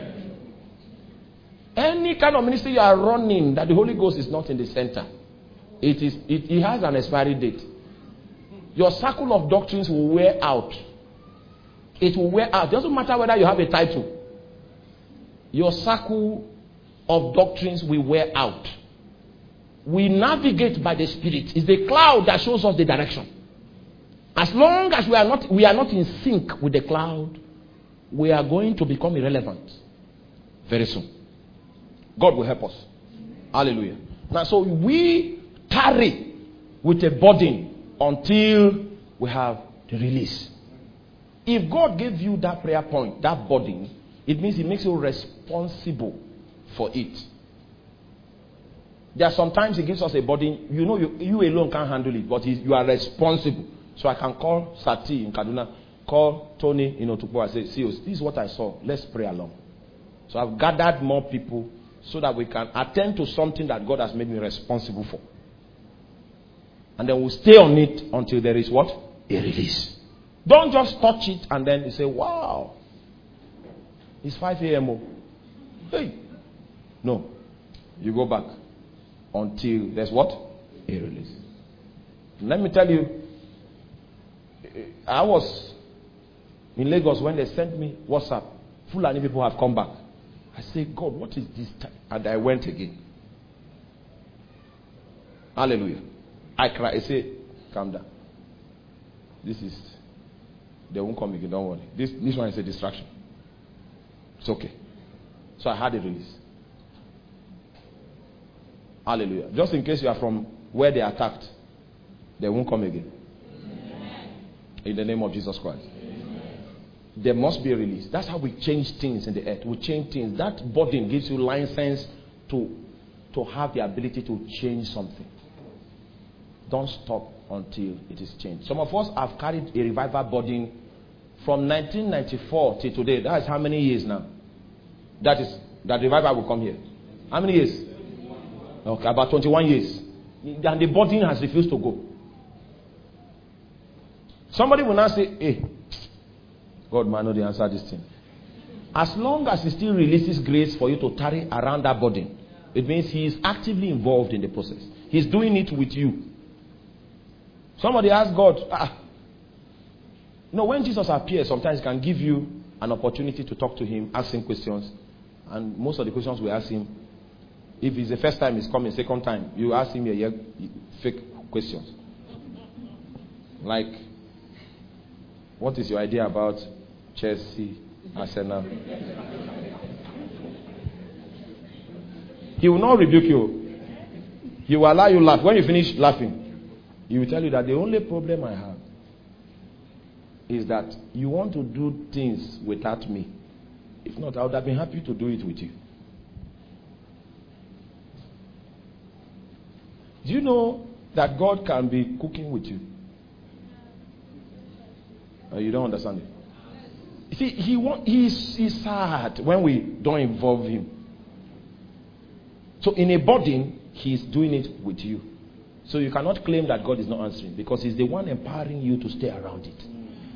Any kind of ministry you are running that the Holy Ghost is not in the center, it is it, it has an expiry date. Your circle of doctrines will wear out. It will wear out. It doesn't matter whether you have a title. Your circle of doctrines will wear out. We navigate by the Spirit. It's the cloud that shows us the direction. As long as we are not we are not in sync with the cloud, we are going to become irrelevant very soon. God will help us. Hallelujah. Now, so we tarry with a burden until we have the release. If God gave you that prayer point, that burden, it means He makes you responsible for it. There are sometimes He gives us a burden. You know, you, you alone can't handle it, but you are responsible. So I can call Sati in Kaduna, call Tony in Otukpo and say, see, this is what I saw. Let's pray along. So I've gathered more people so that we can attend to something that God has made me responsible for. And then we'll stay on it until there is what? A release. Don't just touch it and then you say, wow, it's five a.m. Hey. No. You go back until there's what? A release. Let me tell you, I was in Lagos when they sent me WhatsApp. Fulani people have come back. I say, God, what is this time? And I went again. Hallelujah. I cry. I say, calm down. This is, they won't come again, don't worry. This, this one is a distraction. It's okay. So I had a release. Hallelujah. Just in case you are from where they attacked, they won't come again. In the name of Jesus Christ. there must be a release. That's how we change things in the earth. We change things. That burden gives you license to, to have the ability to change something. Don't stop until it is changed. Some of us have carried a revival burden from nineteen ninety-four till today. That is how many years now? That is, that revival will come here. How many years? Okay, about twenty-one years. And the burden has refused to go. Somebody will now say, hey, God man, know the answer to this thing. As long as he still releases grace for you to carry around that burden, it means he is actively involved in the process. He's doing it with you. Somebody asked God, ah, no, when Jesus appears, sometimes he can give you an opportunity to talk to him, ask him questions. And most of the questions we ask him, if it's the first time he's coming, second time, you ask him a year, fake questions. Like, what is your idea about Chelsea, Arsenal? He will not rebuke you. He will allow you to laugh. When you finish laughing, he will tell you that the only problem I have is that you want to do things without me. If not, I would have been happy to do it with you. Do you know that God can be cooking with you? Uh, you don't understand it. You see, he want, he's, he's sad when we don't involve him. So in a burden, he's doing it with you. So you cannot claim that God is not answering, because he's the one empowering you to stay around it.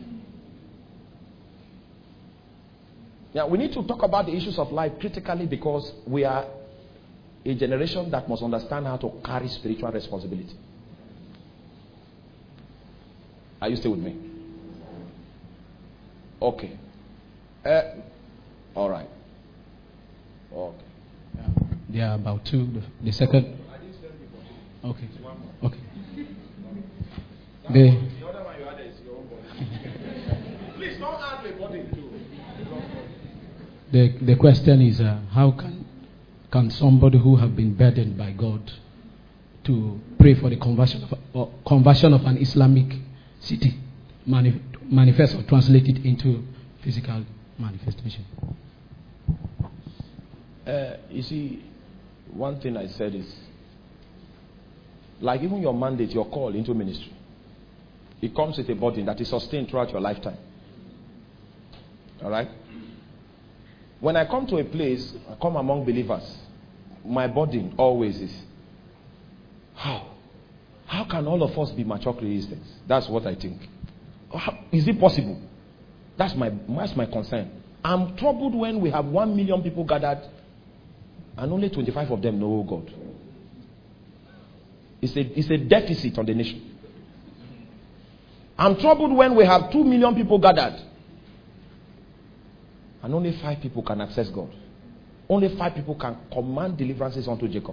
Now, we need to talk about the issues of life critically, because we are a generation that must understand how to carry spiritual responsibility. Are you still with me? Okay. Uh, all right. Okay. Yeah. There are about two. The, the second. Okay. Okay. The, the other one you had is your own body. Please don't add the body too. The the question is, uh, how can can somebody who have been burdened by God to pray for the conversion of or conversion of an Islamic city mani- manifest or translate it into physical manifestation? Uh, you see, one thing I said is, like even your mandate, your call into ministry, it comes with a burden that is sustained throughout your lifetime. All right? When I come to a place, I come among believers, my burden always is, how? How can all of us be mature Christians? That's what I think. How, is it possible? That's my, that's my concern. I'm troubled when we have one million people gathered and only twenty-five of them know God. It's a, it's a deficit on the nation. I'm troubled when we have two million people gathered and only five people can access God. Only five people can command deliverances unto Jacob.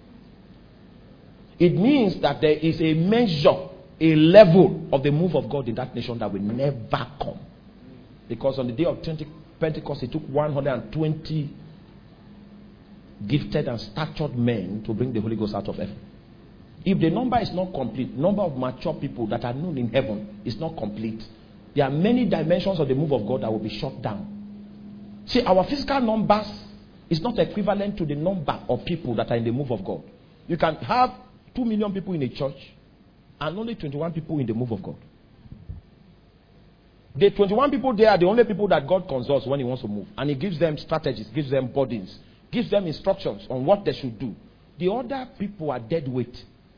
It means that there is a measure, a level of the move of God in that nation that will never come. Because on the day of Pentecost, it took one hundred twenty gifted and statured men to bring the Holy Ghost out of heaven. If the number is not complete, number of mature people that are known in heaven is not complete, there are many dimensions of the move of God that will be shut down. See, our physical numbers is not equivalent to the number of people that are in the move of God. You can have two million people in a church and only twenty-one people in the move of God. The twenty-one people there are the only people that God consults when he wants to move. And he gives them strategies, gives them burdens, gives them instructions on what they should do. The other people are dead weight.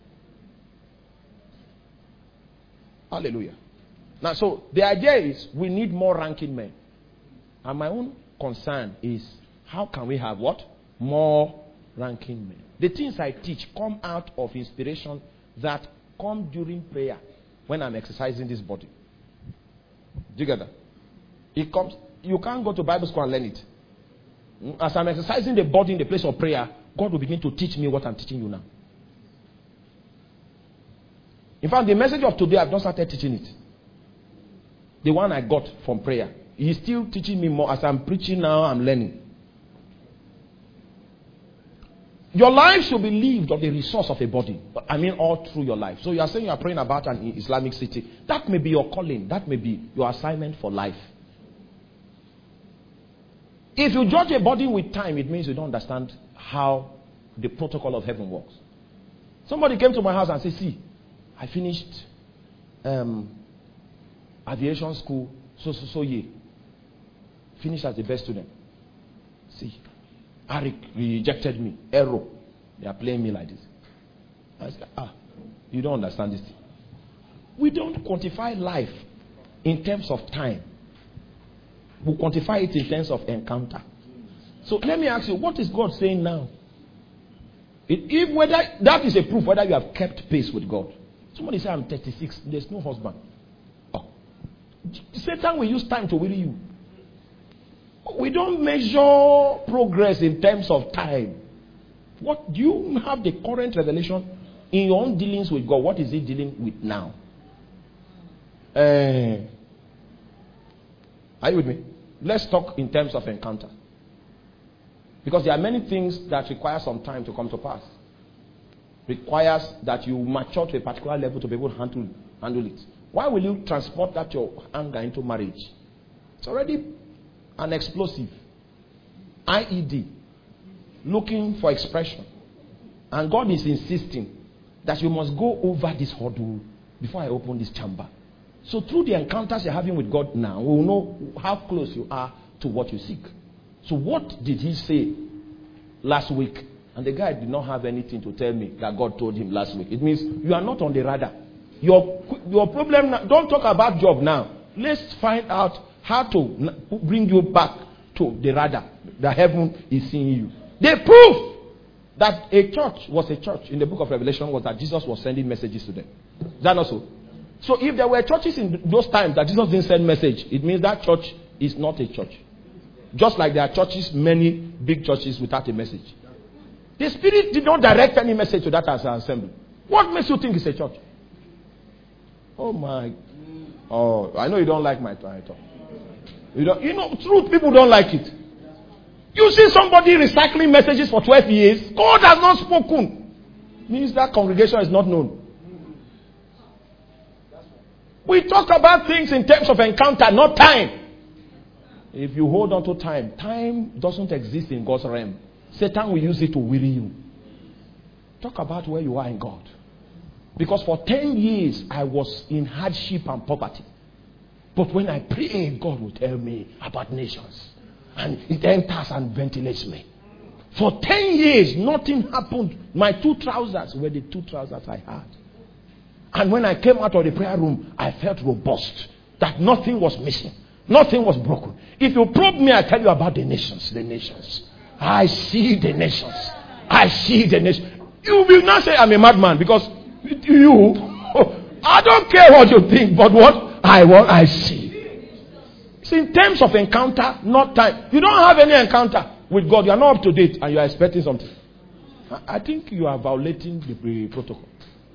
Hallelujah. Now, so the idea is we need more ranking men. And my own concern is, how can we have what? More ranking men. The things I teach come out of inspiration that come during prayer when I'm exercising this body. Do you get that? It comes. You can't go to Bible school and learn it. As I'm exercising the body in the place of prayer, God will begin to teach me what I'm teaching you now. In fact, the message of today, I've not started teaching it. The one I got from prayer. He's still teaching me more. As I'm preaching now, I'm learning. Your life should be lived on the resource of a body. I mean, all through your life. So you are saying you are praying about an Islamic city. That may be your calling. That may be your assignment for life. If you judge a body with time, it means you don't understand how the protocol of heaven works. Somebody came to my house and said, see, I finished um, aviation school, so, so, so year. Finished as the best student. See, Eric rejected me. Error. They are playing me like this. I said, ah, you don't understand this thing. We don't quantify life in terms of time. We quantify it in terms of encounter. So let me ask you, what is God saying now? It, if whether that is a proof whether you have kept pace with God. Somebody say, I'm thirty-six, there's no husband. Oh. Satan will use time to weary you. We don't measure progress in terms of time. What do you have the current revelation in your own dealings with God? What is he dealing with now? Uh, are you with me? Let's talk in terms of encounter. Because there are many things that require some time to come to pass. Requires that you mature to a particular level to be able to handle, handle it. Why will you transport that your anger into marriage? It's already an explosive. I E D. Looking for expression. And God is insisting that you must go over this hurdle before I open this chamber. So through the encounters you're having with God now, we will know how close you are to what you seek. So what did he say last week? And the guy did not have anything to tell me that God told him last week. It means you are not on the radar. Your, your problem now, don't talk about job now. Let's find out how to bring you back to the radar. That heaven is seeing you. The proof that a church was a church in the book of Revelation was that Jesus was sending messages to them. Is that not so? So if there were churches in those times that Jesus didn't send message, it means that church is not a church. Just like there are churches, many big churches without a message. The Spirit did not direct any message to that assembly. What makes you think it's a church? Oh my. Oh, I know you don't like my title. You don't, you know, truth, people don't like it. You see somebody recycling messages for twelve years. God has not spoken. Means that congregation is not known. We talk about things in terms of encounter, not time. If you hold on to time, time doesn't exist in God's realm. Satan will use it to weary you. Talk about where you are in God. Because for ten years, I was in hardship and poverty. But when I pray, God will tell me about nations. And it enters and ventilates me. For ten years, nothing happened. My two trousers were the two trousers I had. And when I came out of the prayer room, I felt robust. That nothing was missing. Nothing was broken. If you probe me, I tell you about the nations. The nations. I see the nations. I see the nations. You will not say I'm a madman because you, I don't care what you think, but what I want, I see. It's in terms of encounter, not time. You don't have any encounter with God. You are not up to date and you are expecting something. I think you are violating the protocol.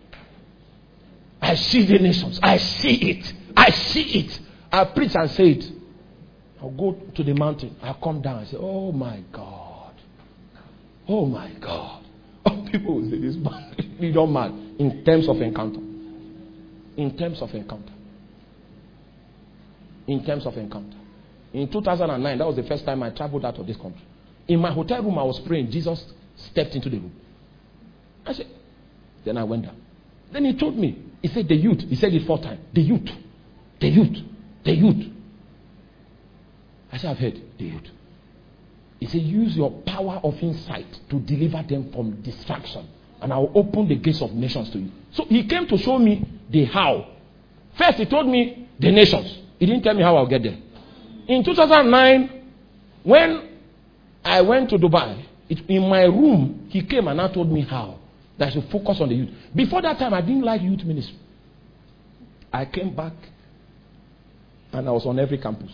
I see the nations. I see it. I see it. I preach and say it. I'll go to the mountain. I'll come down and say, oh my God. Oh my God. Oh, people will say this man. You don't mind. In terms of encounter. In terms of encounter. In terms of encounter. In two thousand nine, that was the first time I traveled out of this country. In my hotel room, I was praying. Jesus stepped into the room. I said, then I went down. Then he told me, he said, the youth. He said it four times. The youth. The youth. The youth. I said, I've heard the youth. He said, use your power of insight to deliver them from distraction. And I will open the gates of nations to you. So he came to show me the how. First, he told me the nations. He didn't tell me how I'll get there. In two thousand nine, when I went to Dubai, it, in my room, he came and now told me how. That I should focus on the youth. Before that time, I didn't like youth ministry. I came back and I was on every campus.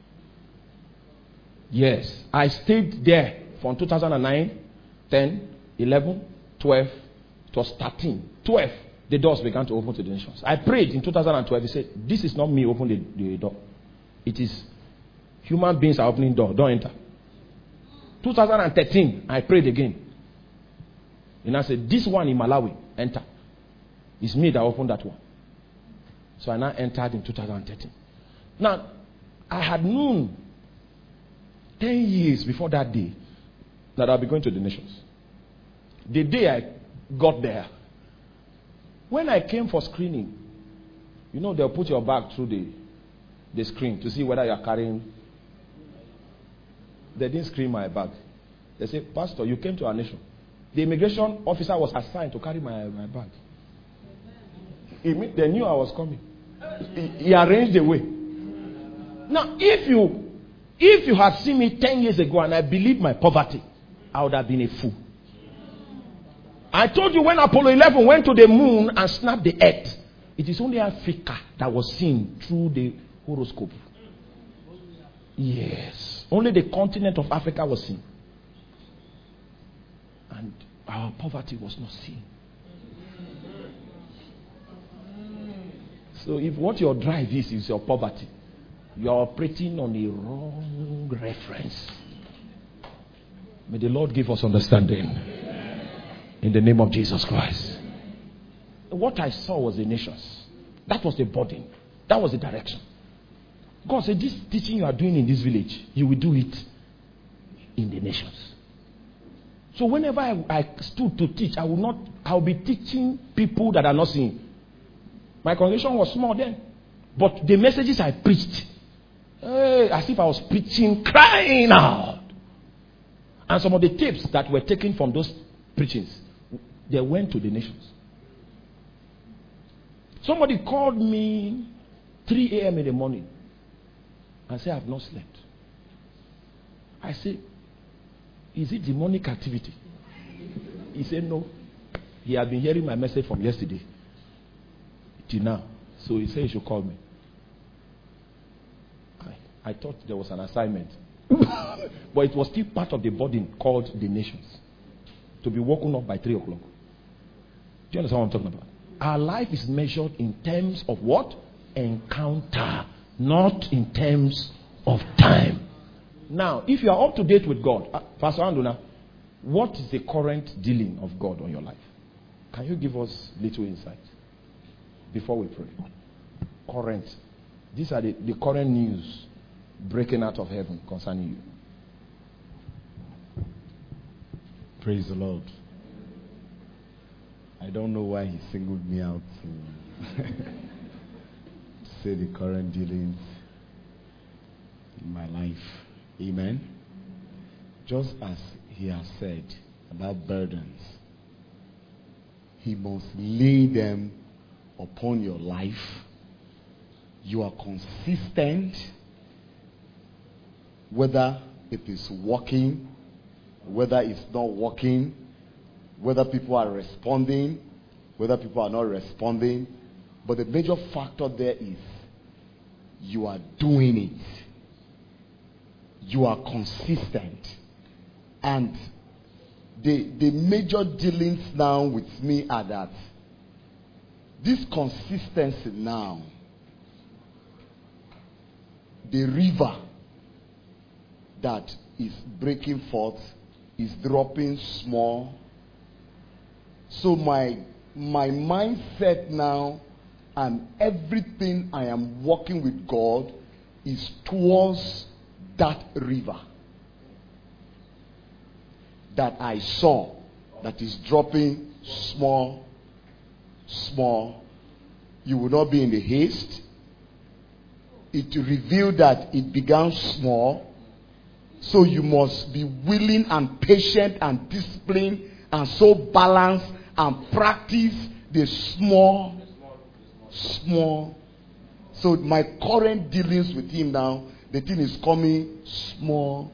Yes, I stayed there from two thousand nine, ten, eleven, twelve, it was thirteen, twelve. The doors began to open to the nations. I prayed in two thousand twelve. He said, this is not me opening the, the door. It is human beings are opening the door. Don't enter. two thousand thirteen, I prayed again. And I said, this one in Malawi, enter. It's me that opened that one. So I now entered in two thousand thirteen. Now, I had known ten years before that day that I'll be going to the nations. The day I got there, when I came for screening, you know, they'll put your bag through the, the screen to see whether you're carrying. They didn't screen my bag. They said, Pastor, you came to our nation. The immigration officer was assigned to carry my, my bag. He, they knew I was coming. He, he arranged the way. Now, if you if you had seen me ten years ago and I believed my poverty, I would have been a fool. I told you when Apollo eleven went to the moon and snapped the earth, it is only Africa that was seen through the horoscope. Yes. Only the continent of Africa was seen. And our poverty was not seen. So if what your drive is is your poverty, you are operating on a wrong reference. May the Lord give us understanding. In the name of Jesus Christ. What I saw was the nations. That was the burden. That was the direction. God said, this teaching you are doing in this village, you will do it in the nations. So whenever I, I stood to teach, I will not, I will be teaching people that are not seeing. My congregation was small then. But the messages I preached, hey, as if I was preaching, crying out. And some of the tapes that were taken from those preachings, they went to the nations. Somebody called me three a.m. in the morning and said, I have not slept. I said, is it demonic activity? He said, no. He had been hearing my message from yesterday till now. So he said he should call me. I, I thought there was an assignment. But it was still part of the burden called the nations. To be woken up by three o'clock. Do you understand what I'm talking about? Our life is measured in terms of what? Encounter. Not in terms of time. Now, if you are up to date with God, uh, Pastor Anduna, what is the current dealing of God on your life? Can you give us little insight before we pray? Current. These are the, the current news breaking out of heaven concerning you. Praise the Lord. I don't know why he singled me out to, to say the current dealings in my life. Amen. Just as he has said about burdens, he must lay them upon your life. You are consistent, whether it is working, whether it's not working, whether people are responding, whether people are not responding. But the major factor there is you are doing it. You are consistent. And the, the major dealings now with me are that this consistency now, the river that is breaking forth is dropping small. So my my mindset now and everything I am working with God is towards that river that I saw that is dropping small, small. You will not be in the haste. It revealed that it began small. So you must be willing and patient and disciplined and so balanced and practice the small, small. So my current dealings with him now, the thing is coming small.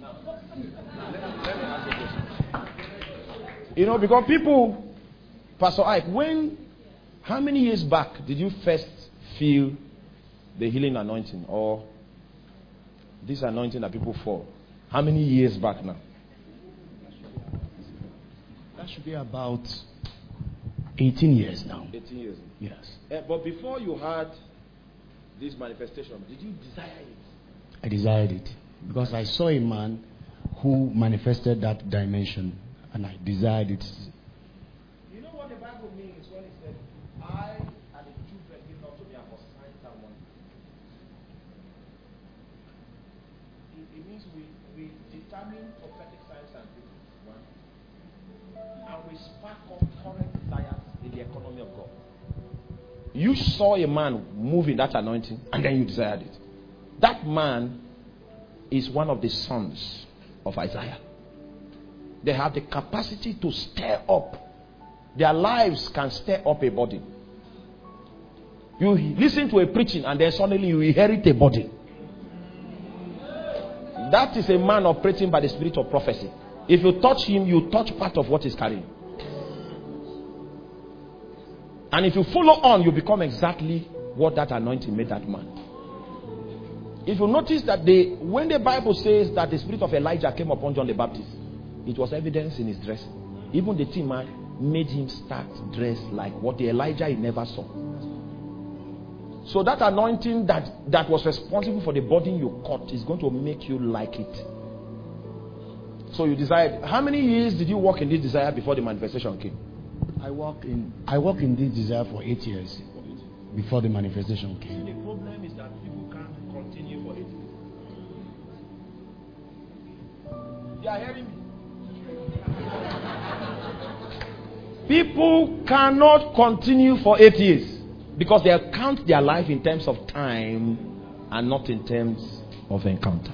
You know, because people, Pastor Ike, when, how many years back did you first feel the healing anointing or this anointing that people fall? How many years back now? That should be about eighteen years now. eighteen years. Yes. Uh, but before you had this manifestation, did you desire it? I desired it because I saw a man who manifested that dimension and I desired it. You know what the Bible means when it said, I and the children give not to me, I must sign someone. it means we, we determine prophetic signs and dreams. One. And we spark up current desires in the economy of God. You saw a man move in that anointing and then you desired it. That man is one of the sons of Isaiah. They have the capacity to stir up. Their lives can stir up a body. You listen to a preaching and then suddenly you inherit a body. That is a man operating by the spirit of prophecy. If you touch him, you touch part of what he's carrying. And if you follow on, you become exactly what that anointing made that man. If you notice that they, when the Bible says that the spirit of Elijah came upon John the Baptist, it was evidence in his dress. Even the teen man made him start dress like what the Elijah he never saw. So that anointing that, that was responsible for the burden you caught is going to make you like it. So you desired. How many years did you walk in this desire before the manifestation came? I walk in I walk in this desire for eight years before the manifestation came. The problem is that people can't continue for eight years. You are hearing me? People cannot continue for eight years because they count their life in terms of time and not in terms of encounter.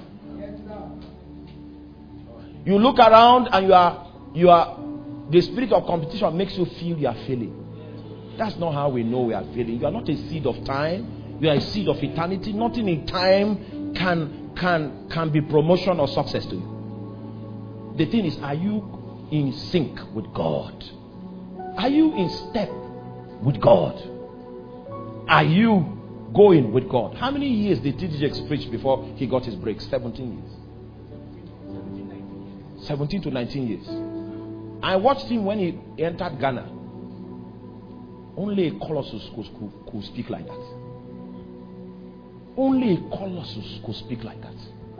You look around and you are you are the spirit of competition makes you feel you are failing. That's not how we know we are failing. You are not a seed of time. You are a seed of eternity. Nothing in time can can can be promotion or success to you. The thing is, are you in sync with God? Are you in step with God? Are you going with God? How many years did T D Jakes preach before he got his break? seventeen years. seventeen to nineteen years. I watched him when he entered Ghana. Only a colossus could, could, could speak like that. Only a colossus could speak like that.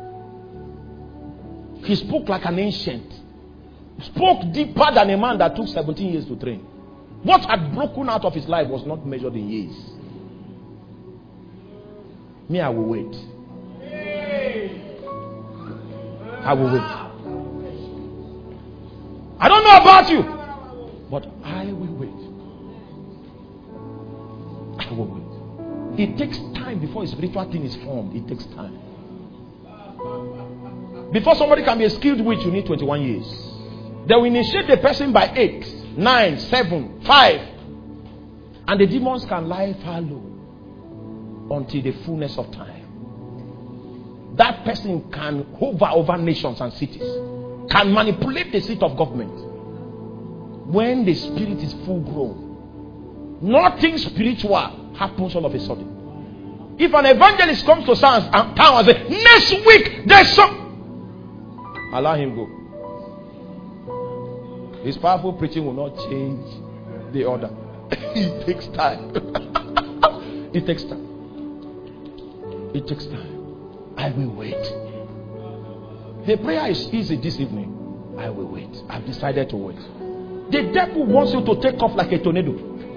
He spoke like an ancient. Spoke deeper than a man that took seventeen years to train. What had broken out of his life was not measured in years. Me, I will wait. I will wait. I don't know about you, but I will wait. I will wait. It takes time before a spiritual thing is formed. It takes time. Before somebody can be a skilled witch, you need twenty-one years. They will initiate the person by eight, nine, seven, five. And the demons can lie fallow until the fullness of time. That person can hover over nations and cities. Can manipulate the seat of government. When the spirit is full grown, nothing spiritual happens all of a sudden. If an evangelist comes to town and says, next week there's some, allow him go. His powerful preaching will not change the order. It takes time. It takes time. It takes time. I will wait. The prayer is easy this evening. I will wait. I've decided to wait. The devil wants you to take off like a tornado.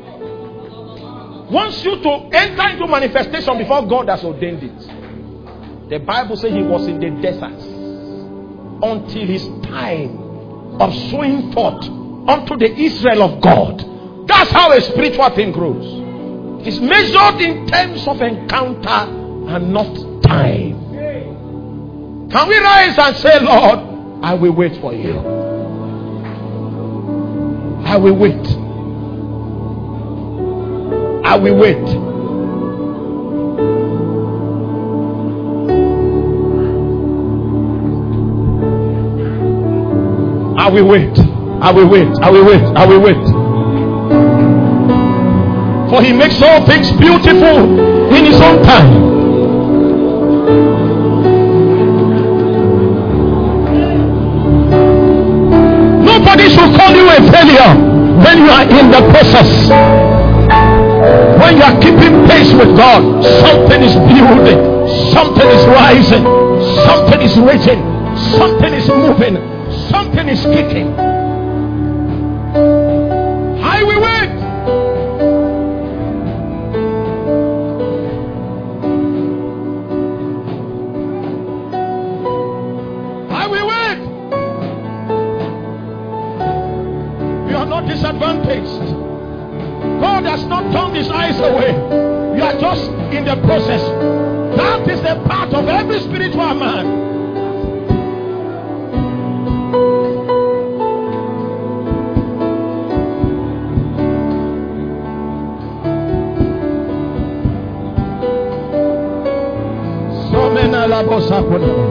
Wants you to enter into manifestation before God has ordained it. The Bible says he was in the desert until his time of showing forth unto the Israel of God. That's how a spiritual thing grows. It's measured in terms of encounter and not time. Can we rise and say, Lord, I will wait for you. I will wait. I will wait. I will wait. I will wait. I will wait. I will wait. For he makes all things beautiful in his own time. Nobody should call you a failure when you are in the process. When you are keeping pace with God, something is building, something is rising, something is raging, something is moving, something is kicking. I will wait. has not turned his eyes away. You are just in the process. That is the part of every spiritual man. So many labos happen.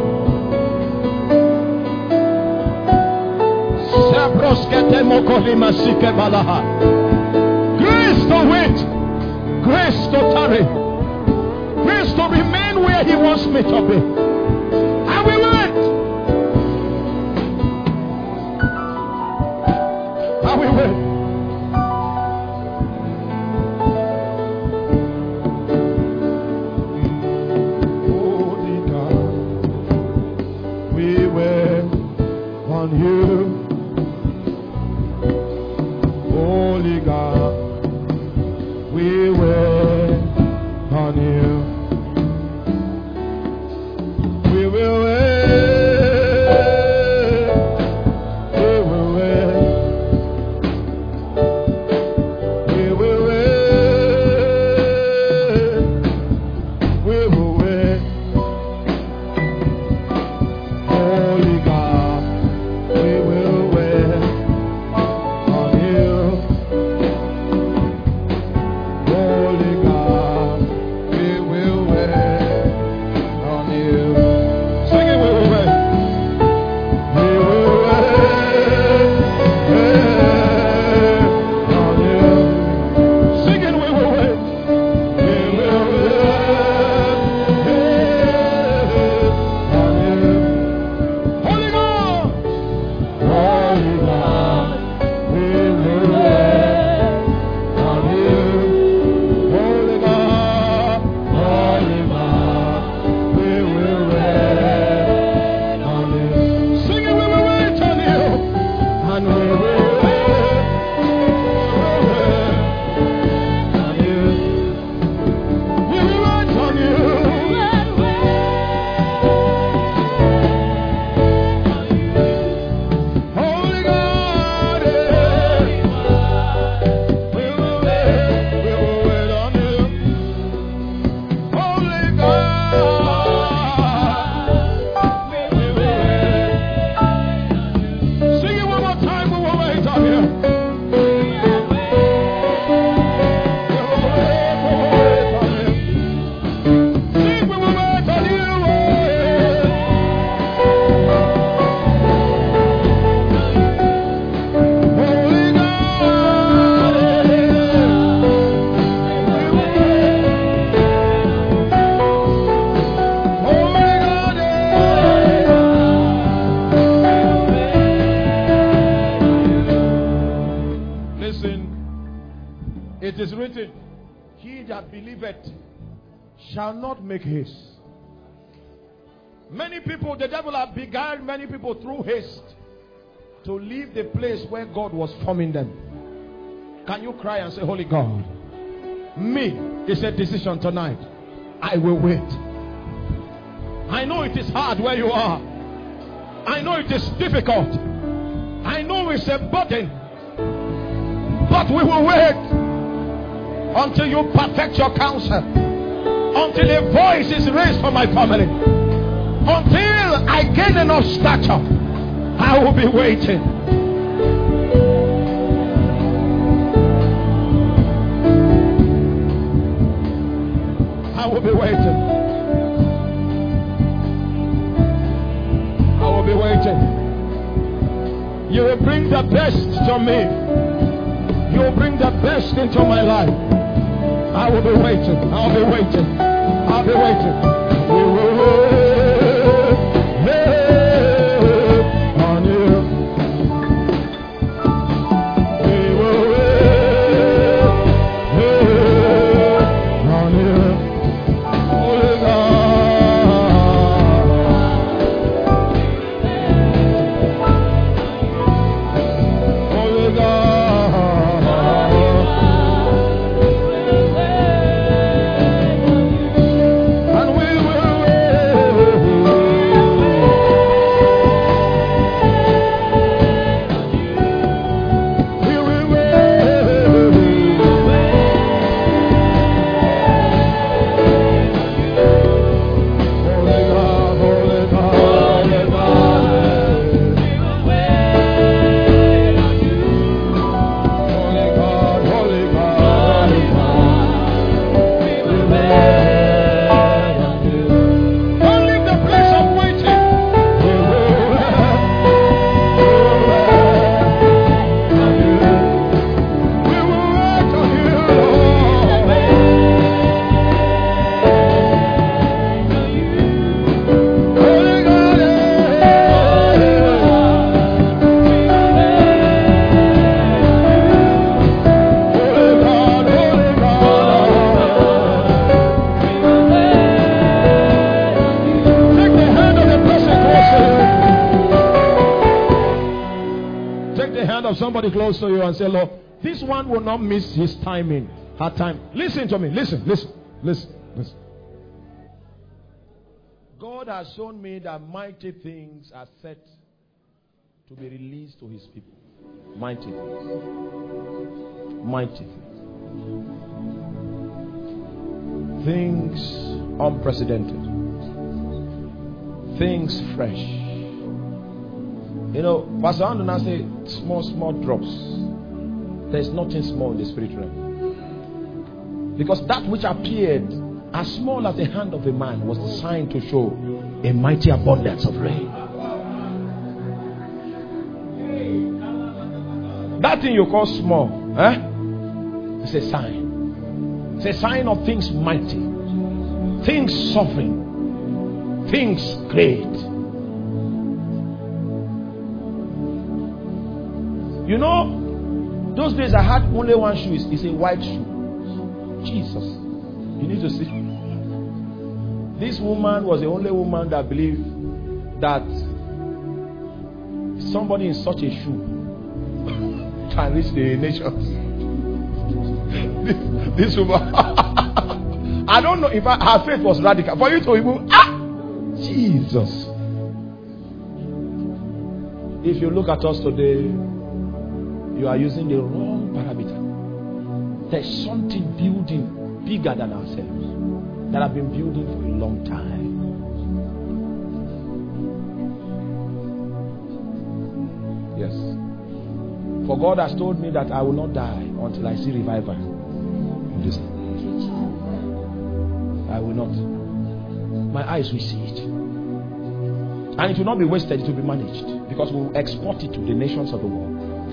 Grace to wait, grace to tarry, grace to remain where he wants me to be. I will wait. I will wait. Holy God, we wait on you. Holy God, we wait on you. We will wait. We will wait. We will wait. We will wait. Holy God, we will wait on you. Holy God, we will wait on you. Sing it, we will wait. We will wait, wait on you. Sing it, we will wait. We will wait, wait on you. Holy God, Holy God, we will wait on you. Holy God, Holy God, we will wait on you. Sing it, we will wait on you. And we will wait, wait on you. We will wait on you. Holy God, yeah. We will wait, we will wait on you. Holy God, we will wait. Sing it one more time, we will wait on you. We will wait, we will wait on you. Sing, we will wait on you. Holy God, we will wait. Holy God, listen, it is written, he that believeth shall not make haste. Many people, the devil have beguiled many people through haste to leave the place where God was forming them. Can you cry and say, Holy God, me is a decision tonight. I will wait. I know it is hard where you are. I know it is difficult. I know it's a burden. But we will wait until you perfect your counsel. Until a voice is raised for my family. Until I gain enough stature, I will be waiting. I will be waiting. I will be waiting. You will bring the best to me. You will bring the best into my life. I will be waiting. I'll be waiting. I'll be waiting. We will wait, wait on you. We will wait, wait on you. Holy God, Holy God, and we somebody close to you and say, Lord, this one will not miss his timing. Her time. Listen to me. Listen, listen, listen, listen. God has shown me that mighty things are set to be released to his people. Mighty things. Mighty things. Things unprecedented. Things fresh. You know, Pastor Andona say small, small drops. There's nothing small in the spirit realm. Because that which appeared as small as the hand of a man was designed to show a mighty abundance of rain. That thing you call small, eh? It's a sign. It's a sign of things mighty, things sovereign, things great. You know, those days I had only one shoe. It's a white shoe. Jesus. You need to see. This woman was the only woman that believed that somebody in such a shoe can reach the nations. this, this woman. I don't know if I, her faith was radical. For you to even, ah, Jesus. If you look at us today, you are using the wrong parameter. There's something building bigger than ourselves that have been building for a long time. Yes. For God has told me that I will not die until I see revival in this. I will not. My eyes will see it. And it will not be wasted, it will be managed. Because we will export it to the nations of the world.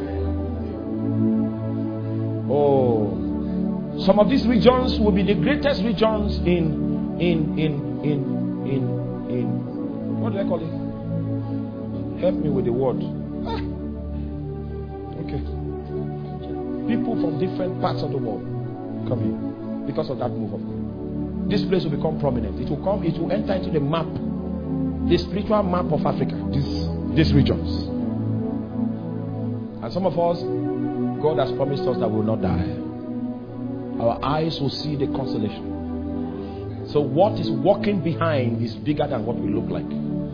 Oh, some of these regions will be the greatest regions in in in in in in what do I call it? Help me with the word. Ah. Okay. People from different parts of the world come here because of that move of God. This place will become prominent. It will come. It will enter into the map, the spiritual map of Africa. These these regions. And some of us, God has promised us that we will not die. Our eyes will see the consolation. So what is walking behind is bigger than what we look like.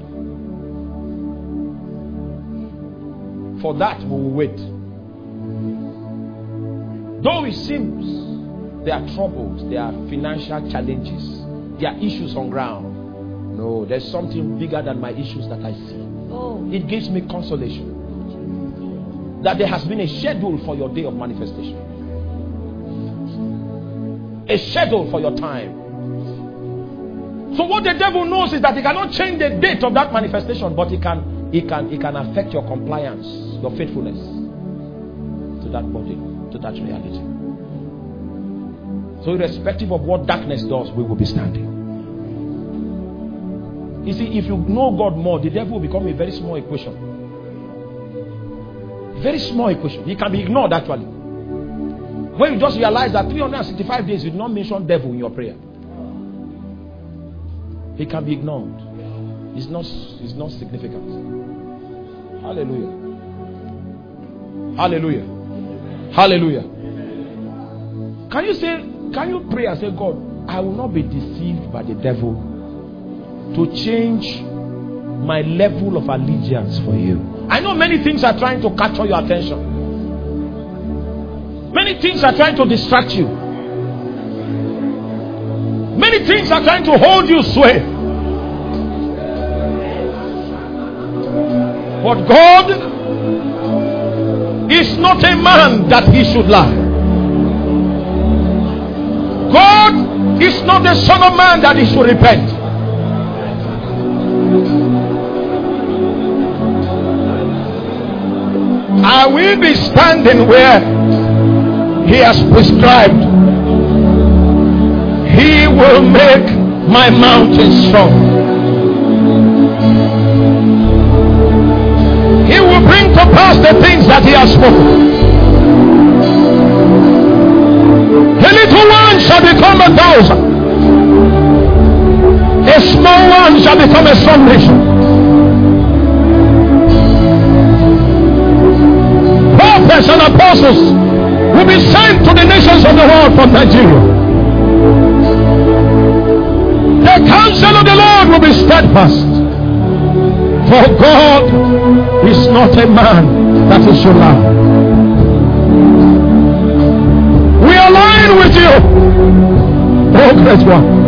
For that we will wait. Though it seems there are troubles, there are financial challenges, there are issues on ground. No, there's something bigger than my issues that I see. It gives me consolation that there has been a schedule for your day of manifestation. A schedule for your time. So what the devil knows is that he cannot change the date of that manifestation, but he can he can he can affect your compliance, your faithfulness to that body, to that reality. So irrespective of what darkness does, we will be standing. You see, if you know God more, the devil will become a very small equation. Very small equation. He can be ignored actually. When you just realize that three hundred sixty-five days you did not mention devil in your prayer, he can be ignored. It's not, it's not significant. Hallelujah. Hallelujah. Hallelujah. Can you say, can you pray and say, God, I will not be deceived by the devil to change my level of allegiance for you. I know many things are trying to capture your attention. Many things are trying to distract you. Many things are trying to hold you sway. But God is not a man that he should lie. God is not the son of man that he should repent. I will be standing where he has prescribed. He will make my mountain strong. He will bring to pass the things that he has spoken. A little one shall become a thousand. A small one shall become a strong nation. apostles will be sent to the nations of the world from Nigeria. The counsel of the Lord will be steadfast. For God is not a man that he should lie. We align with you, oh great one.